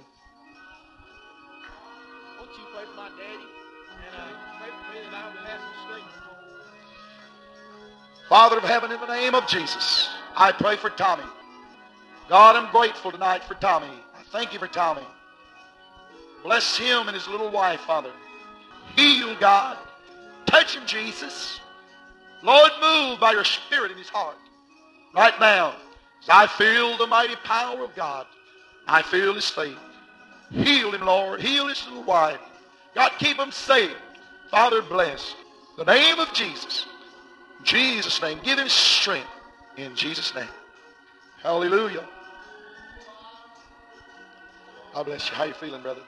Won't you pray for my daddy? And pray for me that I will have some strength. Father of heaven, in the name of Jesus, I pray for Tommy. God, I'm grateful tonight for Tommy. I thank you for Tommy. Bless him and his little wife, Father. Heal, God. Touch him, Jesus. Lord, move by your Spirit in his heart. Right now, as I feel the mighty power of God, I feel his faith. Heal him, Lord. Heal his little wife. God, keep him safe. Father, bless. The name of Jesus. In Jesus' name. Give him strength. In Jesus' name. Hallelujah. God bless you. How you feeling, brother?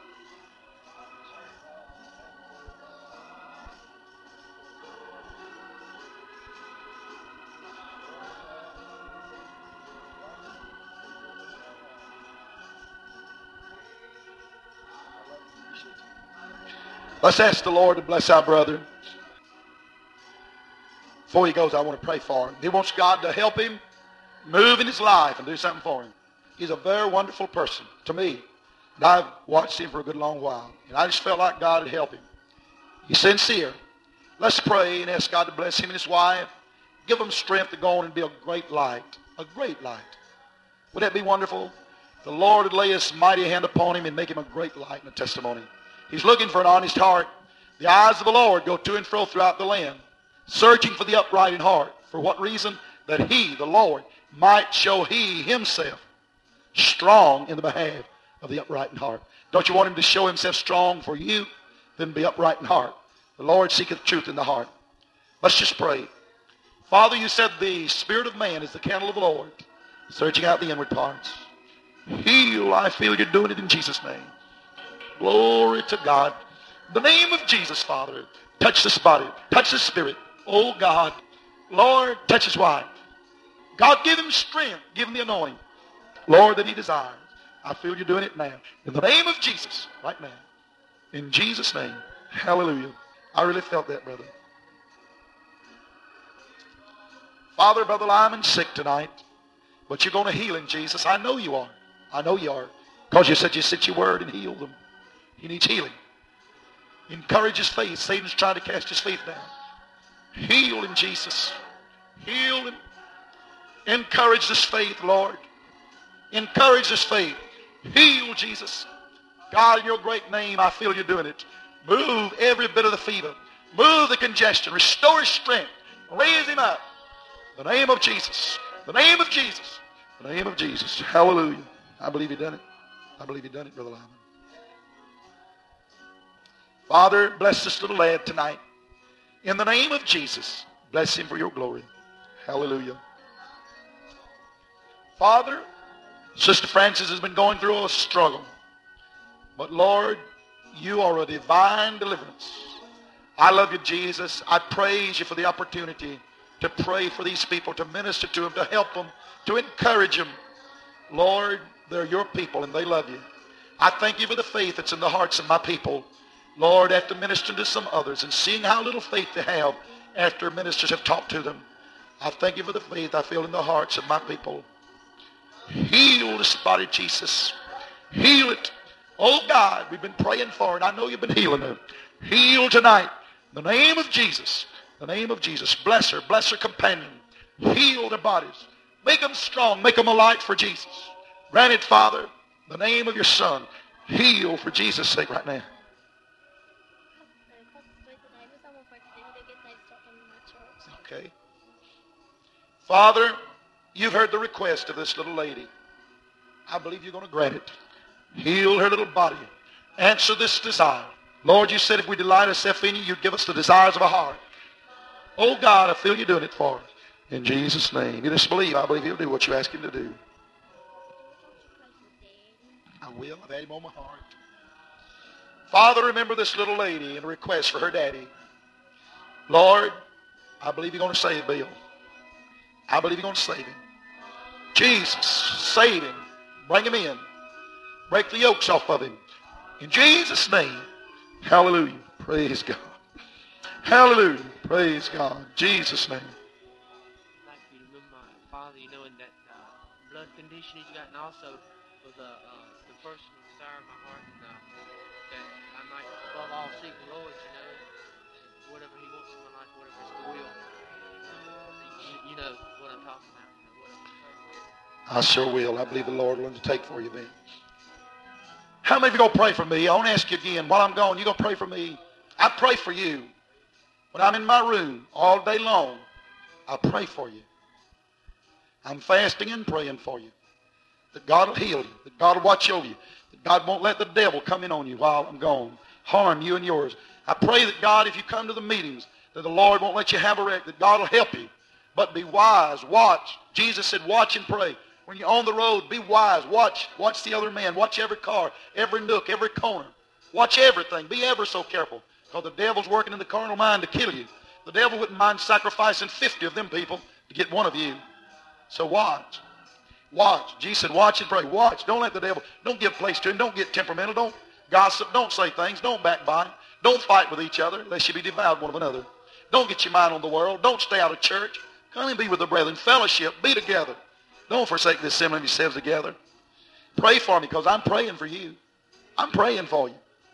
Let's ask the Lord to bless our brother. Before he goes, I want to pray for him. He wants God to help him move in his life and do something for him. He's a very wonderful person to me. And I've watched him for a good long while. And I just felt like God would help him. He's sincere. Let's pray and ask God to bless him and his wife. Give them strength to go on and be a great light. A great light. Would that be wonderful? The Lord would lay his mighty hand upon him and make him a great light and a testimony. He's looking for an honest heart. The eyes of the Lord go to and fro throughout the land, searching for the upright in heart. For what reason? That he, the Lord, might show he himself strong in the behalf of the upright in heart. Don't you want him to show himself strong for you? Then be upright in heart. The Lord seeketh truth in the heart. Let's just pray. Father, you said the spirit of man is the candle of the Lord, searching out the inward parts. Heal, I feel you're doing it in Jesus' name. Glory to God. In the name of Jesus, Father, touch this body, touch this spirit. Oh God, Lord, touch his wife. God, give him strength, give him the anointing, Lord, that he desires. I feel you're doing it now. In the name of Jesus, right now. In Jesus' name. Hallelujah. I really felt that, brother. Father, Brother Lyman's sick tonight, but you're going to heal him, Jesus. I know you are. I know you are. Because you said you sent your word and healed him. He needs healing. Encourage his faith. Satan's trying to cast his faith down. Heal him, Jesus. Heal him. Encourage this faith, Lord. Encourage this faith. Heal, Jesus. God, in your great name, I feel you doing it. Move every bit of the fever. Move the congestion. Restore his strength. Raise him up. The name of Jesus. The name of Jesus. The name of Jesus. Hallelujah. I believe he done it. I believe he done it, Brother Lyman. Father, bless this little lad tonight. In the name of Jesus, bless him for your glory. Hallelujah. Father, Sister Frances has been going through a struggle. But Lord, you are a divine deliverance. I love you, Jesus. I praise you for the opportunity to pray for these people, to minister to them, to help them, to encourage them. Lord, they're your people and they love you. I thank you for the faith that's in the hearts of my people. Lord, after ministering to some others and seeing how little faith they have after ministers have talked to them, I thank you for the faith I feel in the hearts of my people. Heal this body, Jesus. Heal it. Oh God, we've been praying for it. I know you've been healing it. Heal tonight. In the name of Jesus. In the name of Jesus. Bless her companion. Heal their bodies. Make them strong. Make them a light for Jesus. Grant it, Father, in the name of your Son. Heal for Jesus' sake right now. Okay. Father, you've heard the request of this little lady. I believe you're going to grant it. Heal her little body. Answer this desire. Lord, you said if we delight ourselves in you, you'd give us the desires of our heart. Oh God, I feel you doing it for us. In Jesus' name. You just believe. I believe he'll do what you ask him to do. I will. I've had him on my heart. Father, remember this little lady and a request for her daddy. Lord, I believe you're going to save Bill. I believe you're going to save him. Jesus, save him. Bring him in. Break the yokes off of him. In Jesus' name. Hallelujah. Praise God. Hallelujah. Praise God. Jesus' name. I'd like you to remember my father, you know, in that blood condition he's got, and also for the personal desire of my heart, and that I might above all seek the Lord, you know, and whatever he wants in my life, whatever his will. You know what I'm talking about. You know, what I'm talking about. I sure will. I believe the Lord will undertake for you, Vince. How many of you going to pray for me? I want to ask you again, while I'm gone, you going to pray for me? I pray for you. When I'm in my room all day long, I pray for you. I'm fasting and praying for you. That God will heal you. That God will watch over you. That God won't let the devil come in on you while I'm gone. Harm you and yours. I pray that God, if you come to the meetings, that the Lord won't let you have a wreck. That God will help you. But be wise. Watch. Jesus said, watch and pray. When you're on the road, be wise. Watch the other man. Watch every car, every nook, every corner. Watch everything. Be ever so careful. Because the devil's working in the carnal mind to kill you. The devil wouldn't mind sacrificing 50 of them people to get one of you. So watch. Watch. Jesus said, watch and pray. Watch. Don't let the devil, don't give place to him. Don't get temperamental. Don't gossip. Don't say things. Don't backbite. Don't fight with each other, lest you be devoured one of another. Don't get your mind on the world. Don't stay out of church. Come and be with the brethren. Fellowship. Be together. Don't forsake the assembling of yourselves together. Pray for me, because I'm praying for you. I'm praying for you.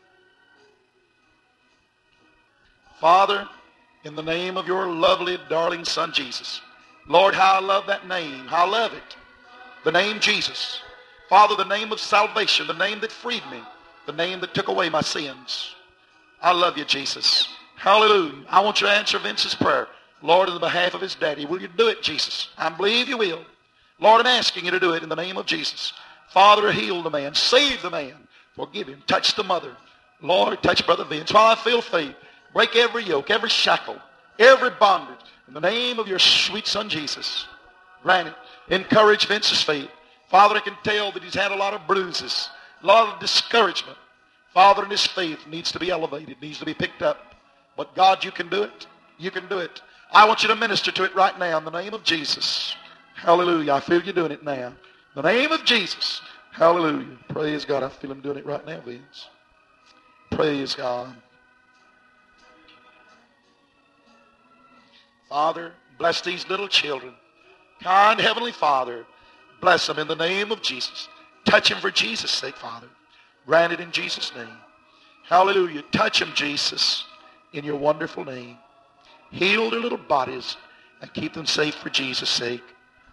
Father, in the name of your lovely, darling Son, Jesus. Lord, how I love that name. How I love it. The name Jesus. Father, the name of salvation. The name that freed me. The name that took away my sins. I love you, Jesus. Hallelujah. I want you to answer Vince's prayer. Lord, on the behalf of his daddy, will you do it, Jesus? I believe you will. Lord, I'm asking you to do it in the name of Jesus. Father, heal the man. Save the man. Forgive him. Touch the mother. Lord, touch Brother Vince. While I feel faith, break every yoke, every shackle, every bondage. In the name of your sweet Son, Jesus. Grant it. Encourage Vince's faith. Father, I can tell that he's had a lot of bruises, a lot of discouragement. Father, and his faith needs to be elevated, needs to be picked up. But God, you can do it. You can do it. I want you to minister to it right now in the name of Jesus. Hallelujah. I feel you doing it now. In the name of Jesus. Hallelujah. Praise God. I feel him doing it right now, Vince. Praise God. Father, bless these little children. Kind Heavenly Father, bless them in the name of Jesus. Touch them for Jesus' sake, Father. Grant it in Jesus' name. Hallelujah. Touch them, Jesus, in your wonderful name. Heal their little bodies and keep them safe for Jesus' sake.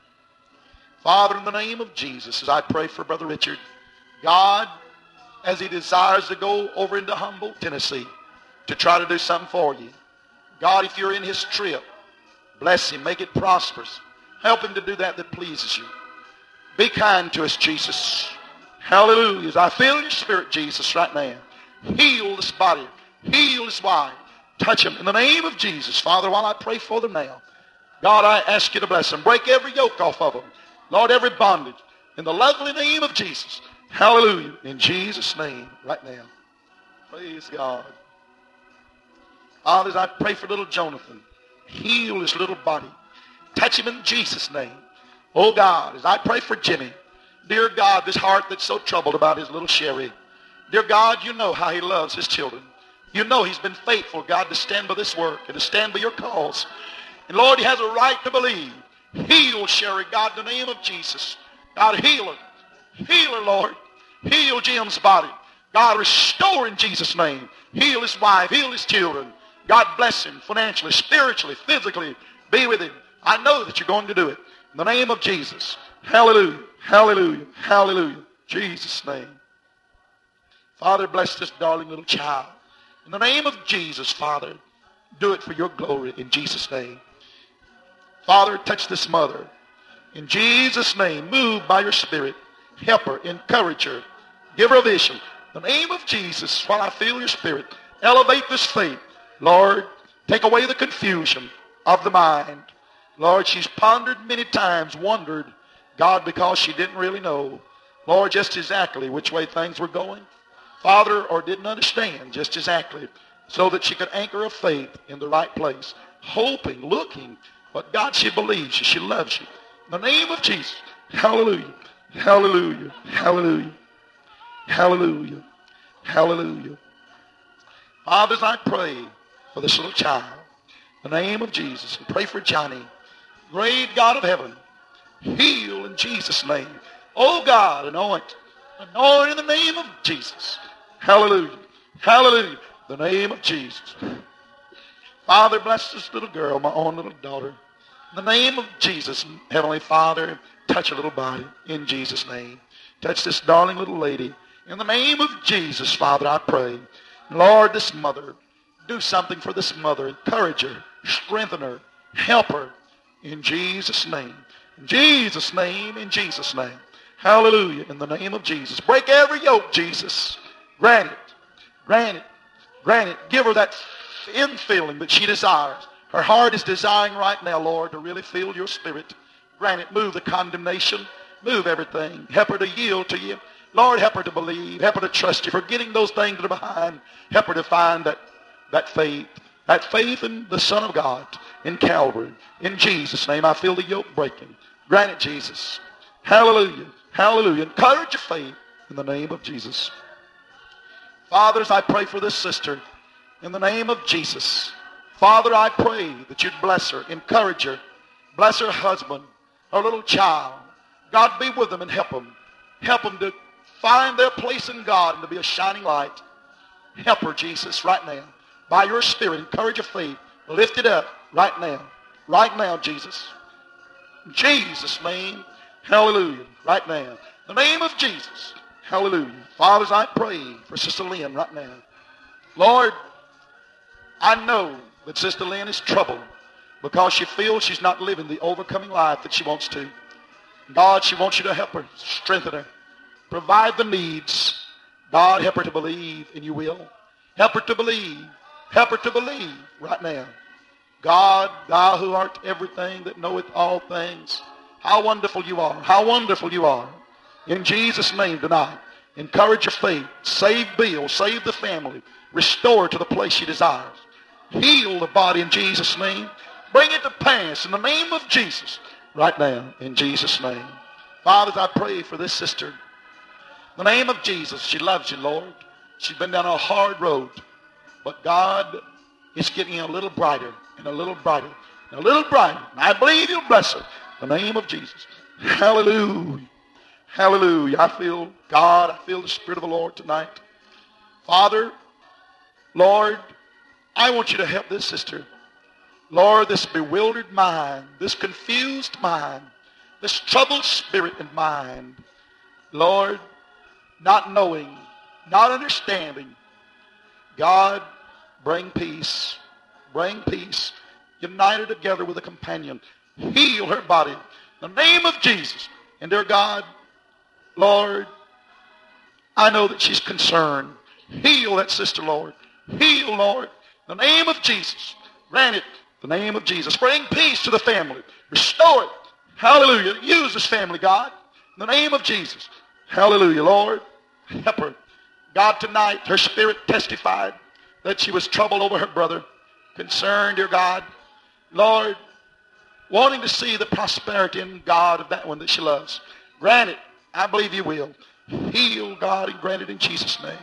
Father, in the name of Jesus, as I pray for Brother Richard, God, as he desires to go over into Humboldt, Tennessee, to try to do something for you. God, if you're in his trip, bless him, make it prosperous. Help him to do that pleases you. Be kind to us, Jesus. Hallelujah. As I feel your spirit, Jesus, right now. Heal this body. Heal this wife. Touch them in the name of Jesus. Father, while I pray for them now, God, I ask you to bless them. Break every yoke off of them. Lord, every bondage. In the lovely name of Jesus. Hallelujah. In Jesus' name, right now. Praise God. Father, as I pray for little Jonathan, heal his little body. Touch him in Jesus' name. Oh God, as I pray for Jimmy, dear God, this heart that's so troubled about his little Sherry. Dear God, you know how he loves his children. You know he's been faithful, God, to stand by this work and to stand by your cause. And Lord, he has a right to believe. Heal Sherry, God, in the name of Jesus. God, heal her. Heal her, Lord. Heal Jim's body. God, restore in Jesus' name. Heal his wife. Heal his children. God bless him financially, spiritually, physically. Be with him. I know that you're going to do it. In the name of Jesus. Hallelujah. Hallelujah. Hallelujah. Jesus' name. Father, bless this darling little child. In the name of Jesus, Father, do it for your glory in Jesus' name. Father, touch this mother. In Jesus' name, move by your Spirit. Help her, encourage her, give her a vision. In the name of Jesus, while I feel your Spirit, elevate this faith. Lord, take away the confusion of the mind. Lord, she's pondered many times, wondered, God, because she didn't really know, Lord, just exactly which way things were going. Father, or didn't understand just exactly, so that she could anchor her faith in the right place, hoping, looking, but God, she believes you, she loves you. In the name of Jesus, hallelujah, hallelujah, hallelujah, hallelujah, hallelujah. Fathers, I pray for this little child, in the name of Jesus, and pray for Johnny. Great God of heaven, heal in Jesus' name. Oh God, anoint in the name of Jesus. Hallelujah, hallelujah, the name of Jesus. Father, bless this little girl, my own little daughter. In the name of Jesus, Heavenly Father, touch a little body in Jesus' name. Touch this darling little lady. In the name of Jesus, Father, I pray. Lord, this mother, do something for this mother. Encourage her, strengthen her, help her. In Jesus' name. In Jesus' name, in Jesus' name. Hallelujah. In the name of Jesus. Break every yoke, Jesus. Grant it. Grant it. Grant it. Give her that infilling that she desires. Her heart is desiring right now, Lord, to really feel your Spirit. Grant it. Move the condemnation. Move everything. Help her to yield to you. Lord, help her to believe. Help her to trust you. Forgetting those things that are behind. Help her to find that faith. That faith in the Son of God in Calvary. In Jesus' name, I feel the yoke breaking. Grant it, Jesus. Hallelujah. Hallelujah. Encourage your faith in the name of Jesus. Fathers, I pray for this sister in the name of Jesus. Father, I pray that you'd bless her, encourage her, bless her husband, her little child. God, be with them and help them. Help them to find their place in God and to be a shining light. Help her, Jesus, right now. By your Spirit, encourage her faith. Lift it up right now. Right now, Jesus. In Jesus' name, hallelujah. Right now. In the name of Jesus, hallelujah. Fathers, I pray for Sister Lynn right now. Lord, I know that Sister Lynn is troubled because she feels she's not living the overcoming life that she wants to. God, she wants you to help her, strengthen her, provide the needs. God, help her to believe, and you will. Help her to believe. Help her to believe right now. God, thou who art everything that knoweth all things, how wonderful you are. How wonderful you are. In Jesus' name tonight, encourage your faith. Save Bill. Save the family. Restore her to the place she desires. Heal the body in Jesus' name. Bring it to pass in the name of Jesus. Right now, in Jesus' name. Fathers, I pray for this sister. In the name of Jesus, she loves you, Lord. She's been down a hard road. But God is getting a little brighter and a little brighter and a little brighter. And I believe you'll bless her. In the name of Jesus. Hallelujah. Hallelujah. I feel God. I feel the Spirit of the Lord tonight. Father, Lord, I want you to help this sister. Lord, this bewildered mind, this confused mind, this troubled spirit and mind, Lord, not knowing, not understanding. God, bring peace. Bring peace. Unite her together with a companion. Heal her body. In the name of Jesus. And dear God, Lord, I know that she's concerned. Heal that sister, Lord. Heal, Lord. In the name of Jesus. Grant it. In the name of Jesus. Bring peace to the family. Restore it. Hallelujah. Use this family, God. In the name of Jesus. Hallelujah, Lord. Help her. God, tonight, her spirit testified that she was troubled over her brother. Concerned, dear God. Lord, wanting to see the prosperity in God of that one that she loves. Grant it. I believe you will. Heal, God, and grant it in Jesus' name.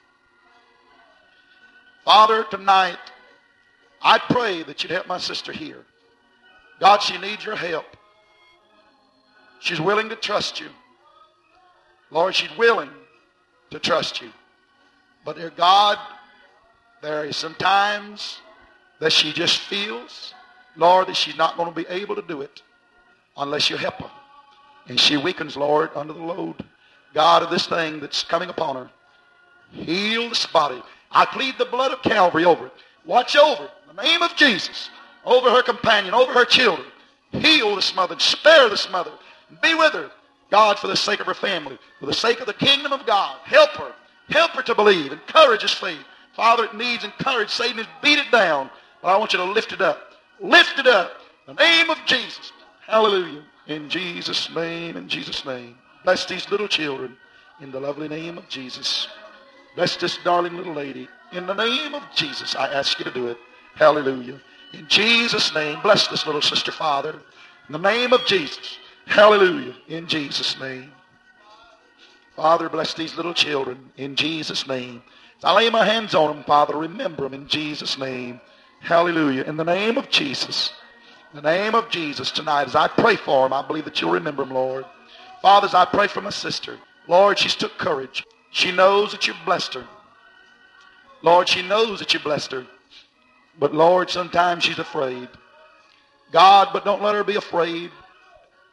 Father, tonight, I pray that you'd help my sister here. God, she needs your help. She's willing to trust you. Lord, she's willing to trust you. But dear God, there is sometimes that she just feels, Lord, that she's not going to be able to do it unless you help her. And she weakens, Lord, under the load, God, of this thing that's coming upon her. Heal this body. I plead the blood of Calvary over it. Watch over it in the name of Jesus. Over her companion, over her children. Heal this mother, spare this mother. Be with her, God, for the sake of her family, for the sake of the kingdom of God. Help her. Help her to believe. Encourage his faith. Father, it needs encouragement. Satan has beat it down. But I want you to lift it up. Lift it up. In the name of Jesus. Hallelujah. In Jesus' name, in Jesus' name. Bless these little children in the lovely name of Jesus. Bless this darling little lady. In the name of Jesus, I ask you to do it. Hallelujah. In Jesus' name, bless this little sister, Father. In the name of Jesus. Hallelujah. In Jesus' name. Father, bless these little children in Jesus' name. As I lay my hands on them, Father, remember them in Jesus' name. Hallelujah. In the name of Jesus. In the name of Jesus tonight, as I pray for them, I believe that you'll remember them, Lord. Father, as I pray for my sister, Lord, she's took courage. She knows that you've blessed her. Lord, she knows that you blessed her. But Lord, sometimes she's afraid. God, but don't let her be afraid.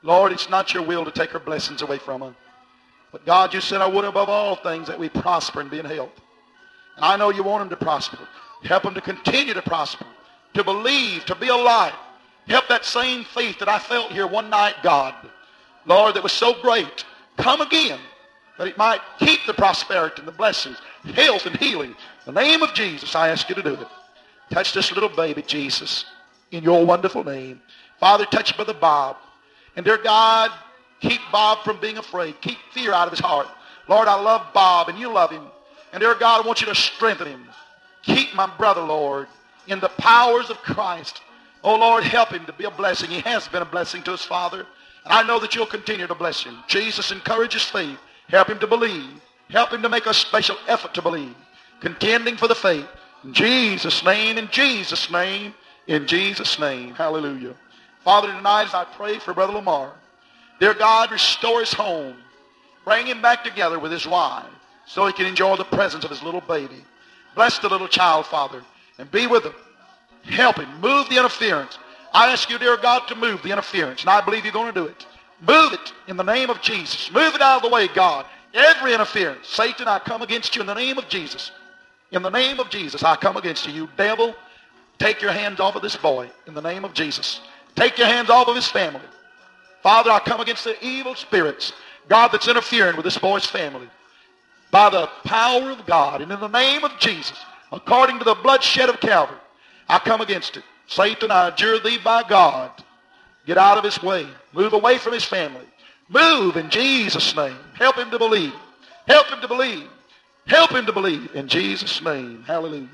Lord, it's not your will to take her blessings away from her. But God, you said I would above all things that we prosper and be in health. And I know you want them to prosper. Help them to continue to prosper, to believe, to be alive. Help that same faith that I felt here one night, God, Lord, that was so great, come again, that it might keep the prosperity and the blessings, health and healing. In the name of Jesus, I ask you to do it. Touch this little baby, Jesus, in your wonderful name. Father, touch Brother Bob. And dear God, keep Bob from being afraid. Keep fear out of his heart. Lord, I love Bob, and you love him. And dear God, I want you to strengthen him. Keep my brother, Lord, in the powers of Christ. Oh, Lord, help him to be a blessing. He has been a blessing to his father. And I know that you'll continue to bless him. Jesus, encourage his faith. Help him to believe. Help him to make a special effort to believe. Contending for the faith. In Jesus' name, in Jesus' name, in Jesus' name. Hallelujah. Father, tonight as I pray for Brother Lamar, dear God, restore his home. Bring him back together with his wife so he can enjoy the presence of his little baby. Bless the little child, Father, and be with him. Help him. Move the interference. I ask you, dear God, to move the interference, and I believe you're going to do it. Move it in the name of Jesus. Move it out of the way, God. Every interference. Satan, I come against you in the name of Jesus. In the name of Jesus, I come against you. You devil, take your hands off of this boy in the name of Jesus. Take your hands off of his family. Father, I come against the evil spirits, God, that's interfering with this boy's family. By the power of God and in the name of Jesus, according to the bloodshed of Calvary, I come against it. Satan, I adjure thee by God. Get out of his way. Move away from his family. Move in Jesus' name. Help him to believe. Help him to believe. Help him to believe in Jesus' name. Hallelujah.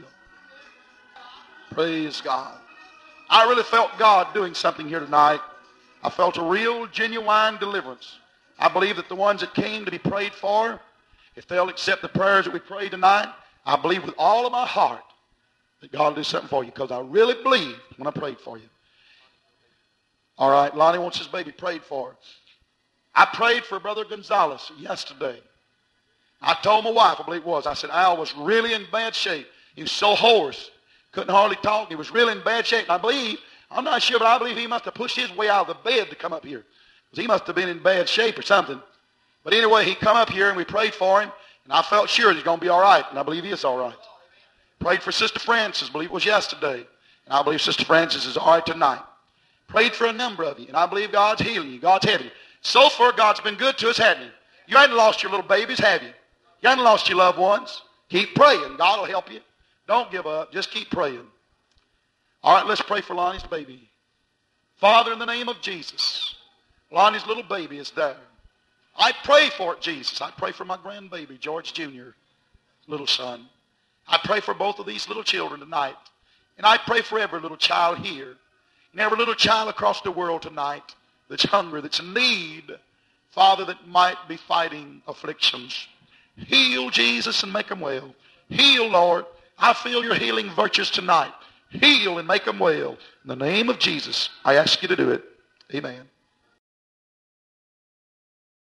Praise God. I really felt God doing something here tonight. I felt a real, genuine deliverance. I believe that the ones that came to be prayed for, if they'll accept the prayers that we prayed tonight, I believe with all of my heart that God will do something for you, because I really believe when I prayed for you. All right, Lonnie wants his baby prayed for. I prayed for Brother Gonzalez yesterday. I told my wife, I believe it was, I said, Al was really in bad shape. He was so hoarse, couldn't hardly talk. He was really in bad shape. And I believe, I'm not sure, but I believe he must have pushed his way out of the bed to come up here, because he must have been in bad shape or something. But anyway, he come up here and we prayed for him, and I felt sure he's going to be all right, and I believe he is all right. Prayed for Sister Francis, I believe it was yesterday, and I believe Sister Francis is all right tonight. Prayed for a number of you, and I believe God's healing you. God's having you. So far, God's been good to us, hasn't he? You hadn't lost your little babies, have you? You hadn't lost your loved ones. Keep praying. God will help you. Don't give up. Just keep praying. All right, let's pray for Lonnie's baby. Father, in the name of Jesus, Lonnie's little baby is there. I pray for it, Jesus. I pray for my grandbaby, George Jr., little son. I pray for both of these little children tonight. And I pray for every little child here and every little child across the world tonight that's hungry, that's in need, Father, that might be fighting afflictions. Heal, Jesus, and make them well. Heal, Lord. I feel your healing virtues tonight. Heal and make them well. In the name of Jesus, I ask you to do it. Amen.